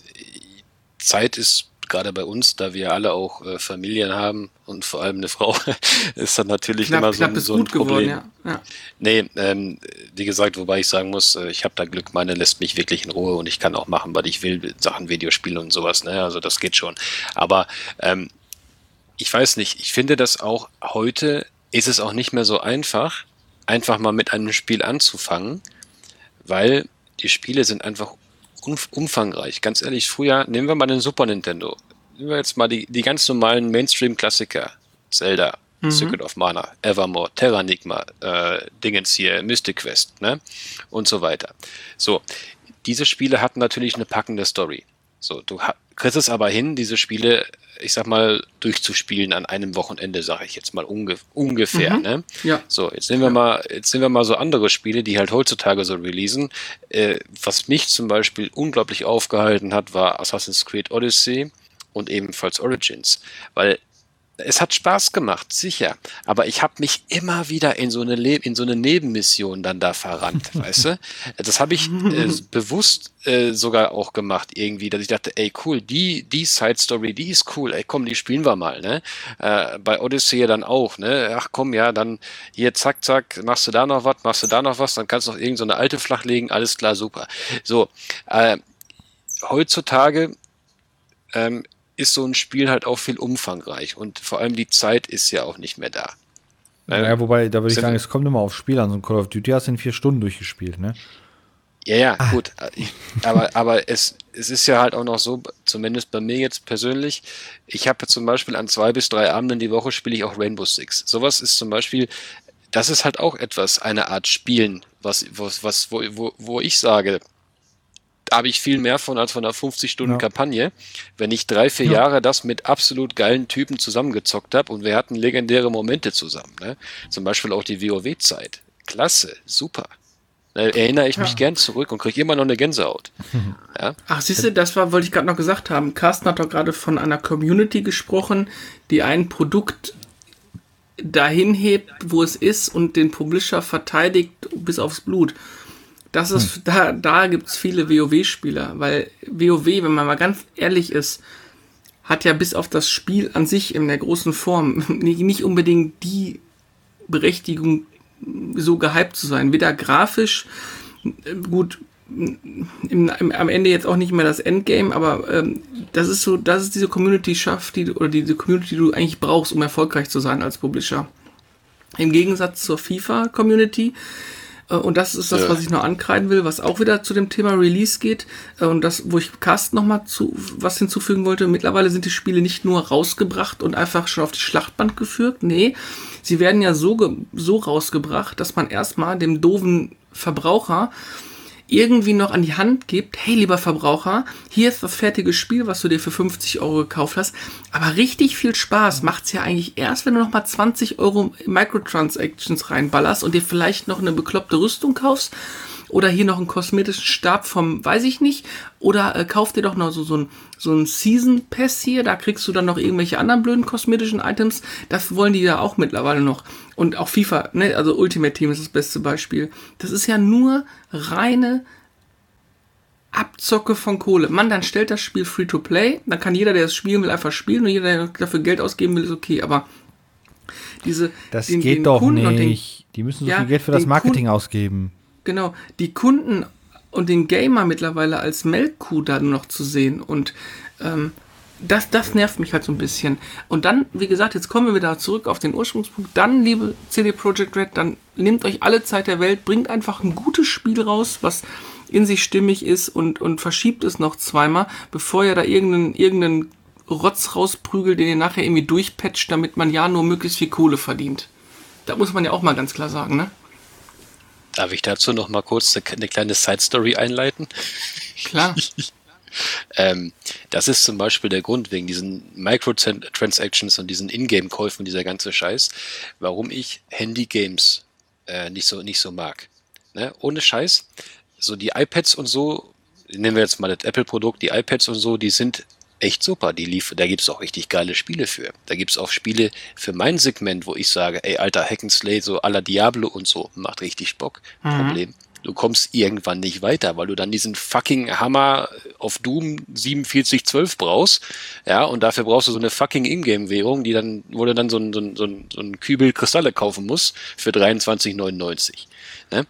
Zeit ist gerade bei uns, da wir alle auch äh, Familien haben und vor allem eine Frau, ist dann natürlich Knapp, immer so, knapp ein- ist so ein gut Problem. geworden, ja. ja. Nee, ähm, wie gesagt, wobei ich sagen muss, äh, ich habe da Glück, meine lässt mich wirklich in Ruhe und ich kann auch machen, was ich will, Sachen Videospiele und sowas, ne? Also das geht schon. Aber ähm, ich weiß nicht, ich finde das auch heute ist es auch nicht mehr so einfach, einfach mal mit einem Spiel anzufangen, weil die Spiele sind einfach umf- umfangreich. Ganz ehrlich, früher, nehmen wir mal den Super Nintendo. Nehmen wir jetzt mal die, die ganz normalen Mainstream-Klassiker. Zelda, Mhm. Secret of Mana, Evermore, Terranigma, äh, Dingens hier, Mystic Quest, ne? Und so weiter. So, diese Spiele hatten natürlich eine packende Story. So, du ha- kriegst es aber hin, diese Spiele, ich sag mal, durchzuspielen an einem Wochenende, sage ich jetzt mal unge- ungefähr, Mhm. ne? Ja. So, jetzt nehmen wir mal, jetzt nehmen wir mal so andere Spiele, die halt heutzutage so releasen. Äh, was mich zum Beispiel unglaublich aufgehalten hat, war Assassin's Creed Odyssey und ebenfalls Origins, weil es hat Spaß gemacht, sicher, aber ich habe mich immer wieder in so eine Le in so eine Nebenmission dann da verrannt, weißt du? Das habe ich äh, bewusst äh, sogar auch gemacht irgendwie, dass ich dachte, ey cool, die die Side Story, die ist cool, ey komm, die spielen wir mal, ne? Äh, bei Odyssey ja dann auch, ne? Ach komm, ja, dann hier zack zack, machst du da noch was, machst du da noch was, dann kannst du noch irgend so eine alte flachlegen, alles klar, super. So, äh, heutzutage ähm, ist so ein Spiel halt auch viel umfangreich und vor allem die Zeit ist ja auch nicht mehr da. Ja, wobei, da würde ich sind sagen, wir- es kommt immer aufs Spiel an. So ein Call of Duty hast du in vier Stunden durchgespielt, ne? Ja, ja, gut. Ich, aber aber es, es ist ja halt auch noch so, zumindest bei mir jetzt persönlich, ich habe zum Beispiel an zwei bis drei Abenden die Woche spiele ich auch Rainbow Six. Sowas ist zum Beispiel, das ist halt auch etwas, eine Art Spielen, was, was, was wo, wo, wo ich sage, da habe ich viel mehr von als von einer fünfzig-Stunden-Kampagne, wenn ich drei, vier Ja. Jahre das mit absolut geilen Typen zusammengezockt habe und wir hatten legendäre Momente zusammen. Ne? Zum Beispiel auch die WoW-Zeit. Klasse, super. Da erinnere ich mich Ja. gern zurück und kriege immer noch eine Gänsehaut. Ja? Ach, siehst du, das war, wollte ich gerade noch gesagt haben. Carsten hat doch gerade von einer Community gesprochen, die ein Produkt dahin hebt, wo es ist und den Publisher verteidigt bis aufs Blut. Das ist, da, da gibt es viele WoW-Spieler, weil WoW, wenn man mal ganz ehrlich ist, hat ja bis auf das Spiel an sich in der großen Form nicht, nicht unbedingt die Berechtigung, so gehypt zu sein. Weder grafisch, äh, gut, im, im, am Ende jetzt auch nicht mehr das Endgame, aber ähm, das ist so, das ist diese Community schafft, die, oder diese Community, die du eigentlich brauchst, um erfolgreich zu sein als Publisher. Im Gegensatz zur FIFA-Community. Äh, und das ist das, Ja. was ich noch ankreiden will, was auch wieder zu dem Thema Release geht. Äh, und das, wo ich Carsten noch mal zu was hinzufügen wollte. Mittlerweile sind die Spiele nicht nur rausgebracht und einfach schon auf die Schlachtbank geführt. Nee, sie werden ja so, ge- so rausgebracht, dass man erstmal dem doofen Verbraucher irgendwie noch an die Hand gibt, hey, lieber Verbraucher, hier ist das fertige Spiel, was du dir für fünfzig Euro gekauft hast, aber richtig viel Spaß macht's ja eigentlich erst, wenn du noch mal zwanzig Euro Microtransactions reinballerst und dir vielleicht noch eine bekloppte Rüstung kaufst oder hier noch einen kosmetischen Stab vom, weiß ich nicht, oder äh, kauf dir doch noch so, so ein, so ein Season Pass hier, da kriegst du dann noch irgendwelche anderen blöden kosmetischen Items, das wollen die ja auch mittlerweile noch. Und auch FIFA, ne, also Ultimate Team ist das beste Beispiel. Das ist ja nur reine Abzocke von Kohle. Mann, dann stellt das Spiel Free-to-Play, dann kann jeder, der es spielen will, einfach spielen und jeder, der dafür Geld ausgeben will, ist okay, aber diese... Das den, geht den doch Kunden nicht. Den, die müssen so ja, viel Geld für das den Marketing Kunden, ausgeben. Genau, die Kunden und den Gamer mittlerweile als Melkkuh da nur noch zu sehen und ähm, das, das nervt mich halt so ein bisschen. Und dann, wie gesagt, jetzt kommen wir wieder zurück auf den Ursprungspunkt. Dann, liebe C D Projekt Red, dann nehmt euch alle Zeit der Welt, bringt einfach ein gutes Spiel raus, was in sich stimmig ist und, und verschiebt es noch zweimal, bevor ihr da irgendeinen, irgendeinen Rotz rausprügelt, den ihr nachher irgendwie durchpatcht, damit man ja nur möglichst viel Kohle verdient. Da muss man ja auch mal ganz klar sagen, ne? Darf ich dazu noch mal kurz eine kleine Side-Story einleiten? Klar. ähm, das ist zum Beispiel der Grund wegen diesen Microtransactions und diesen Ingame-Käufen, dieser ganze Scheiß, warum ich Handy-Games äh, nicht so, nicht so mag. Ne? Ohne Scheiß, so die iPads und so, nehmen wir jetzt mal das Apple-Produkt, die iPads und so, die sind echt super. Die lief, da gibt es auch richtig geile Spiele für. Da gibt es auch Spiele für mein Segment, wo ich sage, ey, alter Hack'n'Slay, so à la Diablo und so, macht richtig Bock. Mhm. Problem, du kommst irgendwann nicht weiter, weil du dann diesen fucking Hammer auf Doom siebenundvierzig zwölf brauchst, ja, und dafür brauchst du so eine fucking Ingame-Währung, die dann, wo du dann so ein, so ein, so ein, so ein Kübel Kristalle kaufen musst für dreiundzwanzig neunundneunzig. Ne?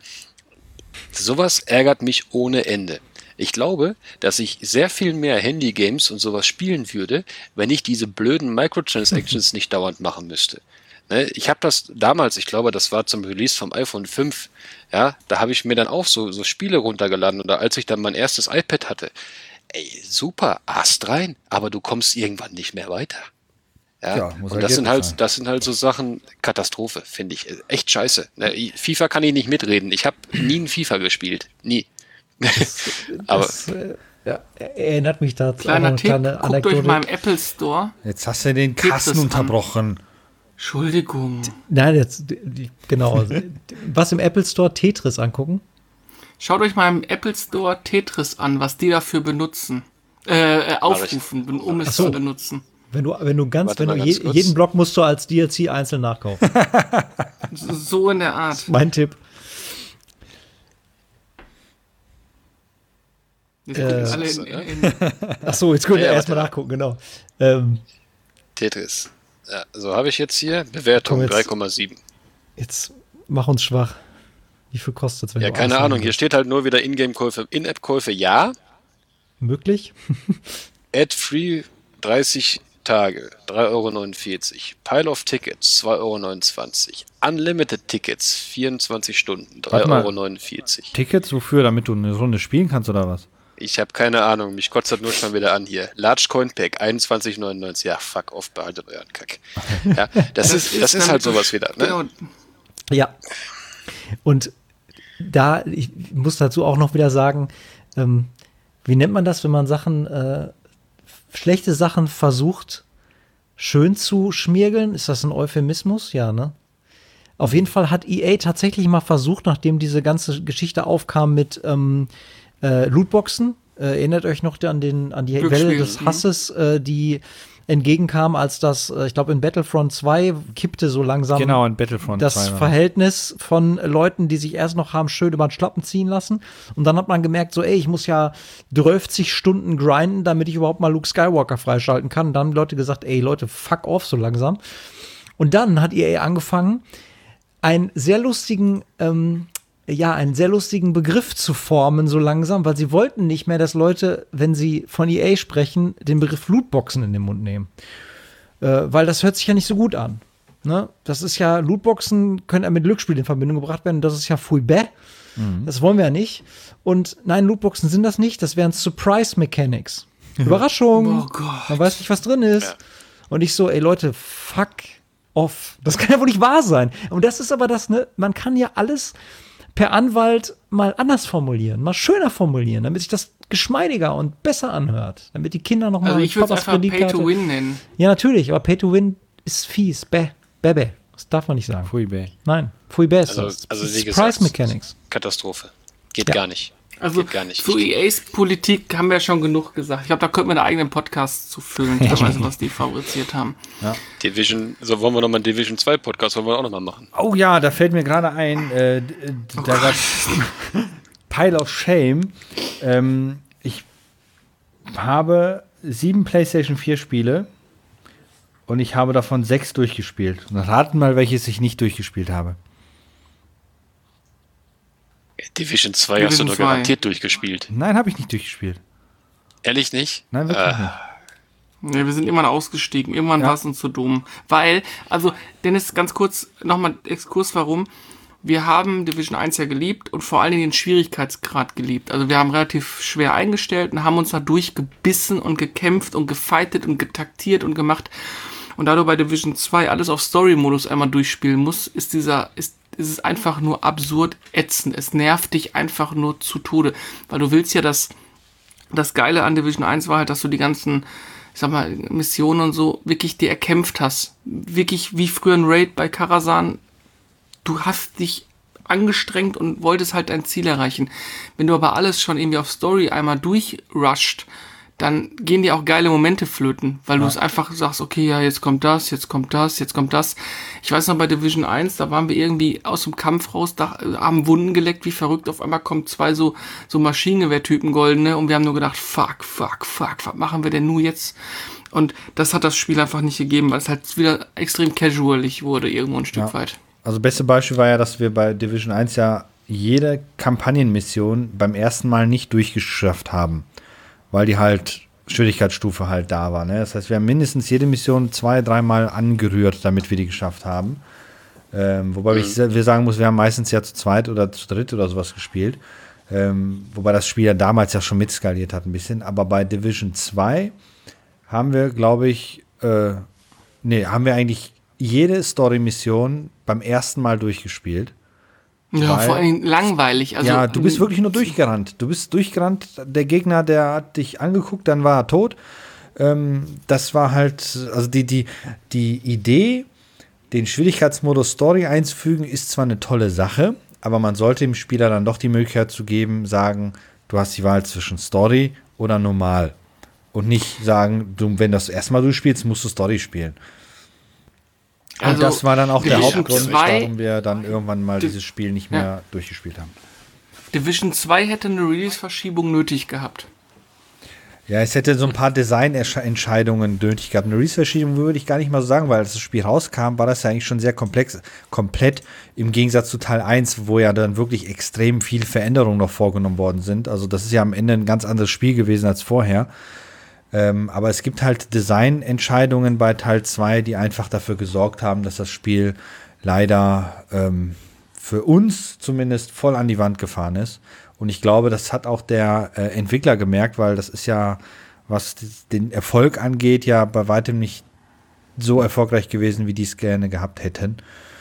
Sowas ärgert mich ohne Ende. Ich glaube, dass ich sehr viel mehr Handy-Games und sowas spielen würde, wenn ich diese blöden Microtransactions nicht dauernd machen müsste. Ne, ich habe das damals, ich glaube, das war zum Release vom iPhone fünf, ja, da habe ich mir dann auch so, so Spiele runtergeladen oder als ich dann mein erstes iPad hatte. Ey, super, Ast rein, aber du kommst irgendwann nicht mehr weiter. Ja, ja muss und das sind halt, das sind halt so Sachen, Katastrophe, finde ich. Echt scheiße. Ne, FIFA kann ich nicht mitreden. Ich habe nie ein FIFA gespielt. Nie. Das, aber das, äh, ja, erinnert mich da kleiner an eine Tipp, kleine guckt Anekdote. euch mal im Apple Store. Jetzt hast du den Kasten unterbrochen. Entschuldigung. Nein, jetzt, die, genau. Was im Apple Store Tetris angucken? Schaut euch mal im Apple Store Tetris an, was die dafür benutzen. Äh, aufrufen, um es so. zu benutzen. Wenn du, wenn du ganz, Warte wenn du ganz je, kurz. jeden Block musst du als D L C einzeln nachkaufen. So in der Art. Mein Tipp. Jetzt Äh, gucken alle in, in, in, Ach so, jetzt können wir Ja, ja, erstmal warte. nachgucken, genau. Ähm, Tetris. Ja, so habe ich jetzt hier Bewertung Komm, jetzt- drei Komma sieben. jetzt mach uns schwach. Wie viel kostet es, wenn Ja, du keine anfangen Ahnung. Hier willst? steht halt nur wieder In-Game-Käufe. In-App-Käufe ja. Möglich? Ad-free dreißig Tage, drei Euro neunundvierzig. Pile of Tickets, zwei Euro neunundzwanzig. Unlimited Tickets, vierundzwanzig Stunden, drei Warte mal. Euro neunundvierzig. Tickets wofür, damit du eine Runde spielen kannst oder was? Ich habe keine Ahnung, mich kotzt das nur schon wieder an hier. Large Coin Pack, einundzwanzig neunundneunzig. Ja, fuck off, behaltet euren Kack. Ja, das, ist, das ist halt damit du- sowas wieder. Ne? Genau, Ja. Und da, ich muss dazu auch noch wieder sagen, ähm, wie nennt man das, wenn man Sachen, äh, schlechte Sachen versucht, schön zu schmiergeln? Ist das ein Euphemismus? Ja, ne? Auf jeden Fall hat E A tatsächlich mal versucht, nachdem diese ganze Geschichte aufkam mit ähm, äh, Lootboxen, äh, erinnert euch noch an, den, an die Glücksspiel, Welle des mhm. Hasses, äh, die entgegenkam, als das, äh, ich glaube, in Battlefront zwei kippte so langsam Genau, in Battlefront das zwei war. Verhältnis von Leuten, die sich erst noch haben schön über den Schlappen ziehen lassen. Und dann hat man gemerkt, so, ey, ich muss ja dreißig Stunden grinden, damit ich überhaupt mal Luke Skywalker freischalten kann. Und dann haben die Leute gesagt, ey, Leute, fuck off so langsam. Und dann hat E A angefangen, einen sehr lustigen, ähm, ja, einen sehr lustigen Begriff zu formen, so langsam, weil sie wollten nicht mehr, dass Leute, wenn sie von E A sprechen, den Begriff Lootboxen in den Mund nehmen. Äh, weil das hört sich ja nicht so gut an. Ne? Das ist ja, Lootboxen können ja mit Glücksspiel in Verbindung gebracht werden. Das ist ja fui bäh. Mhm. Das wollen wir ja nicht. Und nein, Lootboxen sind das nicht. Das wären Surprise Mechanics. Überraschung. Oh Gott. Man weiß nicht, was drin ist. Ja. Und ich so, ey Leute, fuck off. Das kann ja wohl nicht wahr sein. Und das ist aber das, ne, man kann ja alles, per Anwalt mal anders formulieren, mal schöner formulieren, damit sich das geschmeidiger und besser anhört, damit die Kinder noch mal Also ich würde es einfach Pay to Win nennen. Ja, natürlich, aber Pay to Win ist fies. Bäh, bäh, bäh. Das darf man nicht sagen. Pfui, bäh. Nein, Pfui, bäh ist Also, das. also Das wie ist gesagt, Price Mechanics. Katastrophe. Geht Ja. gar nicht. Also Geht gar nicht. zu E As Politik haben wir ja schon genug gesagt. Ich glaube, da könnten wir einen eigenen Podcast zu füllen, teilweise, was die fabriziert haben. Division, so wollen wir nochmal einen Division zwei Podcast, wollen wir auch nochmal machen. Oh ja, da fällt mir gerade ein, äh, d- d- da gab's Pile of Shame. Ähm, ich habe sieben PlayStation vier Spiele und ich habe davon sechs durchgespielt. Und raten mal, welches ich nicht durchgespielt habe. Division zwei hast du Division doch zwei. garantiert durchgespielt. Nein, habe ich nicht durchgespielt. Ehrlich nicht? Nein, wirklich Äh, nicht. Nee, wir sind irgendwann ausgestiegen. Irgendwann Ja. war es uns zu dumm. Weil, also, Dennis, ganz kurz nochmal Exkurs, warum. Wir haben Division eins ja geliebt und vor allen Dingen den Schwierigkeitsgrad geliebt. Also wir haben relativ schwer eingestellt und haben uns da durchgebissen und gekämpft und gefightet und getaktiert und gemacht. Und da du bei Division zwei alles auf Story-Modus einmal durchspielen musst, ist dieser, ist, ist es einfach nur absurd ätzend. Es nervt dich einfach nur zu Tode. Weil du willst ja, dass das Geile an Division eins war halt, dass du die ganzen, ich sag mal, Missionen und so wirklich dir erkämpft hast. Wirklich wie früher ein Raid bei Karazhan. Du hast dich angestrengt und wolltest halt dein Ziel erreichen. Wenn du aber alles schon irgendwie auf Story einmal durchrusht, dann gehen dir auch geile Momente flöten, weil du es einfach sagst, okay, ja, jetzt kommt das, jetzt kommt das, jetzt kommt das. Ich weiß noch, bei Division eins, da waren wir irgendwie aus dem Kampf raus, da haben Wunden geleckt, wie verrückt. Auf einmal kommen zwei so, so Maschinengewehrtypen goldene und wir haben nur gedacht, fuck, fuck, fuck, was machen wir denn nur jetzt? Und das hat das Spiel einfach nicht gegeben, weil es halt wieder extrem casualig wurde, irgendwo ein Stück Ja. weit. Also beste Beispiel war ja, dass wir bei Division eins ja jede Kampagnenmission beim ersten Mal nicht durchgeschafft haben, weil die halt Schwierigkeitsstufe halt da war. Ne? Das heißt, wir haben mindestens jede Mission zwei, dreimal angerührt, damit wir die geschafft haben. Ähm, wobei ich, wir sagen muss, wir haben meistens ja zu zweit oder zu dritt oder sowas gespielt. Ähm, wobei das Spiel ja damals ja schon mitskaliert hat ein bisschen. Aber bei Division zwei haben wir, glaube ich, äh, nee, haben wir eigentlich jede Story-Mission beim ersten Mal durchgespielt. Ja, Weil- vor allem langweilig. Also, ja, du bist wirklich nur durchgerannt. Du bist durchgerannt. Der Gegner, der hat dich angeguckt, dann war er tot. Ähm, das war halt, also die, die, die Idee, den Schwierigkeitsmodus Story einzufügen, ist zwar eine tolle Sache, aber man sollte dem Spieler dann doch die Möglichkeit zu geben, sagen, du hast die Wahl zwischen Story oder normal. Und nicht sagen, du, wenn du das erstmal durchspielst, musst du Story spielen. Also, Und das war dann auch der Division Hauptgrund, zwei warum wir dann irgendwann mal dieses Spiel nicht mehr Ja. durchgespielt haben. Division zwei hätte eine Release-Verschiebung nötig gehabt. Ja, es hätte so ein paar Designentscheidungen nötig gehabt. Eine Release-Verschiebung würde ich gar nicht mal so sagen, weil als das Spiel rauskam, war das ja eigentlich schon sehr komplex, komplett im Gegensatz zu Teil eins, wo ja dann wirklich extrem viele Veränderungen noch vorgenommen worden sind. Also das ist ja am Ende ein ganz anderes Spiel gewesen als vorher. Ähm, aber es gibt halt Designentscheidungen bei Teil zwei, die einfach dafür gesorgt haben, dass das Spiel leider ähm, für uns zumindest voll an die Wand gefahren ist. Und ich glaube, das hat auch der äh, Entwickler gemerkt, weil das ist ja, was den Erfolg angeht, ja bei weitem nicht so erfolgreich gewesen, wie die es gerne gehabt hätten.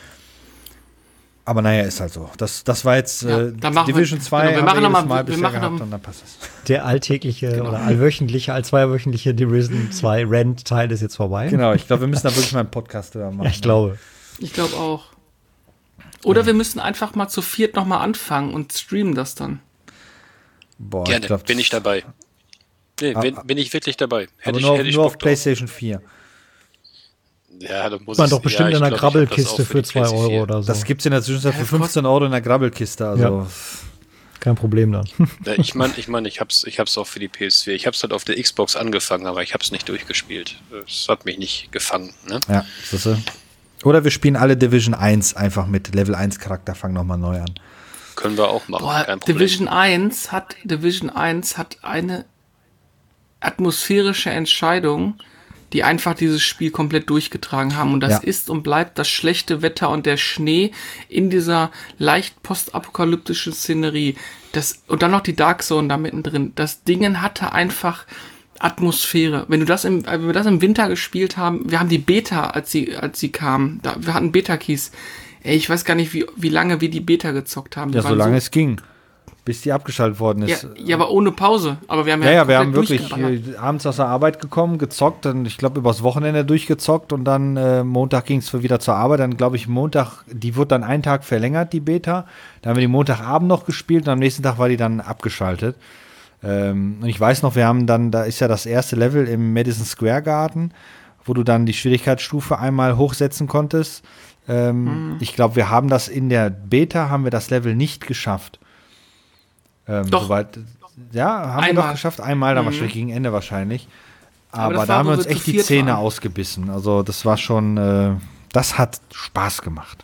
Aber naja, ist halt so. Das, das war jetzt Ja, äh, dann machen wir- Division zwei, genau, wir haben machen wir noch jedes mal- Mal wir bisher machen gehabt noch- und dann passt es. Der alltägliche Genau. oder allwöchentliche, allzweiwöchentliche Division zwei Rant-Teil ist jetzt vorbei. Genau, ich glaube, wir müssen da wirklich mal einen Podcast drüber machen. Ja, ich glaube. Ich glaube auch. Oder wir müssen einfach mal zu viert nochmal anfangen und streamen das dann. Boah, Gerne, ich glaub, bin ich dabei. Nee, bin, bin ich wirklich dabei. Hätte Aber ich, nur, hätte ich nur auf Bock drauf. PlayStation vier. Ja, da muss Man ich- doch bestimmt ja, in ich einer glaub, ich hab das Grabbelkiste auch für die zwei P S vier. Euro oder so. Das gibt's in der Zwischenzeit für Ja, fünfzehn Euro in der Grabbelkiste. Also Kein Problem dann. Ja, ich meine, ich, mein, ich habe es ich hab's auch für die P S vier. Ich habe es halt auf der Xbox angefangen, aber ich habe es nicht durchgespielt. Es hat mich nicht gefangen. Ne? ja, siehst du? Oder wir spielen alle Division eins einfach mit Level eins Charakter, fangen nochmal neu an. Können wir auch machen, Boah, kein Problem. Division eins hat Division eins hat eine atmosphärische Entscheidung, die einfach dieses Spiel komplett durchgetragen haben. Und das Ja. ist und bleibt das schlechte Wetter und der Schnee in dieser leicht postapokalyptischen Szenerie. Das, und dann noch die Dark Zone da mittendrin. Das Ding hatte einfach Atmosphäre. Wenn du das im, wenn wir das im Winter gespielt haben, wir haben die Beta, als sie, als sie kam, da, wir hatten Beta-Keys. Ey, ich weiß gar nicht, wie, wie lange wir die Beta gezockt haben. Die Ja, waren solange so, es ging, bis die abgeschaltet worden ja, ist. ja, aber ohne Pause. Aber wir haben Ja, ja, ja, wir haben komplett wirklich durchgeballert. äh, abends aus der Arbeit gekommen, gezockt, dann, ich glaube, übers Wochenende durchgezockt und dann äh, Montag ging es wieder zur Arbeit. Dann, glaube ich, Montag, die wurde dann einen Tag verlängert, die Beta. Dann haben wir die Montagabend noch gespielt und am nächsten Tag war die dann abgeschaltet. Ähm, und ich weiß noch, wir haben dann, da ist ja das erste Level im Madison Square Garden, wo du dann die Schwierigkeitsstufe einmal hochsetzen konntest. Ähm, Mhm. Ich glaube, wir haben das in der Beta, haben wir das Level nicht geschafft. Ähm, Doch. Soweit, ja, haben wir Einmal. doch geschafft. Einmal, dann Mhm. wahrscheinlich gegen Ende wahrscheinlich. Aber Aber, das da war, haben wir wo uns wir zu echt die viert Zähne waren. ausgebissen. Also das war schon, äh, das hat Spaß gemacht.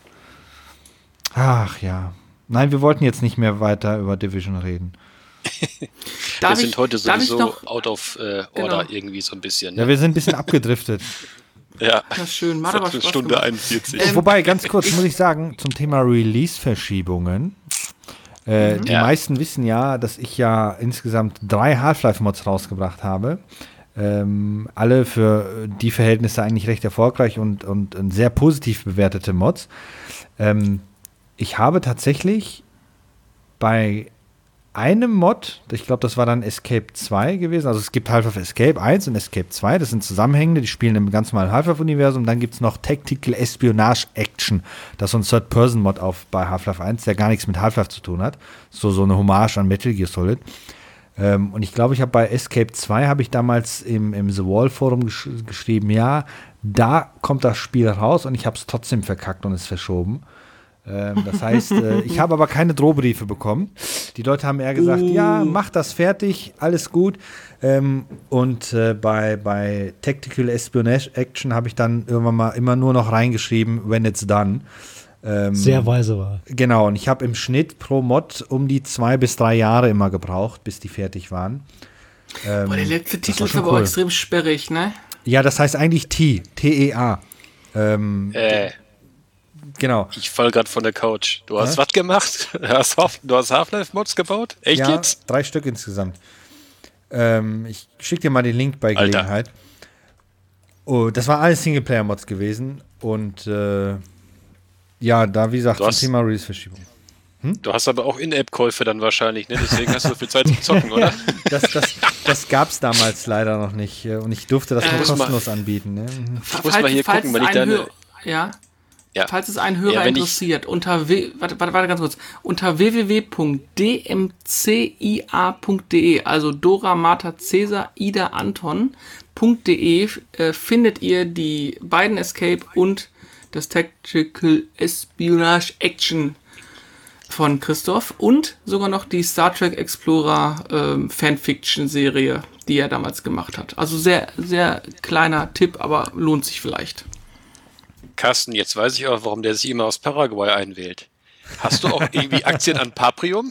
Ach ja. Nein, wir wollten jetzt nicht mehr weiter über Division reden. Darf Wir sind ich- heute darf ich sowieso noch- out of äh, order Genau. irgendwie so ein bisschen. Ja, Ne? wir sind ein bisschen abgedriftet. Ja, Das ist schön. Macht das aber ist Spaß Stunde gemacht. einundvierzig. Ähm, Wobei, ganz kurz muss ich sagen, zum Thema Release-Verschiebungen. Äh, Die Ja. meisten wissen ja, dass ich ja insgesamt drei Half-Life-Mods rausgebracht habe. Ähm, alle für die Verhältnisse eigentlich recht erfolgreich und, und, und sehr positiv bewertete Mods. Ähm, ich habe tatsächlich bei einem Mod, ich glaube, das war dann Escape zwei gewesen, also es gibt Half-Life Escape eins und Escape zwei, das sind Zusammenhängende, die spielen im ganz normalen Half-Life-Universum, dann gibt es noch Tactical Espionage Action, das ist so ein Third-Person-Mod auf bei Half-Life eins, der gar nichts mit Half-Life zu tun hat, so, so eine Hommage an Metal Gear Solid. Ähm, und ich glaube, ich habe bei Escape zwei, habe ich damals im, im The Wall Forum gesch geschrieben, ja, da kommt das Spiel raus und ich habe es trotzdem verkackt und es verschoben. Ähm, das heißt, äh, ich habe aber keine Drohbriefe bekommen. Die Leute haben eher gesagt, Oh. ja, mach das fertig, alles gut. Ähm, und äh, bei, bei Tactical Espionage Action habe ich dann irgendwann mal immer nur noch reingeschrieben, when it's done. Ähm, Sehr weise war. Genau, und ich habe im Schnitt pro Mod um die zwei bis drei Jahre immer gebraucht, bis die fertig waren. Ähm, Boah, der letzte das Titel war ist schon aber auch cool. extrem sperrig, ne? Ja, das heißt eigentlich T, T E A. Ähm, Äh, genau. ich fall gerade von der Couch. Du hast Hä? was gemacht? Du hast, Half- du hast Half-Life-Mods gebaut? Echt Ja, jetzt? drei Stück insgesamt. Ähm, ich schicke dir mal den Link bei Alter. Gelegenheit. Oh, das war alles Singleplayer-Mods gewesen. Und äh, ja, da wie gesagt, Du zum hast- Thema Release-Verschiebung. Du hast aber auch In-App-Käufe dann wahrscheinlich, ne? Deswegen hast du so viel Zeit zum Zocken, oder? Das, das, das gab es damals leider noch nicht. äh, Und ich durfte das Äh, nur muss mal- kostenlos anbieten. Ne? Mhm. Ich muss mal hier gucken, es wenn ich einen deine- Hör- ja, Ja. falls es einen Hörer Ja, wenn ich- interessiert, unter w warte, warte, warte ganz kurz, unter w w w punkt d m c i a punkt d e, also Dora Martha Cäsar Ida Anton.de äh, findet ihr die beiden Escape und das Tactical Espionage Action von Christoph und sogar noch die Star Trek Explorer ähm, Fanfiction-Serie, die er damals gemacht hat. Also sehr, sehr kleiner Tipp, aber lohnt sich vielleicht. Carsten, jetzt weiß ich auch, warum der sich immer aus Paraguay einwählt. Hast du auch irgendwie Aktien an Paprium?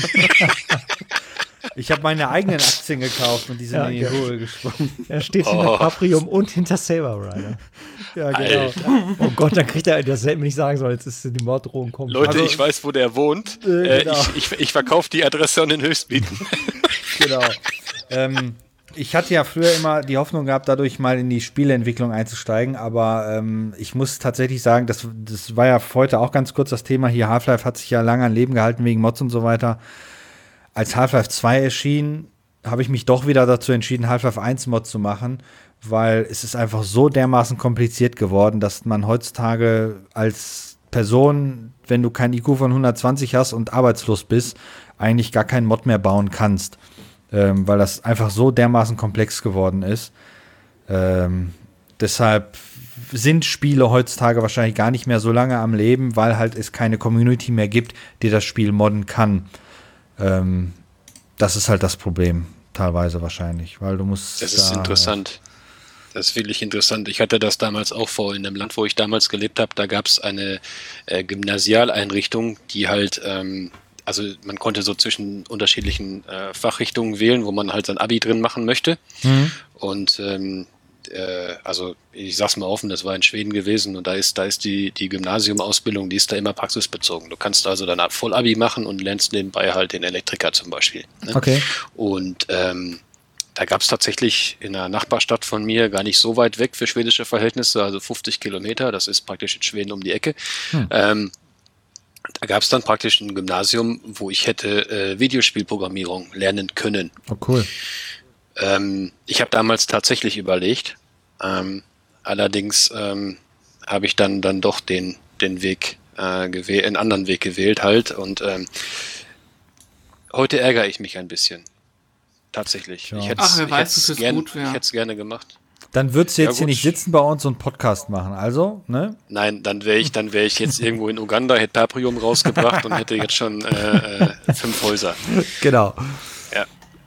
Ich habe meine eigenen Aktien gekauft und die sind Ja, in die ja. Höhe gesprungen. Er steht Oh. hinter Paprium und hinter Saber Rider. Ja, Alter. Oh Gott, dann kriegt er, das hätte mir nicht sagen sollen, jetzt ist die Morddrohung kommen. Leute, Also- ich weiß, wo der wohnt. Äh, Äh, genau. ich ich, ich verkaufe die Adresse an den Höchstbieten. Genau. ähm, ich hatte ja früher immer die Hoffnung gehabt, dadurch mal in die Spieleentwicklung einzusteigen, aber ähm, ich muss tatsächlich sagen, das, das war ja heute auch ganz kurz das Thema hier. Half-Life hat sich ja lange an Leben gehalten wegen Mods und so weiter. Als Half-Life zwei erschien, habe ich mich doch wieder dazu entschieden, Half-Life eins Mod zu machen, weil es ist einfach so dermaßen kompliziert geworden, dass man heutzutage als Person, wenn du kein I Q von hundertzwanzig hast und arbeitslos bist, eigentlich gar keinen Mod mehr bauen kannst. Ähm, weil das einfach so dermaßen komplex geworden ist. Ähm, deshalb sind Spiele heutzutage wahrscheinlich gar nicht mehr so lange am Leben, weil halt es keine Community mehr gibt, die das Spiel modden kann. Ähm, das ist halt das Problem, teilweise wahrscheinlich, weil du musst. Das ist da, interessant. Das ist wirklich interessant. Ich hatte das damals auch vor. In dem Land, wo ich damals gelebt habe, da gab es eine äh, Gymnasialeinrichtung, die halt, ähm, also man konnte so zwischen unterschiedlichen äh, Fachrichtungen wählen, wo man halt sein Abi drin machen möchte. Mhm. Und ähm, äh, also ich sag's mal offen, das war in Schweden gewesen und da ist, da ist die, die Gymnasiumausbildung, die ist da immer praxisbezogen. Du kannst also dann Vollabi machen und lernst nebenbei halt den Elektriker zum Beispiel. Ne? Okay. Und ähm, da gab es tatsächlich in einer Nachbarstadt von mir, gar nicht so weit weg für schwedische Verhältnisse, also fünfzig Kilometer, das ist praktisch in Schweden um die Ecke. Hm. Ähm, da gab es dann praktisch ein Gymnasium, wo ich hätte äh, Videospielprogrammierung lernen können. Oh, cool. Ähm, ich habe damals tatsächlich überlegt, ähm, allerdings ähm, habe ich dann, dann doch den, den Weg äh, gewählt, einen anderen Weg gewählt halt und ähm, heute ärgere ich mich ein bisschen. Tatsächlich. Ja. Ich Ach, wer ich weiß, dass es gern, gut wäre. Ich hätte es gerne gemacht. Dann würdest du Ja, jetzt hier gut. nicht sitzen bei uns und einen Podcast machen. Also, ne? Nein, dann wäre ich, dann wäre ich jetzt irgendwo in Uganda, hätte Paprium rausgebracht und hätte jetzt schon äh, äh, fünf Häuser. Genau. Ja.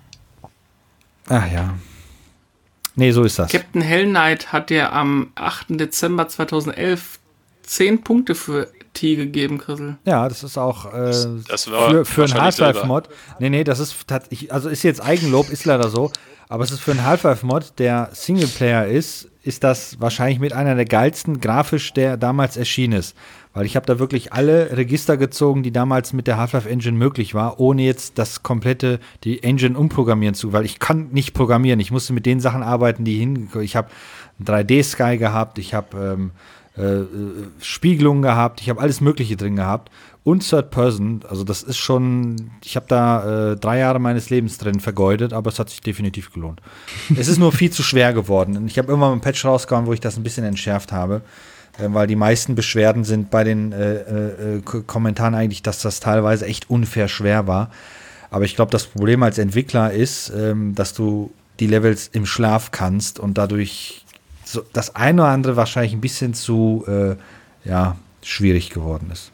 Ach ja. Nee, so ist das. Captain Hell Knight hat dir am achten Dezember zweitausendelf zehn Punkte für T gegeben, Chrisel. Ja, das ist auch äh, das war für, für einen wahrscheinlich Half-Life-Mod. Nee, nee, das ist tatsächlich, also ist jetzt Eigenlob, ist leider so, aber es ist für einen Half-Life-Mod, der Singleplayer ist, ist das wahrscheinlich mit einer der geilsten grafisch, der damals erschienen ist. Weil ich habe da wirklich alle Register gezogen, die damals mit der Half-Life-Engine möglich war, ohne jetzt das komplette, die Engine umprogrammieren zu, weil ich kann nicht programmieren. Ich musste mit den Sachen arbeiten, die hin, ich habe drei D-Sky gehabt, ich habe ähm, Äh, Spiegelungen gehabt, ich habe alles Mögliche drin gehabt und Third Person, also das ist schon, ich habe da äh, drei Jahre meines Lebens drin vergeudet, aber es hat sich definitiv gelohnt. Es ist nur viel zu schwer geworden und ich habe irgendwann mal einen Patch rausgehauen, wo ich das ein bisschen entschärft habe, äh, weil die meisten Beschwerden sind bei den äh, äh, K- Kommentaren eigentlich, dass das teilweise echt unfair schwer war, aber ich glaube, das Problem als Entwickler ist, ähm, dass du die Levels im Schlaf kannst und dadurch so das eine oder andere wahrscheinlich ein bisschen zu äh, ja, schwierig geworden ist.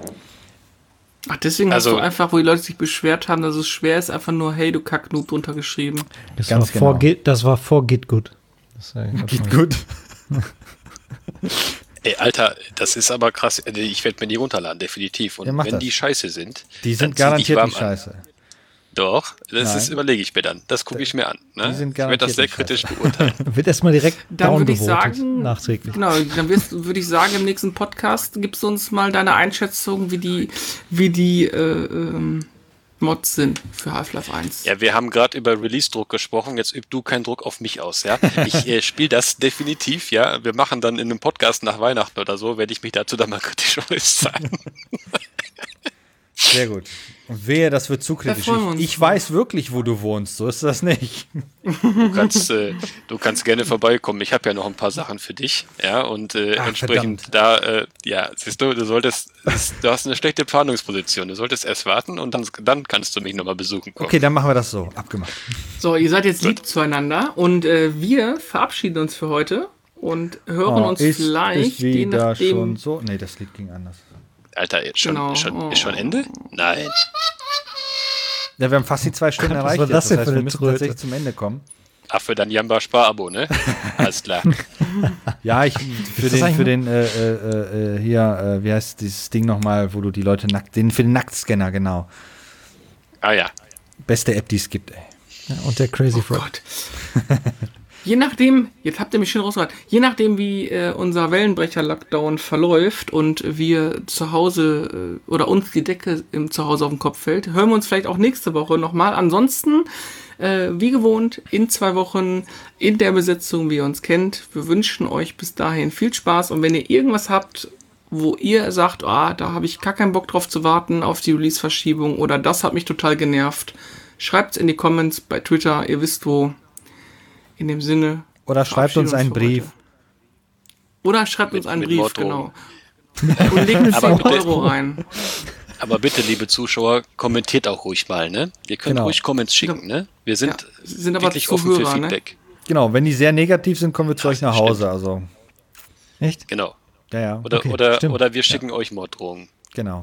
Ach, deswegen Also- hast du einfach, wo die Leute sich beschwert haben, dass es schwer ist, einfach nur hey, du Kacknoob drunter geschrieben. Das, Ganz war vor genau. Git, das war vor Git gut. Das, äh, hat man- gut. Ey, Alter, das ist aber krass. Ich werde mir die runterladen, definitiv. Und Ja, mach wenn das. die scheiße sind, Die dann sind zieh dich garantiert warm nicht an. scheiße. Doch, das Nein. ist, überlege ich mir dann. Das gucke ich mir an. Ne? Die sind Ich werde das garantiert sehr nicht kritisch beurteilen. Wird erstmal direkt Dann würde ich downgevotet, sagen, nachträglich. genau, dann wirst, würde ich sagen, im nächsten Podcast gibst du uns mal deine Einschätzung, wie die, wie die äh, ähm, Mods sind für Half-Life eins. Ja, wir haben gerade über Release-Druck gesprochen. Jetzt üb du keinen Druck auf mich aus, ja. Ich äh, spiele das definitiv, ja. Wir machen dann in einem Podcast nach Weihnachten oder so, werde ich mich dazu dann mal kritisch äußern. Sehr gut. Und wehe, das wird zu kritisch. freuen wir uns. Ich, ich weiß wirklich, wo du wohnst. So ist das nicht. Du kannst, äh, du kannst gerne vorbeikommen. Ich habe ja noch ein paar Sachen für dich, ja. Und äh, Ach, entsprechend verdammt. da, äh, ja, siehst du, du solltest, das, du hast eine schlechte Planungsposition. Du solltest erst warten und dann, dann kannst du mich nochmal besuchen kommen. Okay, dann machen wir das so. Abgemacht. So, ihr seid jetzt lieb zueinander und äh, wir verabschieden uns für heute und hören uns Oh, ist, vielleicht, ist je wieder nachdem, schon so. Nee, das Lied ging anders. Alter, jetzt schon, Genau. schon, ist schon Ende? Nein. Ja, wir haben fast die zwei Stunden Gott, was erreicht. war das Jetzt. denn Das heißt, für wir eine müssen Tröte? tatsächlich zum Ende kommen. Ach, für dein Jamba-Spar-Abo, ne? Alles klar. Ja, ich für das den, eigentlich für den äh, äh, äh, hier, äh, wie heißt dieses Ding nochmal, wo du die Leute nackt, den für den Nacktscanner, genau. Ah ja. Beste App, die es gibt, ey. Ja, und der Crazy oh Frog. Gott. Je nachdem, jetzt habt ihr mich schon rausgehört, je nachdem, wie äh, unser Wellenbrecher-Lockdown verläuft und wir zu Hause äh, oder uns die Decke im Zuhause auf den Kopf fällt, hören wir uns vielleicht auch nächste Woche nochmal. Ansonsten, äh, wie gewohnt, in zwei Wochen in der Besetzung, wie ihr uns kennt. Wir wünschen euch bis dahin viel Spaß und wenn ihr irgendwas habt, wo ihr sagt, ah, da habe ich gar keinen Bock drauf zu warten auf die Release-Verschiebung oder das hat mich total genervt, schreibt's in die Comments bei Twitter, ihr wisst wo. In dem Sinne. Oder schreibt uns einen für Brief. heute. Oder schreibt Mit- uns einen mit Brief, Morddrohungen. genau. Und legt Aber zehn bitte- Euro rein. Aber bitte, liebe Zuschauer, kommentiert auch ruhig mal, ne? Ihr könnt Genau. ruhig Comments schicken, ne? Wir sind, Ja, Sie sind aber wirklich offen für Zuhörer, ne? Feedback. Genau, wenn die sehr negativ sind, kommen wir zu euch nach Hause. Also, Echt? Genau. ja, ja, Oder, Okay, oder, stimmt. oder wir schicken euch Morddrohungen. genau.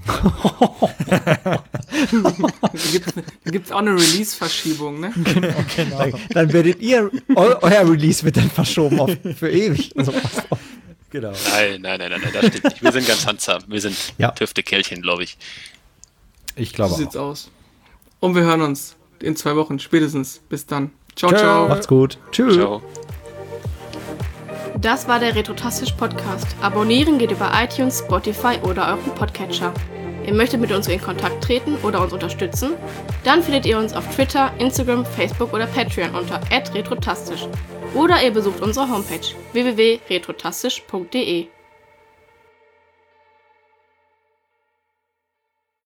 Da gibt es auch eine Release-Verschiebung, ne? Dann, dann werdet ihr, eu, euer Release wird dann verschoben auf, für ewig. Also, genau. Nein, nein, nein, nein, nein, das stimmt nicht. Wir sind ganz handsam. Wir sind Ja. tüfte Kerlchen, glaube ich. Ich So glaube sieht's auch. aus. Und wir hören uns in zwei Wochen spätestens. Bis dann. Ciao, Tschö. ciao. macht's gut. Tschüss. Ciao. Das war der Retrotastisch Podcast. Abonnieren geht über iTunes, Spotify oder euren Podcatcher. Ihr möchtet mit uns in Kontakt treten oder uns unterstützen? Dann findet ihr uns auf Twitter, Instagram, Facebook oder Patreon unter at retrotastisch. Oder ihr besucht unsere Homepage w w w punkt retrotastisch punkt d e.